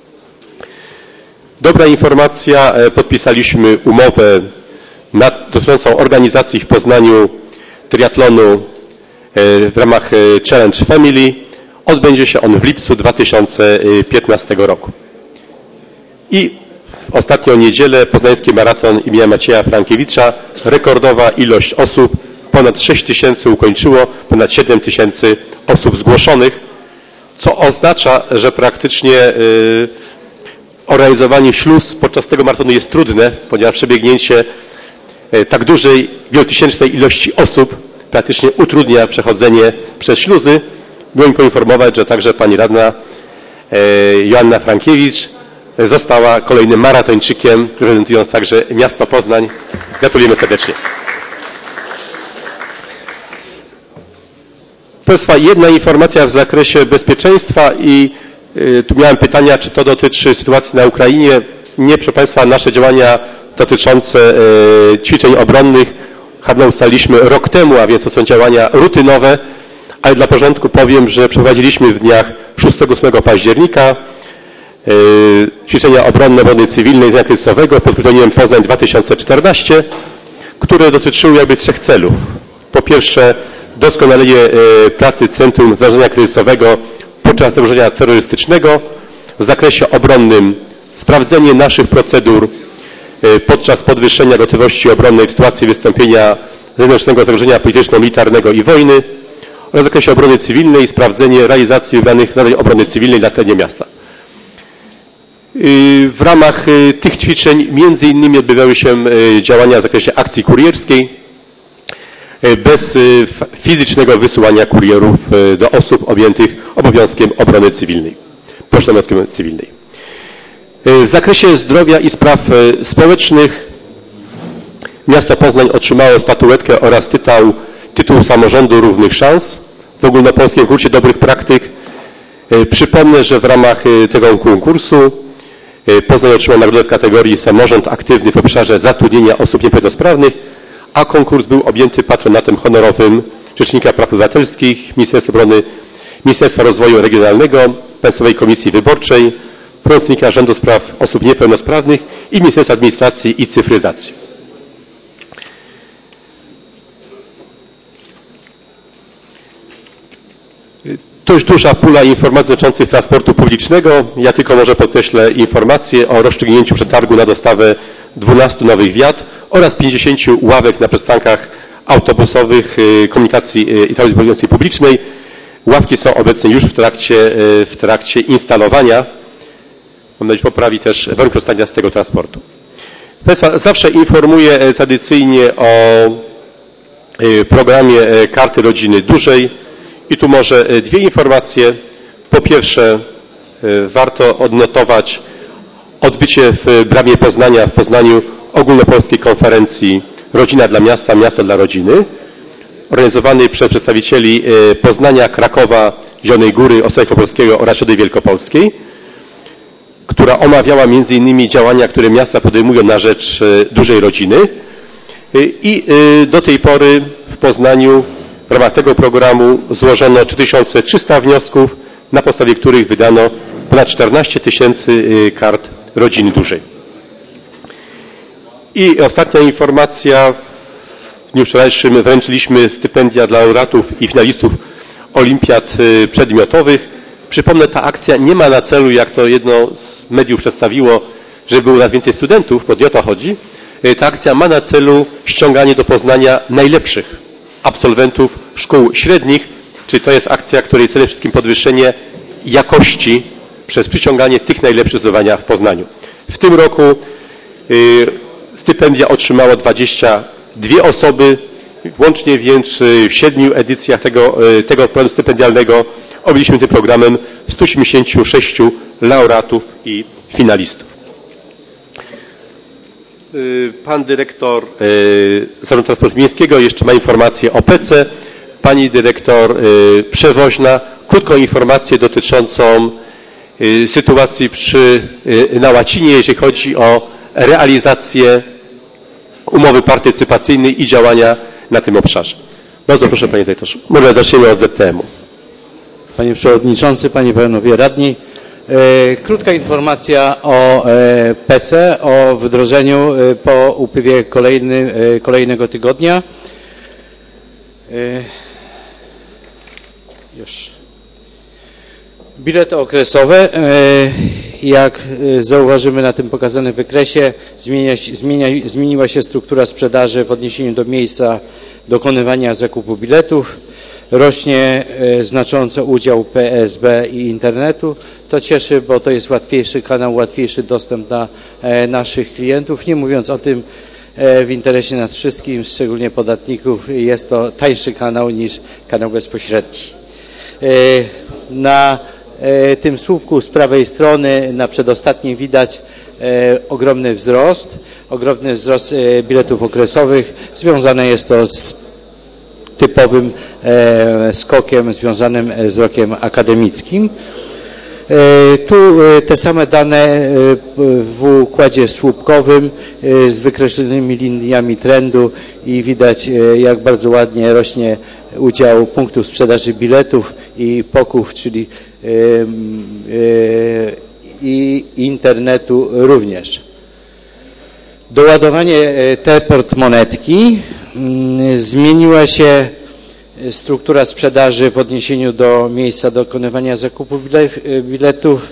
Dobra informacja, podpisaliśmy umowę nad, dotyczącą organizacji w Poznaniu triatlonu w ramach Challenge Family. Odbędzie się on w lipcu dwa tysiące piętnastego roku. I w ostatnią niedzielę poznański maraton imienia Macieja Frankiewicza, rekordowa ilość osób, ponad sześć tysięcy ukończyło, ponad siedem tysięcy osób zgłoszonych, co oznacza, że praktycznie yy, organizowanie śluz podczas tego maratonu jest trudne, ponieważ przebiegnięcie yy, tak dużej, wielotysięcznej ilości osób praktycznie utrudnia przechodzenie przez śluzy. Byłem poinformować, że także pani radna Joanna Frankiewicz została kolejnym maratończykiem, reprezentując także miasto Poznań. Gratulujemy serdecznie. Proszę Państwa, jedna informacja w zakresie bezpieczeństwa i y, tu miałem pytania, czy to dotyczy sytuacji na Ukrainie. Nie, proszę Państwa, nasze działania dotyczące y, ćwiczeń obronnych harmonogram ustaliliśmy rok temu, a więc to są działania rutynowe, ale dla porządku powiem, że przeprowadziliśmy w dniach szóstego do ósmego października y, ćwiczenia obronne wojny cywilnej z dnia kryzysowego pod kryterium Poznań dwa tysiące czternaście, które dotyczyły jakby trzech celów. Po pierwsze, doskonalenie pracy Centrum Zarządzania Kryzysowego podczas zagrożenia terrorystycznego w zakresie obronnym, sprawdzenie naszych procedur podczas podwyższenia gotowości obronnej w sytuacji wystąpienia zewnętrznego zagrożenia polityczno-militarnego i wojny oraz w zakresie obrony cywilnej sprawdzenie realizacji wybranych zadań obrony cywilnej na terenie miasta. W ramach tych ćwiczeń między innymi odbywały się działania w zakresie akcji kurierskiej, bez fizycznego wysyłania kurierów do osób objętych obowiązkiem obrony cywilnej, pocztą obowiązkiem cywilnej. W zakresie zdrowia i spraw społecznych miasto Poznań otrzymało statuetkę oraz tytuł, tytuł samorządu równych szans w ogólnopolskim konkursie dobrych praktyk. Przypomnę, że w ramach tego konkursu Poznań otrzymał nagrodę w kategorii samorząd aktywny w obszarze zatrudnienia osób niepełnosprawnych, a konkurs był objęty patronatem honorowym Rzecznika Praw Obywatelskich, Ministerstwa Obrony, Ministerstwa Rozwoju Regionalnego, Państwowej Komisji Wyborczej, Pełnomocnika Rządu Spraw Osób Niepełnosprawnych i Ministerstwa Administracji i Cyfryzacji. Dość duża pula informacji dotyczących transportu publicznego. Ja tylko może podkreślę informację o rozstrzygnięciu przetargu na dostawę dwunastu nowych wiat oraz pięćdziesięciu ławek na przystankach autobusowych komunikacji i transportacji publicznej. Ławki są obecnie już w trakcie, w trakcie instalowania. Mam nadzieję, że poprawi też warunki korzystania z tego transportu. Państwa, zawsze informuję tradycyjnie o programie Karty Rodziny Dużej i tu może dwie informacje. Po pierwsze, warto odnotować odbycie w Bramie Poznania w Poznaniu ogólnopolskiej konferencji Rodzina dla Miasta, Miasto dla Rodziny, organizowanej przez przedstawicieli Poznania, Krakowa, Zielonej Góry, Ostrołęki Opolskiego oraz Środy Wielkopolskiej, która omawiała między innymi działania, które miasta podejmują na rzecz dużej rodziny. I do tej pory w Poznaniu w ramach tego programu złożono trzy tysiące trzysta wniosków, na podstawie których wydano ponad czternaście tysięcy kart rodziny dużej. I ostatnia informacja. W dniu wczorajszym wręczyliśmy stypendia dla laureatów i finalistów olimpiad przedmiotowych. Przypomnę, ta akcja nie ma na celu, jak to jedno z mediów przedstawiło, żeby było nas więcej studentów, bo nie o to chodzi. Ta akcja ma na celu ściąganie do Poznania najlepszych absolwentów szkół średnich, czyli to jest akcja, której celem wszystkim podwyższenie jakości przez przyciąganie tych najlepszych zdobywania w Poznaniu. W tym roku y, stypendia otrzymało dwadzieścia dwie osoby, łącznie więc w siedmiu edycjach tego, tego programu stypendialnego objęliśmy tym programem stu osiemdziesięciu sześciu laureatów i finalistów. Pan dyrektor Zarządu Transportu Miejskiego jeszcze ma informację o P C. Pani dyrektor Przewoźna krótką informację dotyczącą sytuacji przy, na Łacinie, jeżeli chodzi o realizację umowy partycypacyjnej i działania na tym obszarze. Bardzo proszę, panie dyrektorze. Może zaczniemy od Z T M-u. Panie Przewodniczący, Panie i Panowie Radni. E, krótka informacja o e, P C, o wdrożeniu e, po upływie kolejny, e, kolejnego tygodnia. E, już. Bilety okresowe, e, jak zauważymy na tym pokazanym wykresie, zmienia, zmienia, zmieniła się struktura sprzedaży w odniesieniu do miejsca dokonywania zakupu biletów. Rośnie znacząco udział P S B i internetu. To cieszy, bo to jest łatwiejszy kanał, łatwiejszy dostęp dla naszych klientów. Nie mówiąc o tym, w interesie nas wszystkich, szczególnie podatników. Jest to tańszy kanał niż kanał bezpośredni. Na tym słupku z prawej strony, na przedostatnim, widać ogromny wzrost, ogromny wzrost biletów okresowych. Związane jest to z typowym skokiem związanym z rokiem akademickim. Tu te same dane w układzie słupkowym z wykreślonymi liniami trendu i widać, jak bardzo ładnie rośnie udział punktów sprzedaży biletów i poków, czyli i internetu również. Doładowanie T-portmonetki. Zmieniła się struktura sprzedaży w odniesieniu do miejsca dokonywania zakupu biletów.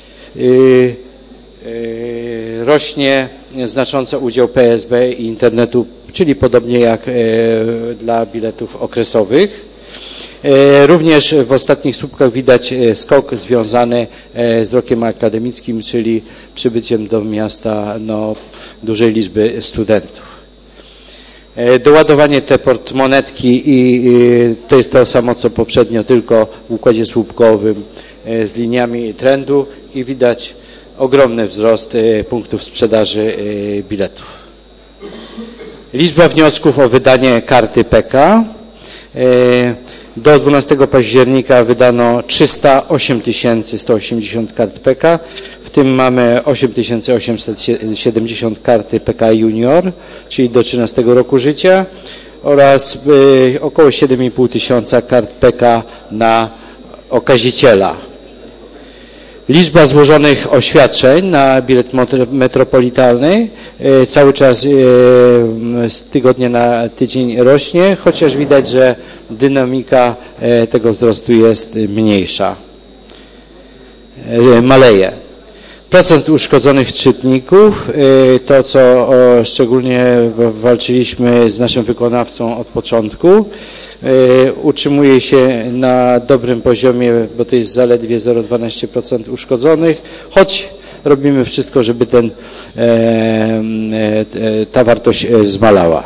Rośnie znacząco udział P S B i internetu, czyli podobnie jak dla biletów okresowych. Również w ostatnich słupkach widać skok związany z rokiem akademickim, czyli przybyciem do miasta no, dużej liczby studentów. Doładowanie te portmonetki i to jest to samo co poprzednio, tylko w układzie słupkowym z liniami trendu i widać ogromny wzrost punktów sprzedaży biletów. Liczba wniosków o wydanie karty P K. Do dwunastego października wydano trzysta osiem tysięcy sto osiemdziesiąt kart P K, w tym mamy osiem tysięcy osiemset siedemdziesiąt karty P K Junior, czyli do trzynastego roku życia oraz y, około siedem i pół tysiąca kart P K na okaziciela. Liczba złożonych oświadczeń na bilet metropolitalny y, cały czas y, z tygodnia na tydzień rośnie, chociaż widać, że dynamika y, tego wzrostu jest mniejsza, y, maleje. Procent uszkodzonych czytników, y, to co o, szczególnie walczyliśmy z naszym wykonawcą od początku, utrzymuje się na dobrym poziomie, bo to jest zaledwie zero przecinek dwanaście procent uszkodzonych, choć robimy wszystko, żeby ten, ta wartość zmalała.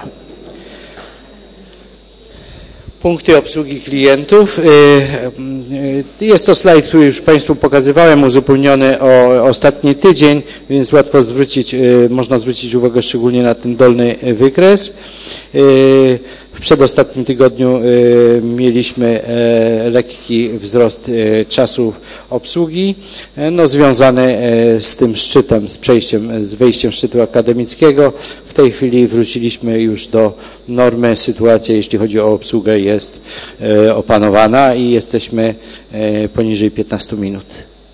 Punkty obsługi klientów. Jest to slajd, który już Państwu pokazywałem, uzupełniony o ostatni tydzień, więc łatwo zwrócić, można zwrócić uwagę szczególnie na ten dolny wykres. W przedostatnim tygodniu mieliśmy lekki wzrost czasu obsługi, no, związany z tym szczytem, z przejściem, z wejściem szczytu akademickiego. W tej chwili wróciliśmy już do normy. Sytuacja, jeśli chodzi o obsługę, jest opanowana i jesteśmy poniżej piętnastu minut.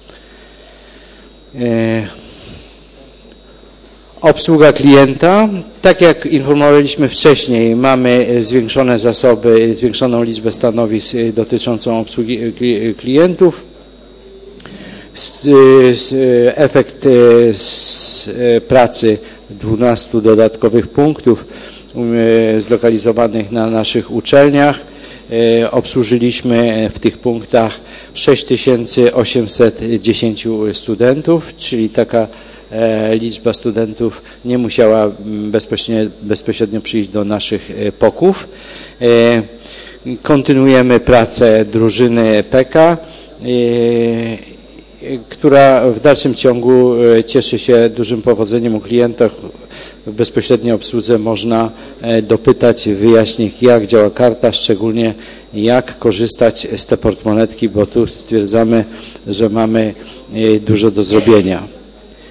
Obsługa klienta. Tak jak informowaliśmy wcześniej, mamy zwiększone zasoby, zwiększoną liczbę stanowisk dotyczącą obsługi klientów. Efekt z pracy dwunastu dodatkowych punktów zlokalizowanych na naszych uczelniach. Obsłużyliśmy w tych punktach sześć tysięcy osiemset dziesięć studentów, czyli taka liczba studentów nie musiała bezpośrednio, bezpośrednio przyjść do naszych poków. Kontynuujemy pracę drużyny P K, która w dalszym ciągu cieszy się dużym powodzeniem u klientów. W bezpośredniej obsłudze można dopytać wyjaśnień, jak działa karta, szczególnie jak korzystać z tej portmonetki, bo tu stwierdzamy, że mamy dużo do zrobienia.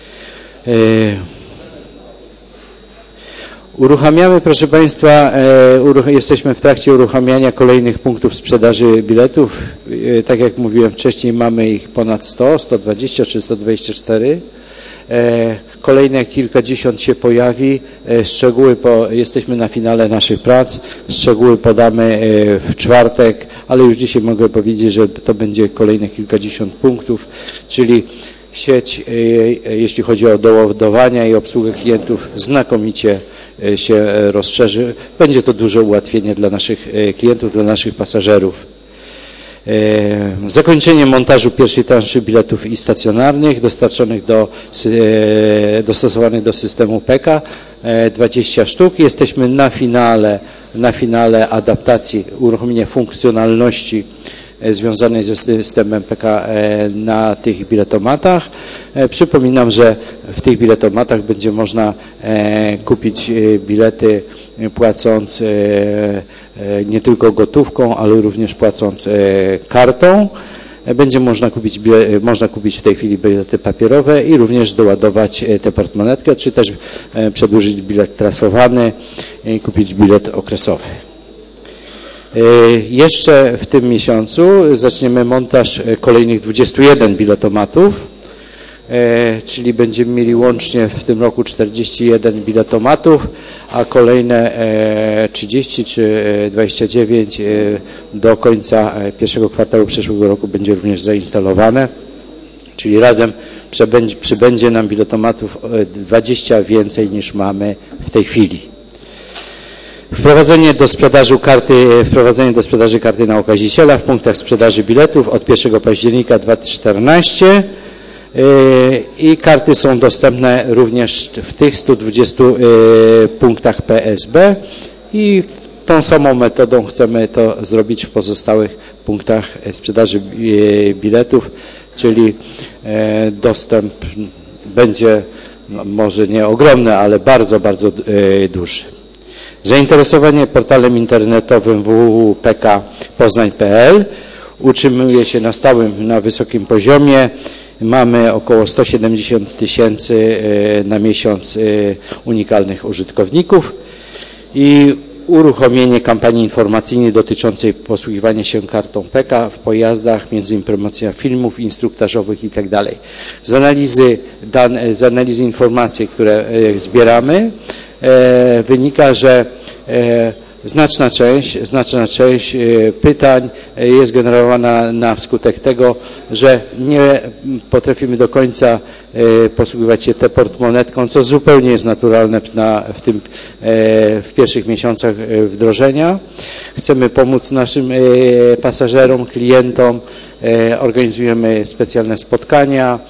Uruchamiamy, proszę Państwa, jesteśmy w trakcie uruchamiania kolejnych punktów sprzedaży biletów. Tak jak mówiłem wcześniej, mamy ich ponad sto, sto dwadzieścia czy sto dwadzieścia cztery. Kolejne kilkadziesiąt się pojawi. Szczegóły, po, jesteśmy na finale naszych prac. Szczegóły podamy w czwartek, ale już dzisiaj mogę powiedzieć, że to będzie kolejne kilkadziesiąt punktów, czyli sieć, jeśli chodzi o doładowania i obsługę klientów, znakomicie się rozszerzy. Będzie to duże ułatwienie dla naszych klientów, dla naszych pasażerów. Zakończenie montażu pierwszej transzy biletów i stacjonarnych dostarczonych do, dostosowanych do systemu P E K A, dwadzieścia sztuk. Jesteśmy na finale, na finale adaptacji, uruchomienia funkcjonalności związanej ze systemem P K A na tych biletomatach. Przypominam, że w tych biletomatach będzie można kupić bilety płacąc nie tylko gotówką, ale również płacąc kartą. Będzie można kupić, można kupić w tej chwili bilety papierowe i również doładować tę portmonetkę, czy też przedłużyć bilet trasowany i kupić bilet okresowy. Jeszcze w tym miesiącu zaczniemy montaż kolejnych dwudziestu jeden biletomatów, czyli będziemy mieli łącznie w tym roku czterdzieści jeden biletomatów, a kolejne trzydzieści czy dwadzieścia dziewięć do końca pierwszego kwartału przyszłego roku będzie również zainstalowane, czyli razem przybędzie, przybędzie nam biletomatów dwadzieścia więcej niż mamy w tej chwili. Wprowadzenie do sprzedaży karty, wprowadzenie do sprzedaży karty na okaziciela w punktach sprzedaży biletów od pierwszego października dwa tysiące czternastego i karty są dostępne również w tych stu dwudziestu punktach P S B i tą samą metodą chcemy to zrobić w pozostałych punktach sprzedaży biletów, czyli dostęp będzie no, może nie ogromny, ale bardzo, bardzo duży. Zainteresowanie portalem internetowym w w w kropka p k poznań kropka p l utrzymuje się na stałym, na wysokim poziomie. Mamy około sto siedemdziesiąt tysięcy na miesiąc unikalnych użytkowników i uruchomienie kampanii informacyjnej dotyczącej posługiwania się kartą P E K A w pojazdach, między innymi promocja filmów instruktażowych itd. Z analizy, dan, z analizy informacji, które zbieramy, e, wynika, że e, Znaczna część, znaczna część pytań jest generowana na wskutek tego, że nie potrafimy do końca posługiwać się tę portmonetką, co zupełnie jest naturalne na, w, tym, w pierwszych miesiącach wdrożenia. Chcemy pomóc naszym pasażerom, klientom. Organizujemy specjalne spotkania.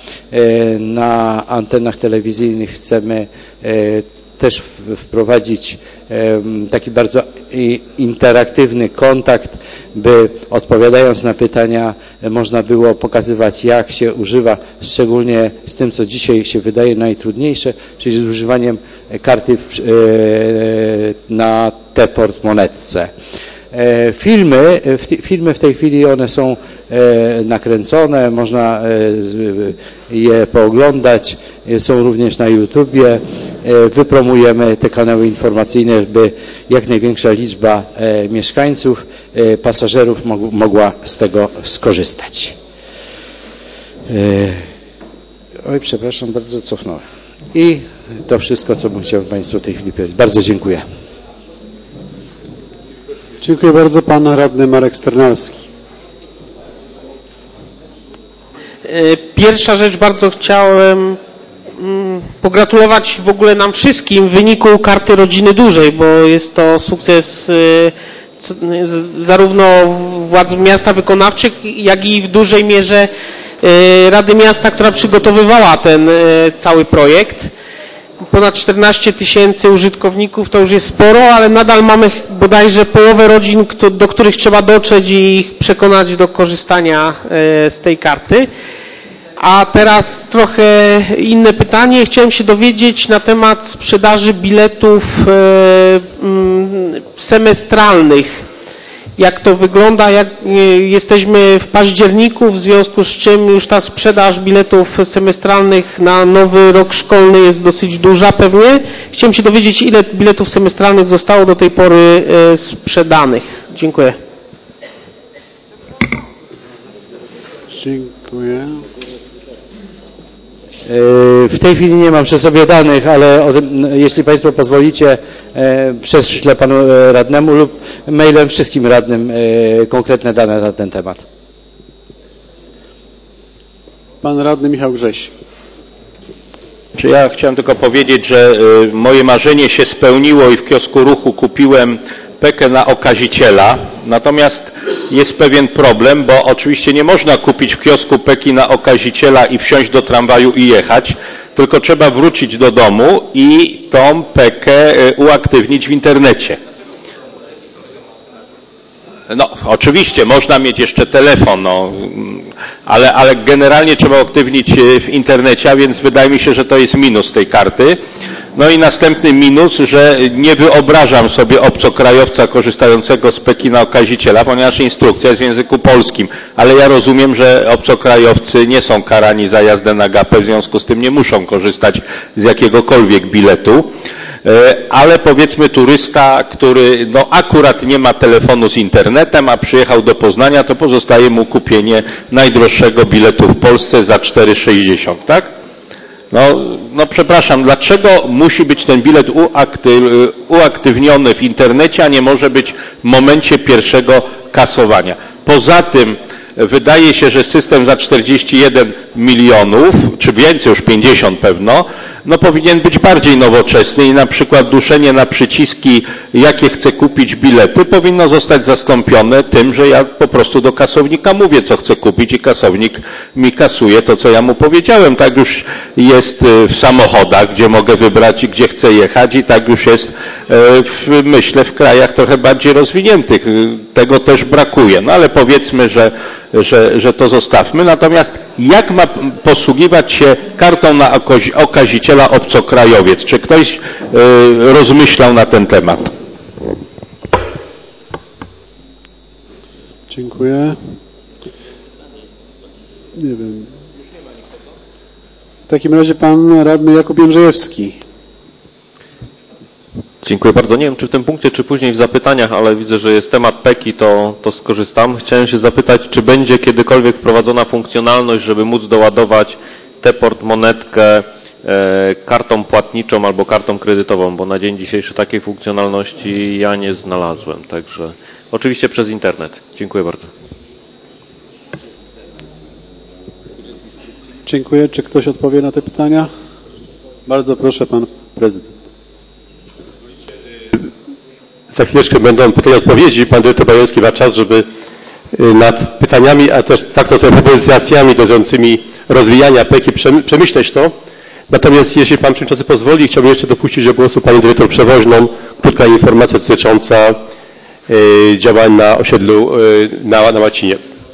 Na antenach telewizyjnych chcemy też wprowadzić taki bardzo interaktywny kontakt, by odpowiadając na pytania można było pokazywać, jak się używa, szczególnie z tym, co dzisiaj się wydaje najtrudniejsze, czyli z używaniem karty na tę portmonetce. Filmy, filmy w tej chwili one są nakręcone, można je pooglądać, są również na YouTubie. Wypromujemy te kanały informacyjne, by jak największa liczba mieszkańców, pasażerów mogła z tego skorzystać. Oj, przepraszam, bardzo cofnąłem. I to wszystko, co bym chciał Państwu w tej chwili powiedzieć. Bardzo dziękuję. Dziękuję bardzo. Pan radny Marek Sternalski. Pierwsza rzecz, bardzo chciałem pogratulować w ogóle nam wszystkim w wyniku karty rodziny dużej, bo jest to sukces zarówno władz miasta wykonawczych, jak i w dużej mierze Rady Miasta, która przygotowywała ten cały projekt. Ponad czternaście tysięcy użytkowników to już jest sporo, ale nadal mamy bodajże połowę rodzin, do których trzeba dotrzeć i ich przekonać do korzystania z tej karty. A teraz trochę inne pytanie. Chciałem się dowiedzieć na temat sprzedaży biletów semestralnych. Jak to wygląda? Jak jesteśmy w październiku, w związku z czym już ta sprzedaż biletów semestralnych na nowy rok szkolny jest dosyć duża pewnie. Chciałem się dowiedzieć, ile biletów semestralnych zostało do tej pory sprzedanych. Dziękuję. Dziękuję. W tej chwili nie mam przy sobie danych, ale o tym, jeśli Państwo pozwolicie, prześlę Panu radnemu lub mailem wszystkim radnym konkretne dane na ten temat. Pan radny Michał Grześ. Czy ja chciałem tylko powiedzieć, że moje marzenie się spełniło i w kiosku Ruchu kupiłem P E K A na okaziciela, natomiast jest pewien problem, bo oczywiście nie można kupić w kiosku peki na okaziciela i wsiąść do tramwaju i jechać, tylko trzeba wrócić do domu i tą pekę uaktywnić w internecie. No, oczywiście, można mieć jeszcze telefon, no, ale, ale generalnie trzeba aktywnić w internecie, a więc wydaje mi się, że to jest minus tej karty. No i następny minus, że nie wyobrażam sobie obcokrajowca korzystającego z peki na okaziciela, ponieważ instrukcja jest w języku polskim, ale ja rozumiem, że obcokrajowcy nie są karani za jazdę na gapę, w związku z tym nie muszą korzystać z jakiegokolwiek biletu. Ale powiedzmy turysta, który no akurat nie ma telefonu z internetem, a przyjechał do Poznania, to pozostaje mu kupienie najdroższego biletu w Polsce za cztery sześćdziesiąt, tak? No, no przepraszam, dlaczego musi być ten bilet uaktyw, uaktywniony w internecie, a nie może być w momencie pierwszego kasowania? Poza tym wydaje się, że system za czterdzieści jeden milionów, czy więcej, już pięćdziesiąt pewno, no powinien być bardziej nowoczesny i na przykład duszenie na przyciski, jakie chcę kupić bilety, powinno zostać zastąpione tym, że ja po prostu do kasownika mówię, co chcę kupić i kasownik mi kasuje to, co ja mu powiedziałem. Tak już jest w samochodach, gdzie mogę wybrać i gdzie chcę jechać i tak już jest, w, myślę, w krajach trochę bardziej rozwiniętych. Tego też brakuje, no ale powiedzmy, że Że, że to zostawmy. Natomiast jak ma posługiwać się kartą na okaziciela obcokrajowiec? Czy ktoś y, rozmyślał na ten temat? Dziękuję. Nie wiem. W takim razie pan radny Jakub Jędrzejewski. Dziękuję bardzo. Nie wiem, czy w tym punkcie, czy później w zapytaniach, ale widzę, że jest temat peki, to, to skorzystam. Chciałem się zapytać, czy będzie kiedykolwiek wprowadzona funkcjonalność, żeby móc doładować tę portmonetkę e, kartą płatniczą albo kartą kredytową, bo na dzień dzisiejszy takiej funkcjonalności ja nie znalazłem. Także oczywiście przez internet. Dziękuję bardzo. Dziękuję. Czy ktoś odpowie na te pytania? Bardzo proszę, pan prezydent. Za chwileczkę będą pytania odpowiedzi. Pan dyrektor Bajorski ma czas, żeby nad pytaniami, a też fakto propozycjami dotyczącymi rozwijania peki przemyśleć to. Natomiast jeśli pan przewodniczący pozwoli, chciałbym jeszcze dopuścić do głosu panią dyrektor Przewoźną. Krótka informacja dotycząca działań na osiedlu na, na Łacinie.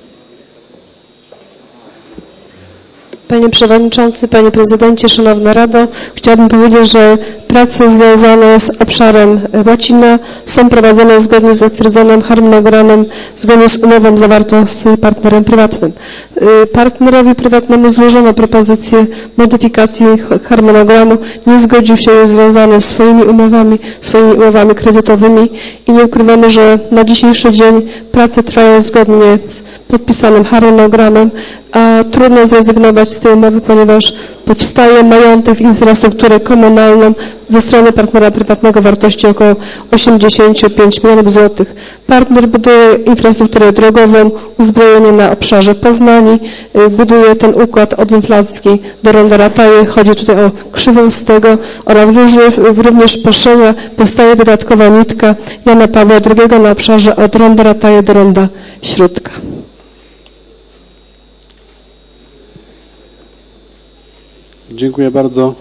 Panie Przewodniczący, Panie Prezydencie, Szanowna Rado, chciałabym powiedzieć, że prace związane z obszarem Łacina są prowadzone zgodnie z zatwierdzonym harmonogramem, zgodnie z umową zawartą z partnerem prywatnym. Partnerowi prywatnemu złożono propozycję modyfikacji harmonogramu, nie zgodził się, jest związany z swoimi umowami, swoimi umowami kredytowymi i nie ukrywamy, że na dzisiejszy dzień prace trwają zgodnie z podpisanym harmonogramem, a trudno zrezygnować z tej umowy, ponieważ powstaje majątek w infrastrukturę komunalną ze strony partnera prywatnego wartości około osiemdziesiąt pięć milionów złotych. Partner buduje infrastrukturę drogową, uzbrojenie na obszarze Poznani, buduje ten układ od Inflackiej do Ronda Rataje. Chodzi tutaj o krzywą z tego oraz również Poszeła. Powstaje dodatkowa nitka Jana Pawła drugiego na obszarze od Ronda Rataje do Ronda Śródka. Dziękuję bardzo.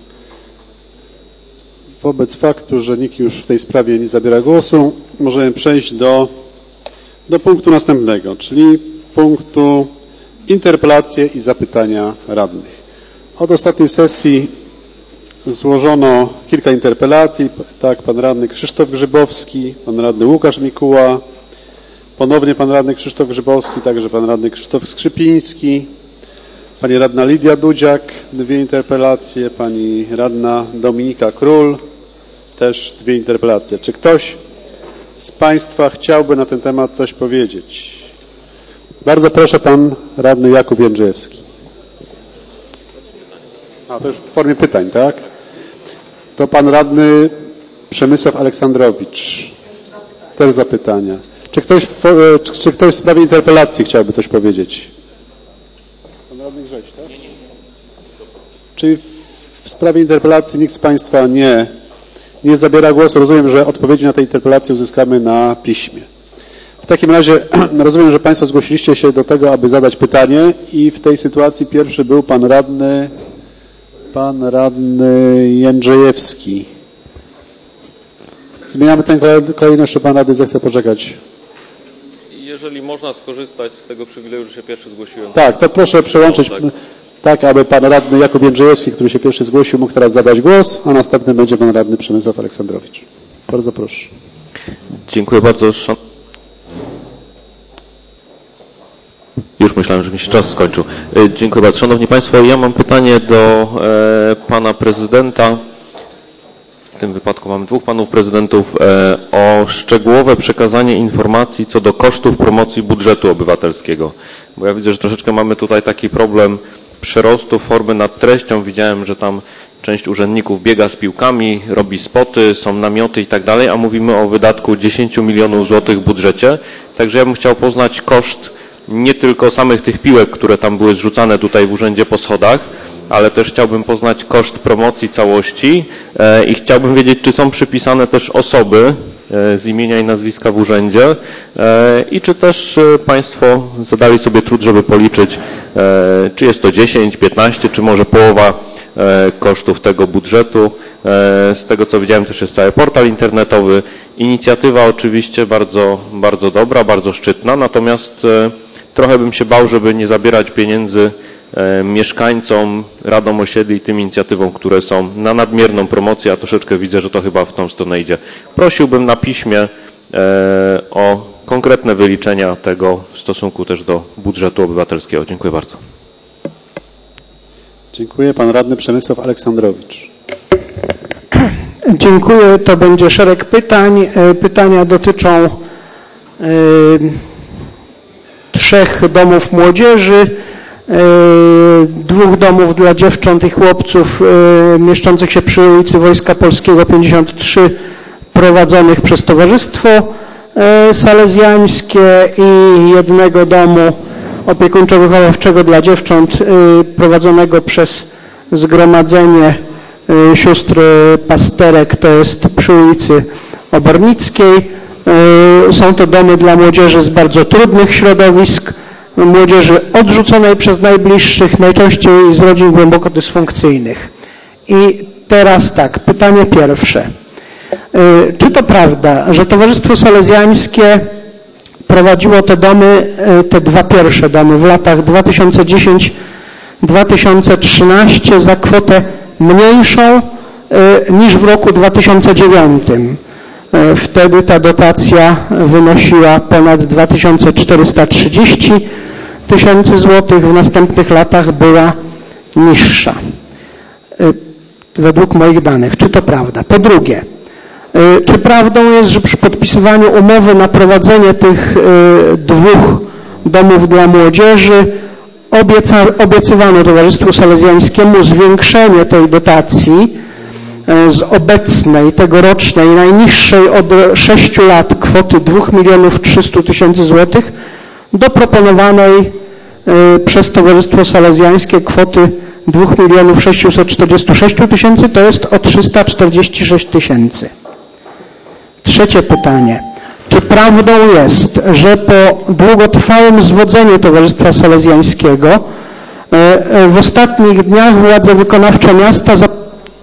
Wobec faktu, że nikt już w tej sprawie nie zabiera głosu, możemy przejść do, do punktu następnego, czyli punktu interpelacje i zapytania radnych. Od ostatniej sesji złożono kilka interpelacji. Tak, pan radny Krzysztof Grzybowski, pan radny Łukasz Mikuła, ponownie pan radny Krzysztof Grzybowski, także pan radny Krzysztof Skrzypiński, pani radna Lidia Dudziak, dwie interpelacje, pani radna Dominika Król, też dwie interpelacje. Czy ktoś z państwa chciałby na ten temat coś powiedzieć? Bardzo proszę, pan radny Jakub Jędrzejewski. A, to już w formie pytań, tak? To pan radny Przemysław Aleksandrowicz. Też zapytania. Czy ktoś w, czy ktoś w sprawie interpelacji chciałby coś powiedzieć? Pan radny Grześ, tak? Czyli w sprawie interpelacji nikt z państwa nie, nie zabiera głosu. Rozumiem, że odpowiedzi na te interpelacje uzyskamy na piśmie. W takim razie rozumiem, że Państwo zgłosiliście się do tego, aby zadać pytanie i w tej sytuacji pierwszy był pan radny, pan radny Jędrzejewski. Zmieniamy tę kolejność, czy pan radny zechce poczekać? Jeżeli można skorzystać z tego przywileju, że się pierwszy zgłosiłem. Tak, to proszę przełączyć tak. tak, aby pan radny Jakub Jędrzejewski, który się pierwszy zgłosił, mógł teraz zabrać głos, a następny będzie pan radny Przemysław Aleksandrowicz. Bardzo proszę. Dziękuję bardzo. Już myślałem, że mi się czas skończył. Dziękuję bardzo. Szanowni Państwo, ja mam pytanie do e, pana prezydenta. W tym wypadku mamy dwóch panów prezydentów e, o szczegółowe przekazanie informacji co do kosztów promocji budżetu obywatelskiego. Bo ja widzę, że troszeczkę mamy tutaj taki problem przerostu formy nad treścią. Widziałem, że tam część urzędników biega z piłkami, robi spoty, są namioty i tak dalej, a mówimy o wydatku dziesięć milionów złotych w budżecie. Także ja bym chciał poznać koszt nie tylko samych tych piłek, które tam były zrzucane tutaj w urzędzie po schodach, ale też chciałbym poznać koszt promocji całości e, i chciałbym wiedzieć, czy są przypisane też osoby e, z imienia i nazwiska w urzędzie e, i czy też e, Państwo zadali sobie trud, żeby policzyć, e, czy jest to dziesięć, piętnaście, czy może połowa e, kosztów tego budżetu. E, z tego co widziałem też jest cały portal internetowy. Inicjatywa oczywiście bardzo, bardzo dobra, bardzo szczytna, natomiast e, trochę bym się bał, żeby nie zabierać pieniędzy e, mieszkańcom, radom osiedli i tym inicjatywom, które są na nadmierną promocję, a troszeczkę widzę, że to chyba w tą stronę idzie. Prosiłbym na piśmie e, o konkretne wyliczenia tego w stosunku też do budżetu obywatelskiego. Dziękuję bardzo. Dziękuję. Pan radny Przemysław Aleksandrowicz. Dziękuję. To będzie szereg pytań. Pytania dotyczą y, trzech domów młodzieży, y, dwóch domów dla dziewcząt i chłopców y, mieszczących się przy ulicy Wojska Polskiego pięćdziesiąt trzy prowadzonych przez Towarzystwo y, Salezjańskie i jednego domu opiekuńczo-wychowawczego dla dziewcząt y, prowadzonego przez Zgromadzenie y, Sióstr Pasterek, to jest przy ulicy Obornickiej. Y, są to domy dla młodzieży z bardzo trudnych środowisk, młodzieży odrzuconej przez najbliższych, najczęściej z rodzin głęboko dysfunkcyjnych. I teraz tak, pytanie pierwsze. Y, czy to prawda, że Towarzystwo Salezjańskie prowadziło te domy, te dwa pierwsze domy w latach dwa tysiące dziesiąty do dwa tysiące trzynastego za kwotę mniejszą niż w roku dwa tysiące dziewiątym. Wtedy ta dotacja wynosiła ponad dwa tysiące czterysta trzydzieści tysięcy złotych, w następnych latach była niższa. Według moich danych. Czy to prawda? Po drugie, czy prawdą jest, że przy podpisywaniu umowy na prowadzenie tych dwóch domów dla młodzieży obieca, obiecywano Towarzystwu Salezjańskiemu zwiększenie tej dotacji z obecnej, tegorocznej, najniższej od sześciu lat kwoty dwóch milionów trzystu tysięcy złotych do proponowanej przez Towarzystwo Salezjańskie kwoty dwóch milionów sześciuset czterdziestu sześciu tysięcy, to jest o trzysta czterdzieści sześć tysięcy. Trzecie pytanie. Czy prawdą jest, że po długotrwałym zwodzeniu Towarzystwa Salezjańskiego w ostatnich dniach władze wykonawcze miasta... Za...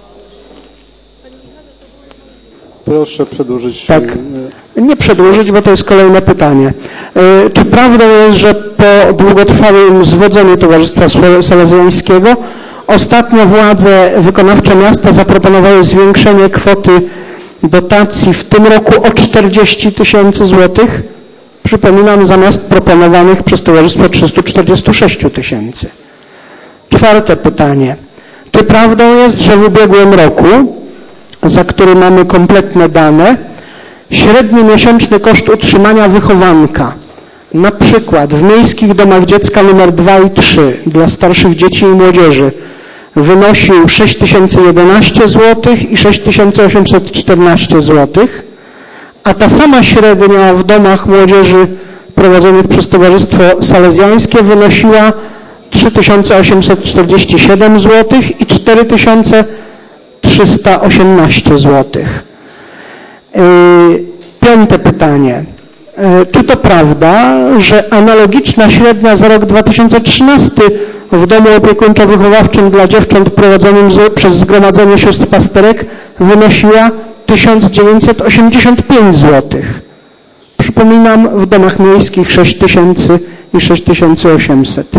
Proszę przedłużyć. Tak. Nie przedłużyć, bo to jest kolejne pytanie. Czy prawdą jest, że po długotrwałym zwodzeniu Towarzystwa Salezjańskiego ostatnio władze wykonawcze miasta zaproponowały zwiększenie kwoty dotacji w tym roku o czterdzieści tysięcy złotych? Przypominam, zamiast proponowanych przez Towarzystwo trzystu czterdziestu sześciu tysięcy. Czwarte pytanie. Czy prawdą jest, że w ubiegłym roku, za który mamy kompletne dane, średni miesięczny koszt utrzymania wychowanka, na przykład w miejskich domach dziecka numer dwa i trzy dla starszych dzieci i młodzieży, wynosił sześć tysięcy jedenaście złotych i sześć tysięcy osiemset czternaście złotych, a ta sama średnia w domach młodzieży prowadzonych przez Towarzystwo Salezjańskie wynosiła trzy tysiące osiemset czterdzieści siedem złotych i cztery tysiące trzysta osiemnaście złotych. Piąte pytanie. Czy to prawda, że analogiczna średnia za rok dwa tysiące trzynasty w domu opiekuńczo-wychowawczym dla dziewcząt prowadzonym z, przez Zgromadzenie Sióstr Pasterek wynosiła tysiąc dziewięćset osiemdziesiąt pięć złotych? Przypominam, w domach miejskich sześć tysięcy i sześć tysięcy osiemset.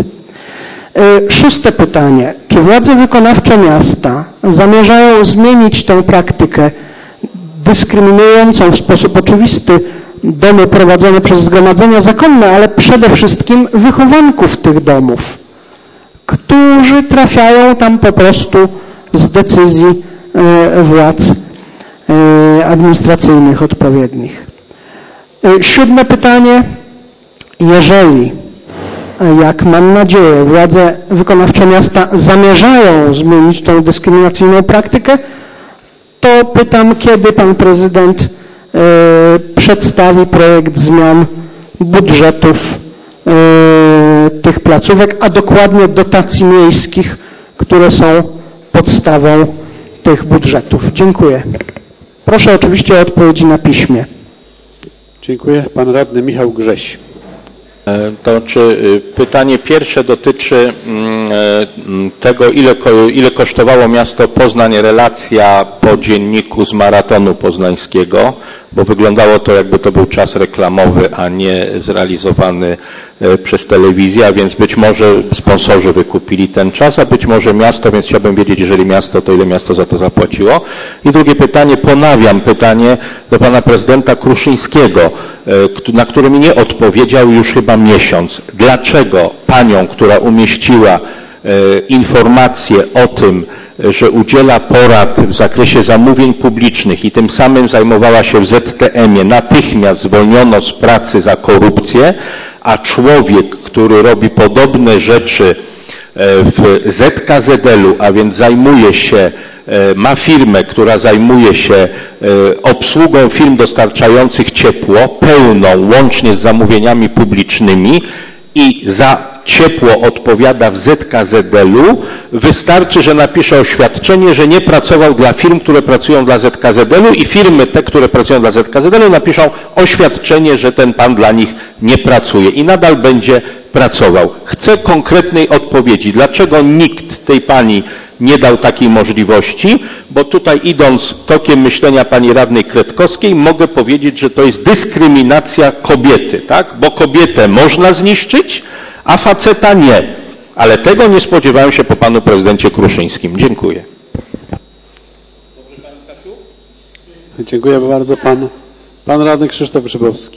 Szóste pytanie. Czy władze wykonawcze miasta zamierzają zmienić tę praktykę dyskryminującą w sposób oczywisty domy prowadzone przez zgromadzenia zakonne, ale przede wszystkim wychowanków tych domów, którzy trafiają tam po prostu z decyzji władz administracyjnych odpowiednich? Siódme pytanie. Jeżeli, jak mam nadzieję, władze wykonawcze miasta zamierzają zmienić tą dyskryminacyjną praktykę, to pytam, kiedy pan prezydent przedstawi projekt zmian budżetów tych placówek, a dokładnie dotacji miejskich, które są podstawą tych budżetów. Dziękuję. Proszę oczywiście o odpowiedzi na piśmie. Dziękuję. Pan radny Michał Grześ. To czy pytanie pierwsze dotyczy tego, ile, ile kosztowało miasto Poznań relacja po dzienniku z maratonu poznańskiego, bo wyglądało to, jakby to był czas reklamowy, a nie zrealizowany przez telewizję, a więc być może sponsorzy wykupili ten czas, a być może miasto, więc chciałbym wiedzieć, jeżeli miasto, to ile miasto za to zapłaciło. I drugie pytanie, ponawiam pytanie do pana prezydenta Kruszyńskiego, na które mi nie odpowiedział już chyba miesiąc. Dlaczego panią, która umieściła informację o tym, że udziela porad w zakresie zamówień publicznych i tym samym zajmowała się w Z T M-ie, natychmiast zwolniono z pracy za korupcję, a człowiek, który robi podobne rzeczy w Z K Z L-u, a więc zajmuje się, ma firmę, która zajmuje się obsługą firm dostarczających ciepło, pełną, łącznie z zamówieniami publicznymi i za ciepło odpowiada w Z K Z L-u, wystarczy, że napisze oświadczenie, że nie pracował dla firm, które pracują dla Z K Z L-u i firmy te, które pracują dla Z K Z L-u, napiszą oświadczenie, że ten pan dla nich nie pracuje i nadal będzie pracował. Chcę konkretnej odpowiedzi. Dlaczego nikt tej pani nie dał takiej możliwości? Bo tutaj idąc tokiem myślenia pani radnej Kretkowskiej, mogę powiedzieć, że to jest dyskryminacja kobiety, tak? Bo kobietę można zniszczyć, a faceta nie. Ale tego nie spodziewałem się po panu prezydencie Kruszyńskim. Dziękuję. Dziękuję bardzo. Pan, pan radny Krzysztof Grzybowski.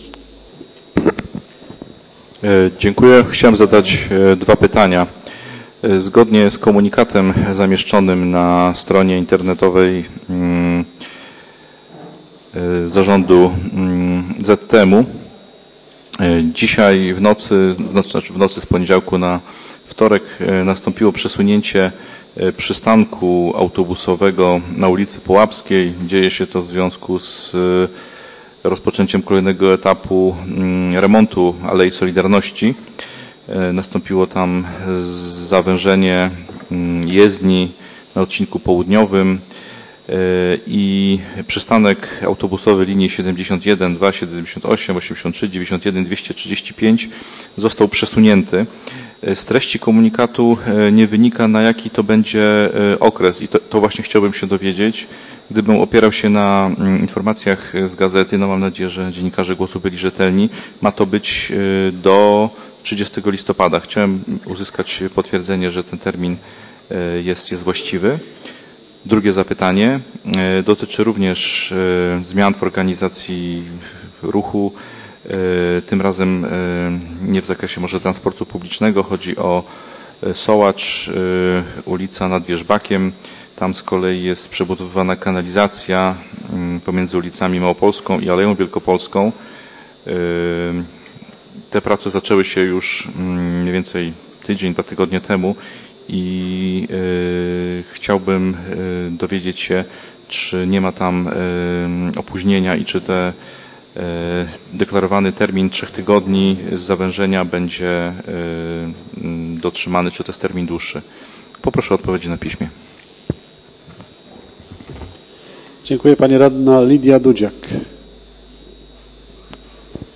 Dziękuję. Chciałem zadać dwa pytania. Zgodnie z komunikatem zamieszczonym na stronie internetowej zarządu Z T M-u, dzisiaj w nocy, znaczy w nocy z poniedziałku na wtorek nastąpiło przesunięcie przystanku autobusowego na ulicy Połapskiej. Dzieje się to w związku z rozpoczęciem kolejnego etapu remontu Alei Solidarności. Nastąpiło tam zawężenie jezdni na odcinku południowym i przystanek autobusowy linii siedemdziesiąt jeden, dwa, siedemdziesiąt osiem, osiemdziesiąt trzy, dziewięćdziesiąt jeden, dwieście trzydzieści pięć został przesunięty. Z treści komunikatu nie wynika, na jaki to będzie okres i to, to właśnie chciałbym się dowiedzieć. Gdybym opierał się na informacjach z gazety, no mam nadzieję, że dziennikarze Głosu byli rzetelni, ma to być do trzydziestego listopada. Chciałem uzyskać potwierdzenie, że ten termin jest, jest właściwy. Drugie zapytanie dotyczy również zmian w organizacji ruchu, tym razem nie w zakresie może transportu publicznego, chodzi o Sołacz, ulica nad Wierzbakiem. Tam z kolei jest przebudowywana kanalizacja pomiędzy ulicami Małopolską i Aleją Wielkopolską. Te prace zaczęły się już mniej więcej tydzień, dwa tygodnie temu i chciałbym dowiedzieć się, czy nie ma tam opóźnienia i czy te deklarowany termin trzech tygodni z zawężenia będzie dotrzymany, czy to jest termin dłuższy. Poproszę o odpowiedzi na piśmie. Dziękuję. Pani radna Lidia Dudziak.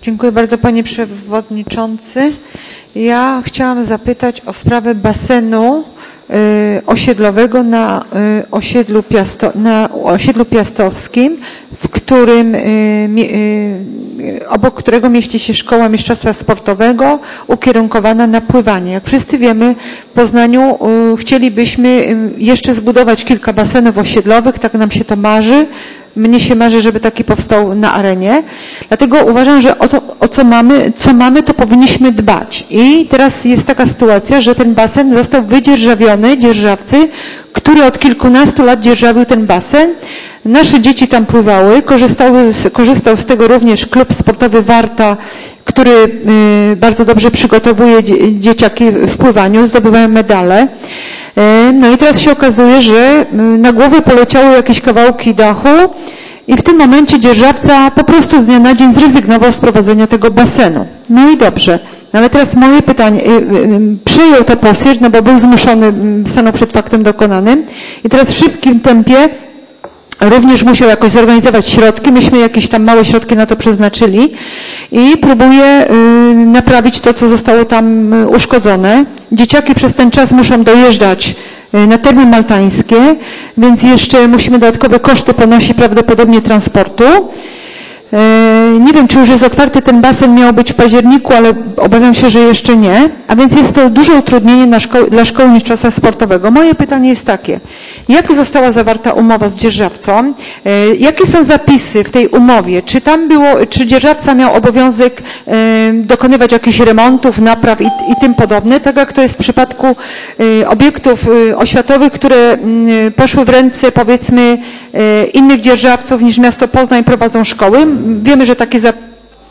Dziękuję bardzo, panie przewodniczący. Ja chciałam zapytać o sprawę basenu y, osiedlowego na, y, osiedlu Piasto, na osiedlu piastowskim, w którym, y, y, obok którego mieści się szkoła mistrzostwa sportowego ukierunkowana na pływanie. Jak wszyscy wiemy, w Poznaniu y, chcielibyśmy y, jeszcze zbudować kilka basenów osiedlowych, tak nam się to marzy. Mnie się marzy, żeby taki powstał na arenie. Dlatego uważam, że o, to, o co mamy, co mamy, to powinniśmy dbać. I teraz jest taka sytuacja, że ten basen został wydzierżawiony dzierżawcy, który od kilkunastu lat dzierżawił ten basen. Nasze dzieci tam pływały, korzystały, korzystał z tego również klub sportowy Warta, który y, bardzo dobrze przygotowuje dzie, dzieciaki w pływaniu, zdobywają medale. No i teraz się okazuje, że na głowę poleciały jakieś kawałki dachu i w tym momencie dzierżawca po prostu z dnia na dzień zrezygnował z prowadzenia tego basenu. No i dobrze. No ale teraz moje pytanie, przyjął to posierz, no bo był zmuszony, stanął przed faktem dokonanym i teraz w szybkim tempie również musiał jakoś zorganizować środki. Myśmy jakieś tam małe środki na to przeznaczyli i próbuje y, naprawić to, co zostało tam y, uszkodzone. Dzieciaki przez ten czas muszą dojeżdżać y, na termy maltańskie, więc jeszcze musimy dodatkowe koszty ponosić prawdopodobnie transportu. Nie wiem, czy już jest otwarty ten basen, miał być w październiku, ale obawiam się, że jeszcze nie. A więc jest to duże utrudnienie na szko- dla szkoły mistrzostwa sportowego. Moje pytanie jest takie. Jak została zawarta umowa z dzierżawcą? E, jakie są zapisy w tej umowie? Czy tam było, czy dzierżawca miał obowiązek e, dokonywać jakichś remontów, napraw i, i tym podobne, tak jak to jest w przypadku e, obiektów e, oświatowych, które e, poszły w ręce, powiedzmy, e, innych dzierżawców niż miasto Poznań prowadzą szkoły. Wiemy, że takie zapisy.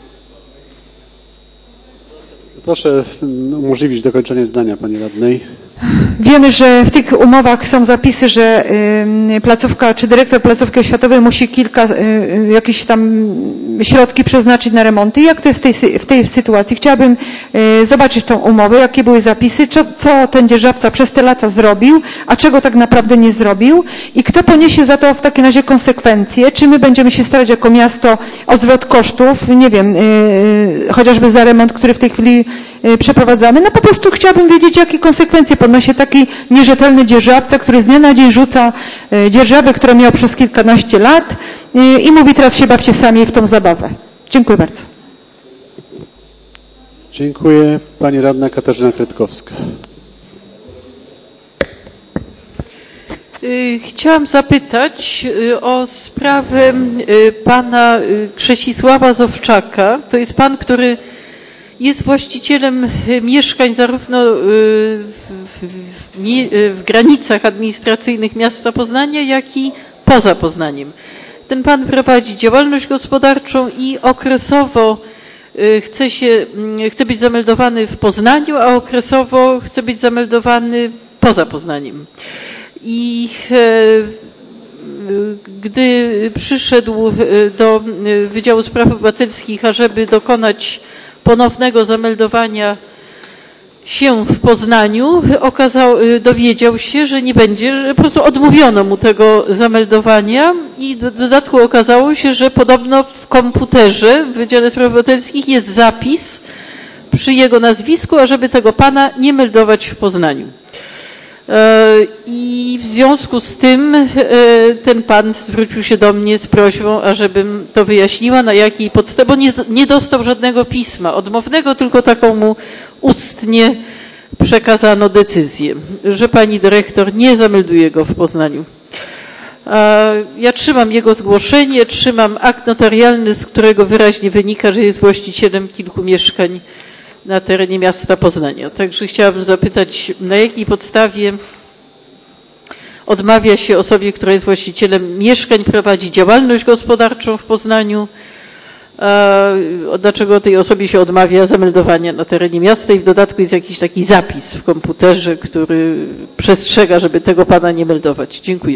Proszę umożliwić dokończenie zdania, pani radnej. Wiemy, że w tych umowach są zapisy, że y, placówka czy dyrektor placówki oświatowej musi kilka y, jakieś tam środki przeznaczyć na remonty. Jak to jest w tej, w tej sytuacji? Chciałabym y, zobaczyć tą umowę, jakie były zapisy, co, co ten dzierżawca przez te lata zrobił, a czego tak naprawdę nie zrobił i kto poniesie za to w takim razie konsekwencje. Czy my będziemy się starać jako miasto o zwrot kosztów, nie wiem, y, chociażby za remont, który w tej chwili y, przeprowadzamy. No po prostu chciałabym wiedzieć, jakie konsekwencje ponosi taki nierzetelny dzierżawca, który z dnia na dzień rzuca dzierżawę, którą miał przez kilkanaście lat i mówi, teraz się bawcie sami w tą zabawę. Dziękuję bardzo. Dziękuję. Pani radna Katarzyna Kretkowska. Chciałam zapytać o sprawę pana Krzesisława Zowczaka. To jest pan, który jest właścicielem mieszkań zarówno w, w, w, w granicach administracyjnych miasta Poznania, jak i poza Poznaniem. Ten pan prowadzi działalność gospodarczą i okresowo chce, się, chce być zameldowany w Poznaniu, a okresowo chce być zameldowany poza Poznaniem. I gdy przyszedł do Wydziału Spraw Obywatelskich, ażeby dokonać ponownego zameldowania się w Poznaniu, okazał, dowiedział się, że nie będzie, że po prostu odmówiono mu tego zameldowania i w dodatku okazało się, że podobno w komputerze w Wydziale Spraw Obywatelskich jest zapis przy jego nazwisku, ażeby tego pana nie meldować w Poznaniu. I w związku z tym ten pan zwrócił się do mnie z prośbą, ażebym to wyjaśniła, na jakiej podstawie, bo nie, nie dostał żadnego pisma odmownego, tylko taką mu ustnie przekazano decyzję, że pani dyrektor nie zamelduje go w Poznaniu. Ja trzymam jego zgłoszenie, trzymam akt notarialny, z którego wyraźnie wynika, że jest właścicielem kilku mieszkań na terenie miasta Poznania. Także chciałabym zapytać, na jakiej podstawie odmawia się osobie, która jest właścicielem mieszkań, prowadzi działalność gospodarczą w Poznaniu, dlaczego tej osobie się odmawia zameldowania na terenie miasta i w dodatku jest jakiś taki zapis w komputerze, który przestrzega, żeby tego pana nie meldować. Dziękuję.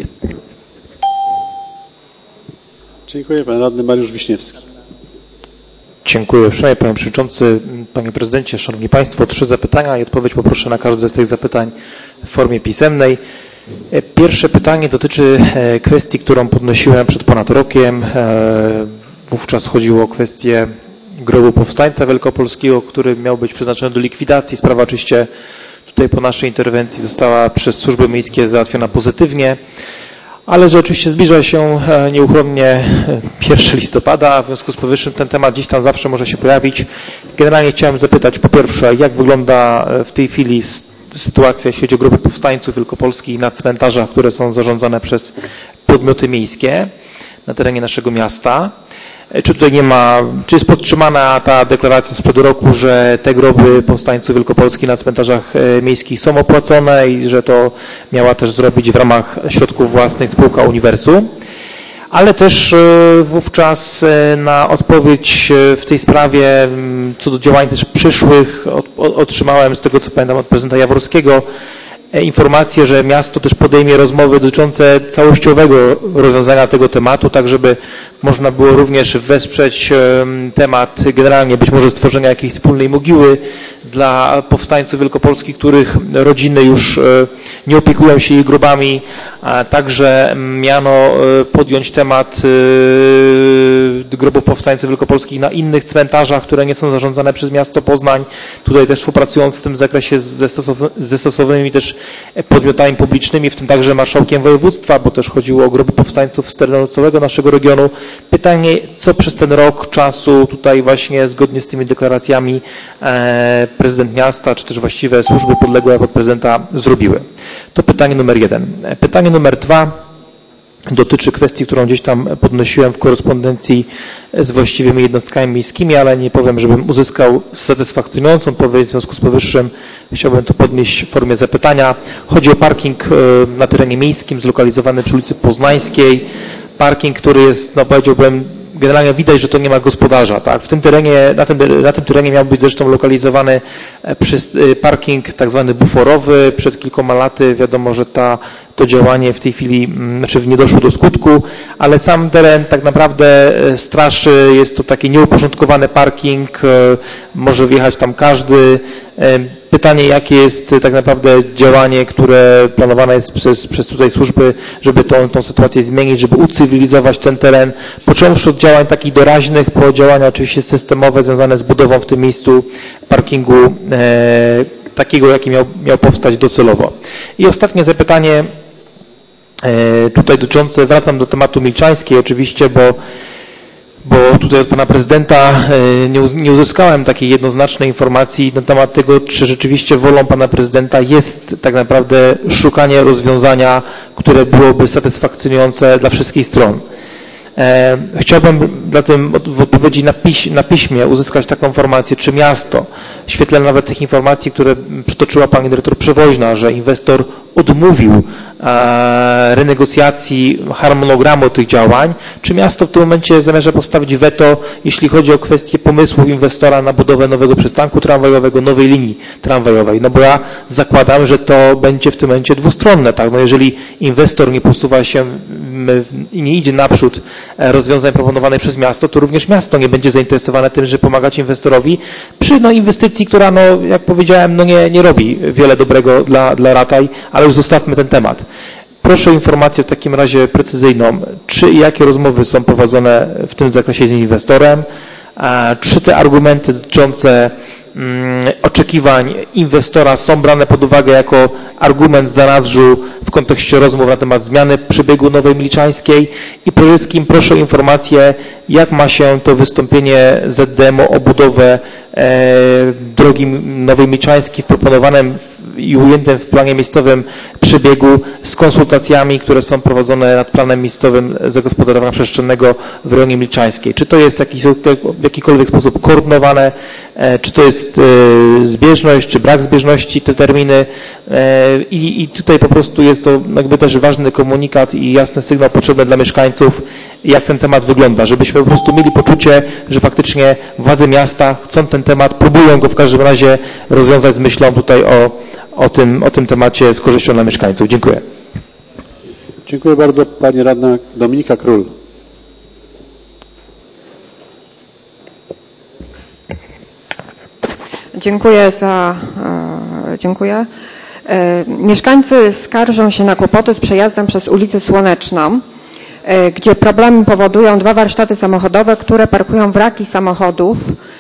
Dziękuję. Pan radny Mariusz Wiśniewski. Dziękuję uprzejmie, panie przewodniczący, panie prezydencie, szanowni państwo. Trzy zapytania i odpowiedź poproszę na każde z tych zapytań w formie pisemnej. Pierwsze pytanie dotyczy kwestii, którą podnosiłem przed ponad rokiem. Wówczas chodziło o kwestię grobu powstańca wielkopolskiego, który miał być przeznaczony do likwidacji. Sprawa oczywiście tutaj po naszej interwencji została przez służby miejskie załatwiona pozytywnie, ale że oczywiście zbliża się nieuchronnie pierwszego listopada, a w związku z powyższym ten temat gdzieś tam zawsze może się pojawić. Generalnie chciałem zapytać po pierwsze, jak wygląda w tej chwili sytuacja, jeśli chodzi o grupy powstańców wielkopolskich na cmentarzach, które są zarządzane przez podmioty miejskie na terenie naszego miasta. Czy tutaj nie ma, czy jest podtrzymana ta deklaracja sprzed roku, że te groby powstańców wielkopolskich na cmentarzach miejskich są opłacone i że to miała też zrobić w ramach środków własnych spółka Uniwersum? Ale też wówczas na odpowiedź w tej sprawie co do działań też przyszłych otrzymałem, z tego co pamiętam, od prezydenta Jaworskiego informację, że miasto też podejmie rozmowy dotyczące całościowego rozwiązania tego tematu, tak żeby można było również wesprzeć temat generalnie być może stworzenia jakiejś wspólnej mogiły dla powstańców wielkopolskich, których rodziny już nie opiekują się ich grobami, a także miano podjąć temat grobów powstańców wielkopolskich na innych cmentarzach, które nie są zarządzane przez miasto Poznań. Tutaj też współpracując w tym zakresie ze, stosow- ze stosownymi też podmiotami publicznymi, w tym także marszałkiem województwa, bo też chodziło o groby powstańców z terenu całego naszego regionu. Pytanie, co przez ten rok czasu tutaj właśnie zgodnie z tymi deklaracjami e, prezydent miasta, czy też właściwe służby podległe od prezydenta zrobiły. To pytanie numer jeden. Pytanie numer dwa dotyczy kwestii, którą gdzieś tam podnosiłem w korespondencji z właściwymi jednostkami miejskimi, ale nie powiem, żebym uzyskał satysfakcjonującą odpowiedź. W związku z powyższym chciałbym to podnieść w formie zapytania. Chodzi o parking na terenie miejskim zlokalizowany przy ulicy Poznańskiej. Parking, który jest, no powiedziałbym, generalnie widać, że to nie ma gospodarza. Tak? W tym terenie, na, tym, na tym terenie miał być zresztą lokalizowany parking tak zwany buforowy. Przed kilkoma laty wiadomo, że ta, to działanie w tej chwili znaczy nie doszło do skutku, ale sam teren tak naprawdę straszy, jest to taki nieuporządkowany parking, może wjechać tam każdy. Pytanie, jakie jest tak naprawdę działanie, które planowane jest przez, przez tutaj służby, żeby tą, tą sytuację zmienić, żeby ucywilizować ten teren, począwszy od działań takich doraźnych, po działania oczywiście systemowe związane z budową w tym miejscu parkingu e, takiego, jaki miał, miał powstać docelowo. I ostatnie zapytanie e, tutaj dotyczące, wracam do tematu Milczańskiej oczywiście, bo bo tutaj od pana prezydenta nie, nie uzyskałem takiej jednoznacznej informacji na temat tego, czy rzeczywiście wolą pana prezydenta jest tak naprawdę szukanie rozwiązania, które byłoby satysfakcjonujące dla wszystkich stron. E, chciałbym zatem w odpowiedzi na, piś, na piśmie uzyskać taką informację, czy miasto, w świetle nawet tych informacji, które przytoczyła pani dyrektor Przewoźna, że inwestor odmówił e, renegocjacji harmonogramu tych działań, czy miasto w tym momencie zamierza postawić weto, jeśli chodzi o kwestię pomysłów inwestora na budowę nowego przystanku tramwajowego, nowej linii tramwajowej. No bo ja zakładam, że to będzie w tym momencie dwustronne. Tak? No jeżeli inwestor nie posuwa się i nie idzie naprzód rozwiązań proponowanych przez miasto, to również miasto nie będzie zainteresowane tym, żeby pomagać inwestorowi przy no, inwestycji, która, no, jak powiedziałem, no, nie, nie robi wiele dobrego dla, dla Rataj, ale już zostawmy ten temat. Proszę o informację w takim razie precyzyjną, czy i jakie rozmowy są prowadzone w tym zakresie z inwestorem, czy te argumenty dotyczące oczekiwań inwestora są brane pod uwagę jako argument zanadrzu w kontekście rozmów na temat zmiany przebiegu Nowej Milczańskiej i przede wszystkim proszę o informację, jak ma się to wystąpienie Z D M o budowę e, drogi Nowej Milczańskiej w proponowanym i ujętym w planie miejscowym przebiegu z konsultacjami, które są prowadzone nad planem miejscowym zagospodarowania przestrzennego w rejonie Milczańskiej. Czy to jest jakiś, w jakikolwiek sposób koordynowane, czy to jest zbieżność, czy brak zbieżności, te terminy i, i tutaj po prostu jest to jakby też ważny komunikat i jasny sygnał potrzebny dla mieszkańców, jak ten temat wygląda, żebyśmy po prostu mieli poczucie, że faktycznie władze miasta chcą ten temat, próbują go w każdym razie rozwiązać z myślą tutaj o, o, tym, o tym temacie z korzyścią dla mieszkańców. Dziękuję. Dziękuję bardzo. Pani radna Dominika Król. Dziękuję za, e, dziękuję. E, mieszkańcy skarżą się na kłopoty z przejazdem przez ulicę Słoneczną, e, gdzie problemy powodują dwa warsztaty samochodowe, które parkują wraki samochodów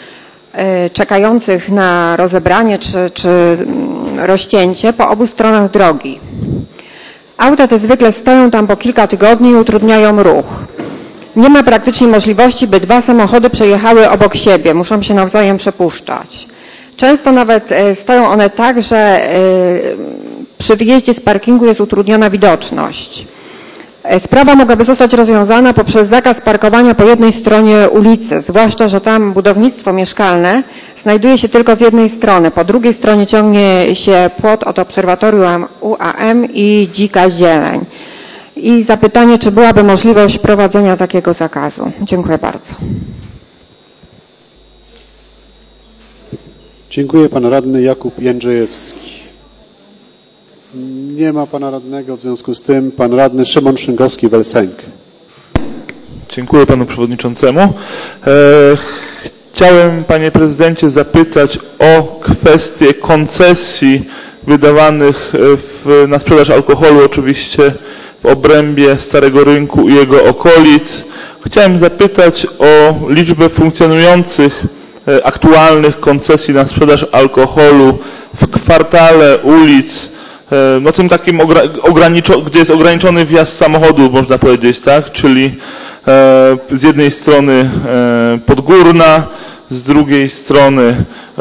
czekających na rozebranie czy, czy rozcięcie po obu stronach drogi. Auta te zwykle stoją tam po kilka tygodni i utrudniają ruch. Nie ma praktycznie możliwości, by dwa samochody przejechały obok siebie, muszą się nawzajem przepuszczać. Często nawet stoją one tak, że przy wyjeździe z parkingu jest utrudniona widoczność. Sprawa mogłaby zostać rozwiązana poprzez zakaz parkowania po jednej stronie ulicy, zwłaszcza że tam budownictwo mieszkalne znajduje się tylko z jednej strony. Po drugiej stronie ciągnie się płot od obserwatorium U A M i dzika zieleń. I zapytanie, czy byłaby możliwość wprowadzenia takiego zakazu? Dziękuję bardzo. Dziękuję. Pan radny Jakub Jędrzejewski. Nie ma pana radnego, w związku z tym pan radny Szymon Szynkowski-Welsenk. Dziękuję panu przewodniczącemu. E, chciałem, panie prezydencie, zapytać o kwestię koncesji wydawanych w, na sprzedaż alkoholu, oczywiście w obrębie Starego Rynku i jego okolic. Chciałem zapytać o liczbę funkcjonujących e, aktualnych koncesji na sprzedaż alkoholu w kwartale ulic, no tym takim, gdzie jest ograniczony wjazd samochodu, można powiedzieć, tak? Czyli z jednej strony Podgórna, z drugiej strony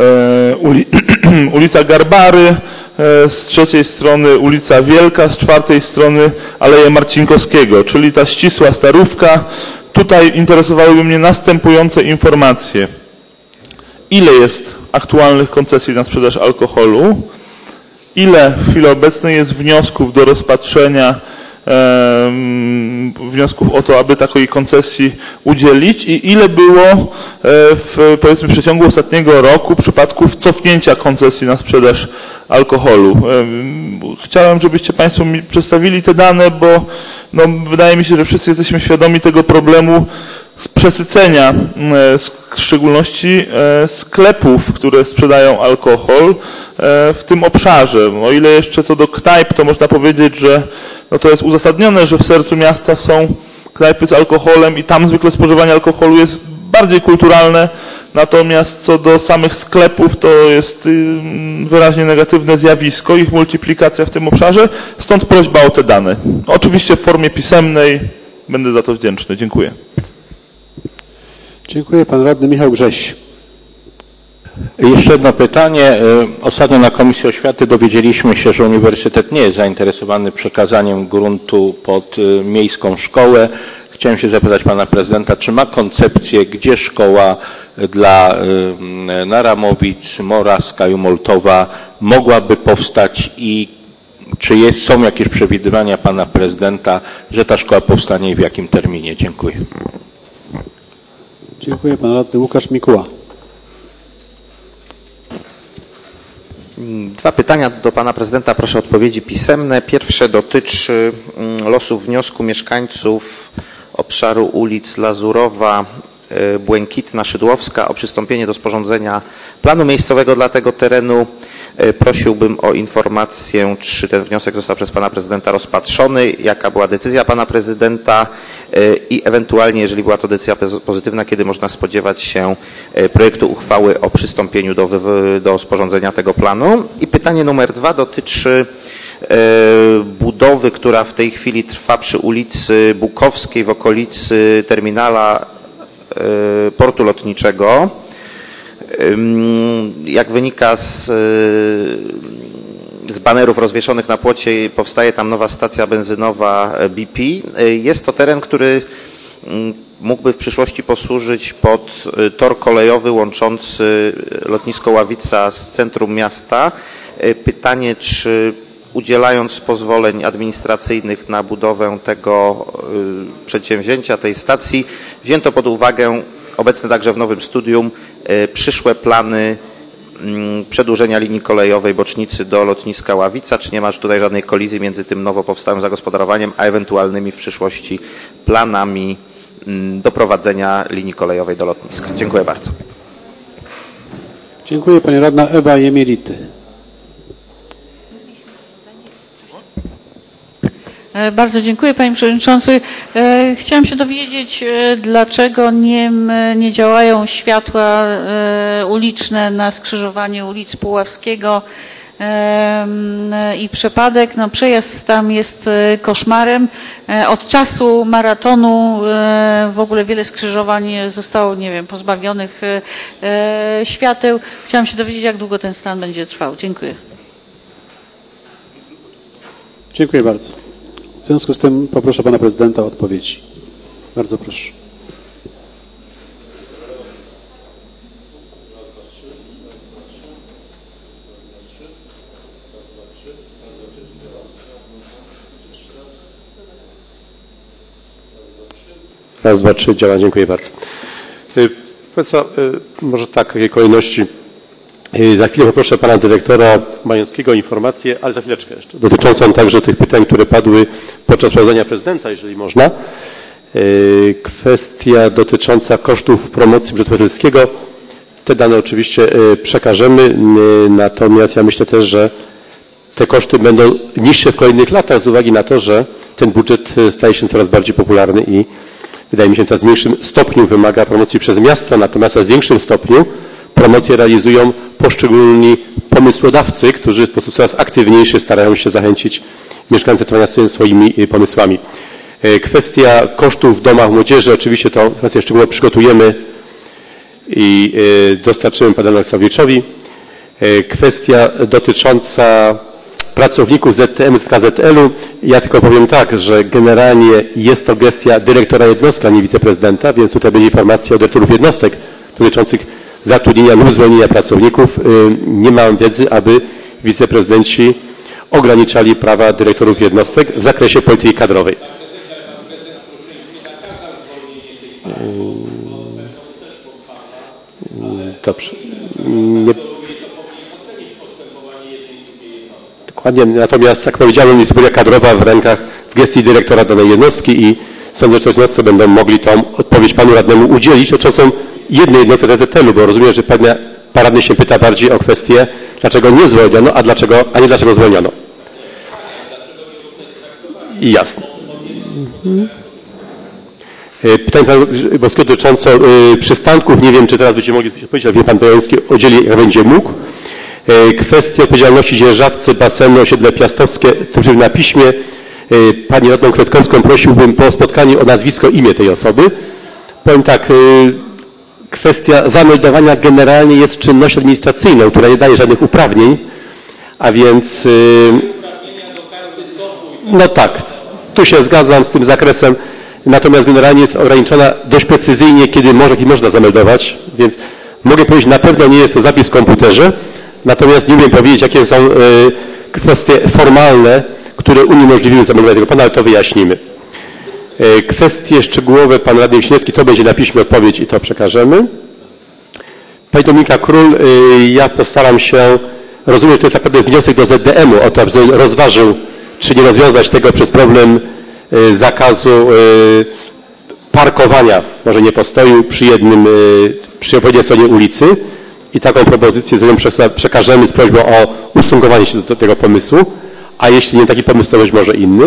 ulica Garbary, z trzeciej strony ulica Wielka, z czwartej strony Aleja Marcinkowskiego, czyli ta ścisła Starówka. Tutaj interesowałyby mnie następujące informacje. Ile jest aktualnych koncesji na sprzedaż alkoholu? Ile w chwili obecnej jest wniosków do rozpatrzenia, e, wniosków o to, aby takiej koncesji udzielić i ile było e, w, powiedzmy, w przeciągu ostatniego roku przypadków cofnięcia koncesji na sprzedaż alkoholu. E, chciałem, żebyście Państwo mi przedstawili te dane, bo no, wydaje mi się, że wszyscy jesteśmy świadomi tego problemu z przesycenia, w szczególności sklepów, które sprzedają alkohol w tym obszarze. O ile jeszcze co do knajp, to można powiedzieć, że no to jest uzasadnione, że w sercu miasta są knajpy z alkoholem i tam zwykle spożywanie alkoholu jest bardziej kulturalne, natomiast co do samych sklepów to jest wyraźnie negatywne zjawisko, ich multiplikacja w tym obszarze, stąd prośba o te dane. Oczywiście w formie pisemnej, będę za to wdzięczny. Dziękuję. Dziękuję. Pan radny Michał Grześ. Jeszcze jedno pytanie. Ostatnio na Komisji Oświaty dowiedzieliśmy się, że Uniwersytet nie jest zainteresowany przekazaniem gruntu pod miejską szkołę. Chciałem się zapytać pana prezydenta, czy ma koncepcję, gdzie szkoła dla Naramowic, Moraska i Moltowa mogłaby powstać i czy jest, są jakieś przewidywania pana prezydenta, że ta szkoła powstanie i w jakim terminie? Dziękuję. Dziękuję. Pan radny Łukasz Mikuła. Dwa pytania do pana prezydenta, proszę o odpowiedzi pisemne. Pierwsze dotyczy losów wniosku mieszkańców obszaru ulic Lazurowa, Błękitna, Szydłowska o przystąpienie do sporządzenia planu miejscowego dla tego terenu. Prosiłbym o informację, czy ten wniosek został przez pana prezydenta rozpatrzony, jaka była decyzja pana prezydenta i ewentualnie, jeżeli była to decyzja pozytywna, kiedy można spodziewać się projektu uchwały o przystąpieniu do, do sporządzenia tego planu. I pytanie numer dwa dotyczy budowy, która w tej chwili trwa przy ulicy Bukowskiej w okolicy terminala portu lotniczego. Jak wynika z, z banerów rozwieszonych na płocie, powstaje tam nowa stacja benzynowa B P. Jest to teren, który mógłby w przyszłości posłużyć pod tor kolejowy łączący lotnisko Ławica z centrum miasta. Pytanie, czy udzielając pozwoleń administracyjnych na budowę tego przedsięwzięcia, tej stacji, wzięto pod uwagę obecne także w nowym studium przyszłe plany przedłużenia linii kolejowej bocznicy do lotniska Ławica, czy nie ma tutaj żadnej kolizji między tym nowo powstałym zagospodarowaniem, a ewentualnymi w przyszłości planami doprowadzenia linii kolejowej do lotniska. Dziękuję bardzo. Dziękuję. Pani radna Ewa Jemielity. Bardzo dziękuję, panie przewodniczący. Chciałam się dowiedzieć, dlaczego nie, nie działają światła uliczne na skrzyżowaniu ulic Puławskiego i Przepadek. No, przejazd tam jest koszmarem. Od czasu maratonu w ogóle wiele skrzyżowań zostało, nie wiem, pozbawionych świateł. Chciałam się dowiedzieć, jak długo ten stan będzie trwał. Dziękuję. Dziękuję bardzo. W związku z tym poproszę pana prezydenta o odpowiedzi. Bardzo proszę. Raz, dwa, trzy, działa. Dziękuję bardzo. Proszę Państwa, może tak, w jakiej kolejności. Za chwilę poproszę pana dyrektora Majewskiego o informację, ale za chwileczkę jeszcze, dotyczącą także tych pytań, które padły podczas prowadzenia prezydenta, jeżeli można. Kwestia dotycząca kosztów promocji budżetu obywatelskiego. Te dane oczywiście przekażemy, natomiast ja myślę też, że te koszty będą niższe w kolejnych latach z uwagi na to, że ten budżet staje się coraz bardziej popularny i wydaje mi się, w coraz mniejszym stopniu wymaga promocji przez miasto, natomiast w coraz większym stopniu promocje realizują poszczególni pomysłodawcy, którzy w sposób coraz aktywniejszy starają się zachęcić mieszkańców do swoimi pomysłami. Kwestia kosztów w domach młodzieży, oczywiście to informację szczegółowo przygotujemy i dostarczymy panu Aleksandrowiczowi. Kwestia dotycząca pracowników Z T M, K Z L-u. Ja tylko powiem tak, że generalnie jest to gestia dyrektora jednostki, a nie wiceprezydenta, więc tutaj będzie informacja od dyrektorów jednostek dotyczących zatrudnienia lub zwolnienia pracowników. Nie mam wiedzy, aby wiceprezydenci ograniczali prawa dyrektorów jednostek w zakresie polityki kadrowej. Dobrze. Nie... Dokładnie. Natomiast, jak powiedziałem, jest polityka kadrowa w rękach, w gestii dyrektora danej jednostki i sądzę, że jednostcy będą mogli tą odpowiedź panu radnemu udzielić dotyczącą jednej jednostki D Z T L-u, bo rozumiem, że pan radny się pyta bardziej o kwestię, dlaczego nie zwolniono, a, dlaczego, a nie dlaczego zwolniono. I jasne. Mhm. Pytanie pana Boskiego dotyczące y, przystanków. Nie wiem, czy teraz będziecie mogli odpowiedzieć, ale wie pan Bojański udzieli, jak będzie mógł. Y, kwestie odpowiedzialności dzierżawcy basenu osiedle Piastowskie, to już na piśmie. Y, pani radną Kwiatkowską prosiłbym po spotkaniu o nazwisko, imię tej osoby. Powiem tak, y, kwestia zameldowania generalnie jest czynnością administracyjną, która nie daje żadnych uprawnień, a więc y, no tak, tu się zgadzam z tym zakresem. Natomiast generalnie jest ograniczona dość precyzyjnie, kiedy może i można zameldować, więc mogę powiedzieć, na pewno nie jest to zapis w komputerze, natomiast nie umiem powiedzieć, jakie są y, kwestie formalne, które uniemożliwiły zameldowanie tego pana, ale to wyjaśnimy. Y, kwestie szczegółowe, pan radny Wiśniewski, to będzie na piśmie odpowiedź i to przekażemy. Pani Dominika Król, y, ja postaram się, rozumiem, że to jest naprawdę wniosek do Z D M-u o to, aby rozważył, czy nie rozwiązać tego przez problem zakazu parkowania, może nie postoju, przy jednym, przy odpowiedniej stronie ulicy i taką propozycję przekażemy z prośbą o ustosunkowanie się do, do tego pomysłu, a jeśli nie taki pomysł, to być może inny.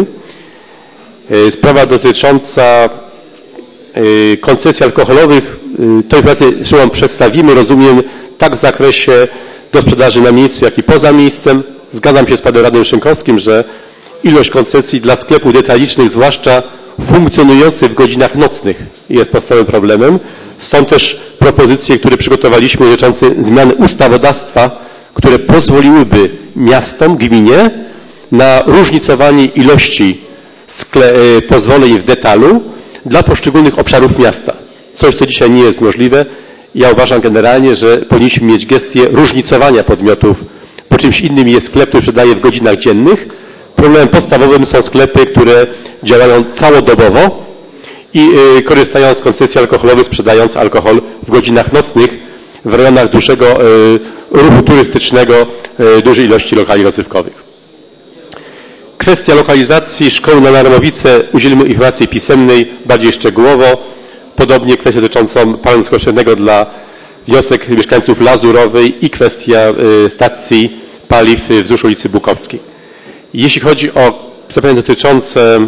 Sprawa dotycząca koncesji alkoholowych, to informację zresztą przedstawimy, rozumiem, tak w zakresie do sprzedaży na miejscu, jak i poza miejscem. Zgadzam się z panem radnym Szynkowskim, że ilość koncesji dla sklepów detalicznych, zwłaszcza funkcjonujących w godzinach nocnych, jest podstawowym problemem. Stąd też propozycje, które przygotowaliśmy dotyczące zmiany ustawodawstwa, które pozwoliłyby miastom, gminie na różnicowanie ilości skle- pozwoleń w detalu dla poszczególnych obszarów miasta. Coś, co dzisiaj nie jest możliwe. Ja uważam generalnie, że powinniśmy mieć gestię różnicowania podmiotów, bo czymś innym jest sklep, który sprzedaje w godzinach dziennych. Problemem podstawowym są sklepy, które działają całodobowo i y, korzystają z koncesji alkoholowych, sprzedając alkohol w godzinach nocnych w rejonach dużego y, ruchu turystycznego, y, dużej ilości lokali rozrywkowych. Kwestia lokalizacji szkoły na Narmowice, udzielimy informacji pisemnej bardziej szczegółowo. Podobnie kwestia dotyczącą paliwa bezpośredniego dla wniosek mieszkańców Lazurowej i kwestia y, stacji paliw wzdłuż ulicy Bukowskiej. Jeśli chodzi o pytanie dotyczące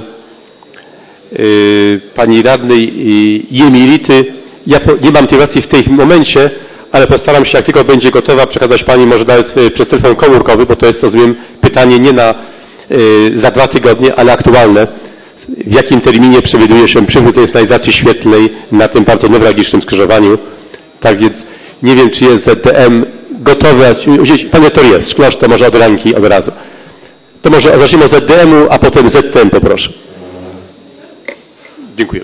y, pani radnej i Emility. Ja po, nie mam tej racji w tym momencie, ale postaram się, jak tylko będzie gotowa, przekazać pani może nawet y, przez telefon komórkowy, bo to jest, rozumiem, pytanie nie na y, za dwa tygodnie, ale aktualne. W jakim terminie przewiduje się przywrócenie sygnalizacji świetlnej na tym bardzo newralgicznym skrzyżowaniu? Tak więc nie wiem, czy jest Z D M gotowe. Pan rektor jest, szklarz, to może od ręki od razu. To może zacznijmy od Z D M u, a potem Z T M, poproszę. Dziękuję.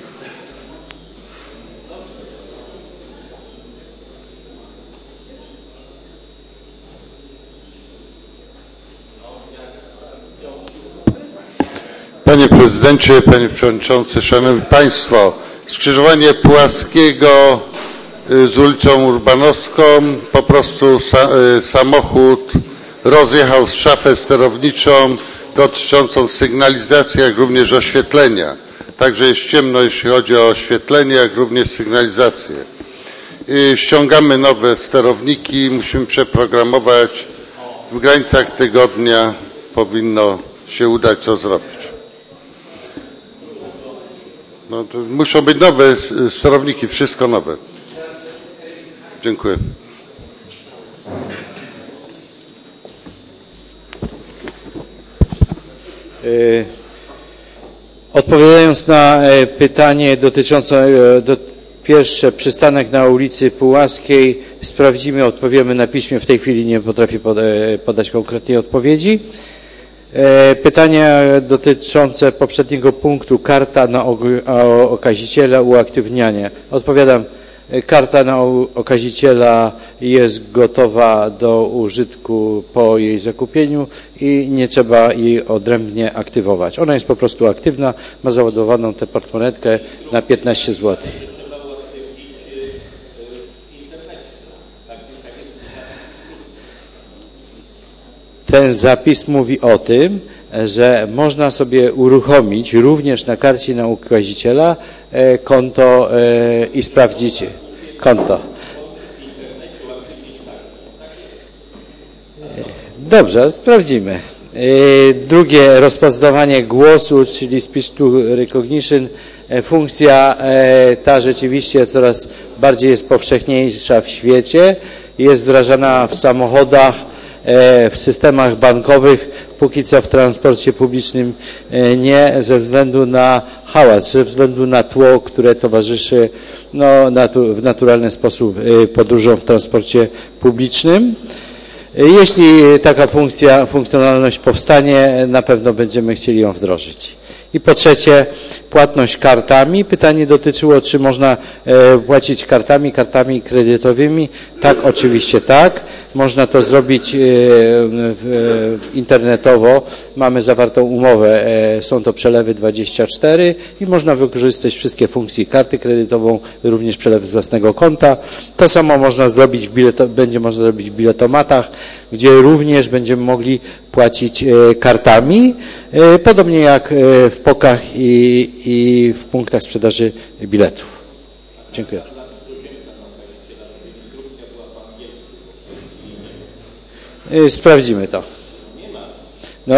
Panie Prezydencie, Panie Przewodniczący, Szanowni Państwo, skrzyżowanie Pułaskiego z ulicą Urbanowską, po prostu sa, samochód rozjechał z szafę sterowniczą dotyczącą sygnalizacji, jak również oświetlenia. Także jest ciemno, jeśli chodzi o oświetlenie, jak również sygnalizację. Ściągamy nowe sterowniki, musimy przeprogramować. W granicach tygodnia powinno się udać to zrobić. No, to muszą być nowe sterowniki, wszystko nowe. Dziękuję. Odpowiadając na pytanie dotyczące do, pierwsze przystanek na ulicy Pułaskiej, sprawdzimy, odpowiemy na piśmie. W tej chwili nie potrafię podać konkretnej odpowiedzi. Pytania dotyczące poprzedniego punktu, karta na okaziciela, uaktywnianie. Odpowiadam, karta na okaziciela jest gotowa do użytku po jej zakupieniu i nie trzeba jej odrębnie aktywować. Ona jest po prostu aktywna, ma załadowaną tę portmonetkę na piętnaście złotych. Ten zapis mówi o tym, że można sobie uruchomić również na karcie na ukaziciela konto i sprawdzić konto. Dobrze, sprawdzimy. Drugie, rozpoznawanie głosu, czyli speech to recognition. Funkcja ta rzeczywiście coraz bardziej jest powszechniejsza w świecie. Jest wdrażana w samochodach, w systemach bankowych, póki co w transporcie publicznym nie, ze względu na hałas, ze względu na tło, które towarzyszy no, natu, w naturalny sposób podróżom w transporcie publicznym. Jeśli taka funkcja, funkcjonalność powstanie, na pewno będziemy chcieli ją wdrożyć. I po trzecie, płatność kartami. Pytanie dotyczyło, czy można e, płacić kartami, kartami kredytowymi. Tak, oczywiście tak. Można to zrobić e, w, e, internetowo. Mamy zawartą umowę. E, są to przelewy dwadzieścia cztery i można wykorzystać wszystkie funkcje karty kredytową, również przelewy z własnego konta. To samo można zrobić w bileto, będzie można zrobić w biletomatach, gdzie również będziemy mogli płacić e, kartami. E, podobnie jak e, w pokach i, i w punktach sprzedaży biletów. Dziękuję. Sprawdzimy to. No.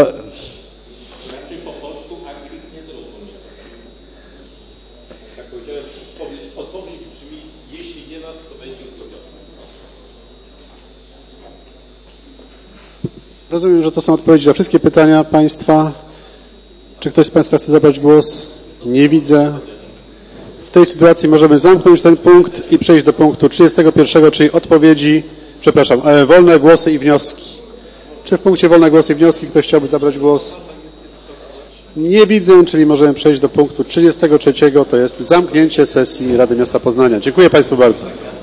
Rozumiem, że to są odpowiedzi na wszystkie pytania Państwa. Czy ktoś z Państwa chce zabrać głos? Nie widzę. W tej sytuacji możemy zamknąć ten punkt i przejść do punktu trzydziestego pierwszego, czyli odpowiedzi, przepraszam, wolne głosy i wnioski. Czy w punkcie wolne głosy i wnioski ktoś chciałby zabrać głos? Nie widzę, czyli możemy przejść do punktu trzydziestego trzeciego, to jest zamknięcie sesji Rady Miasta Poznania. Dziękuję Państwu bardzo.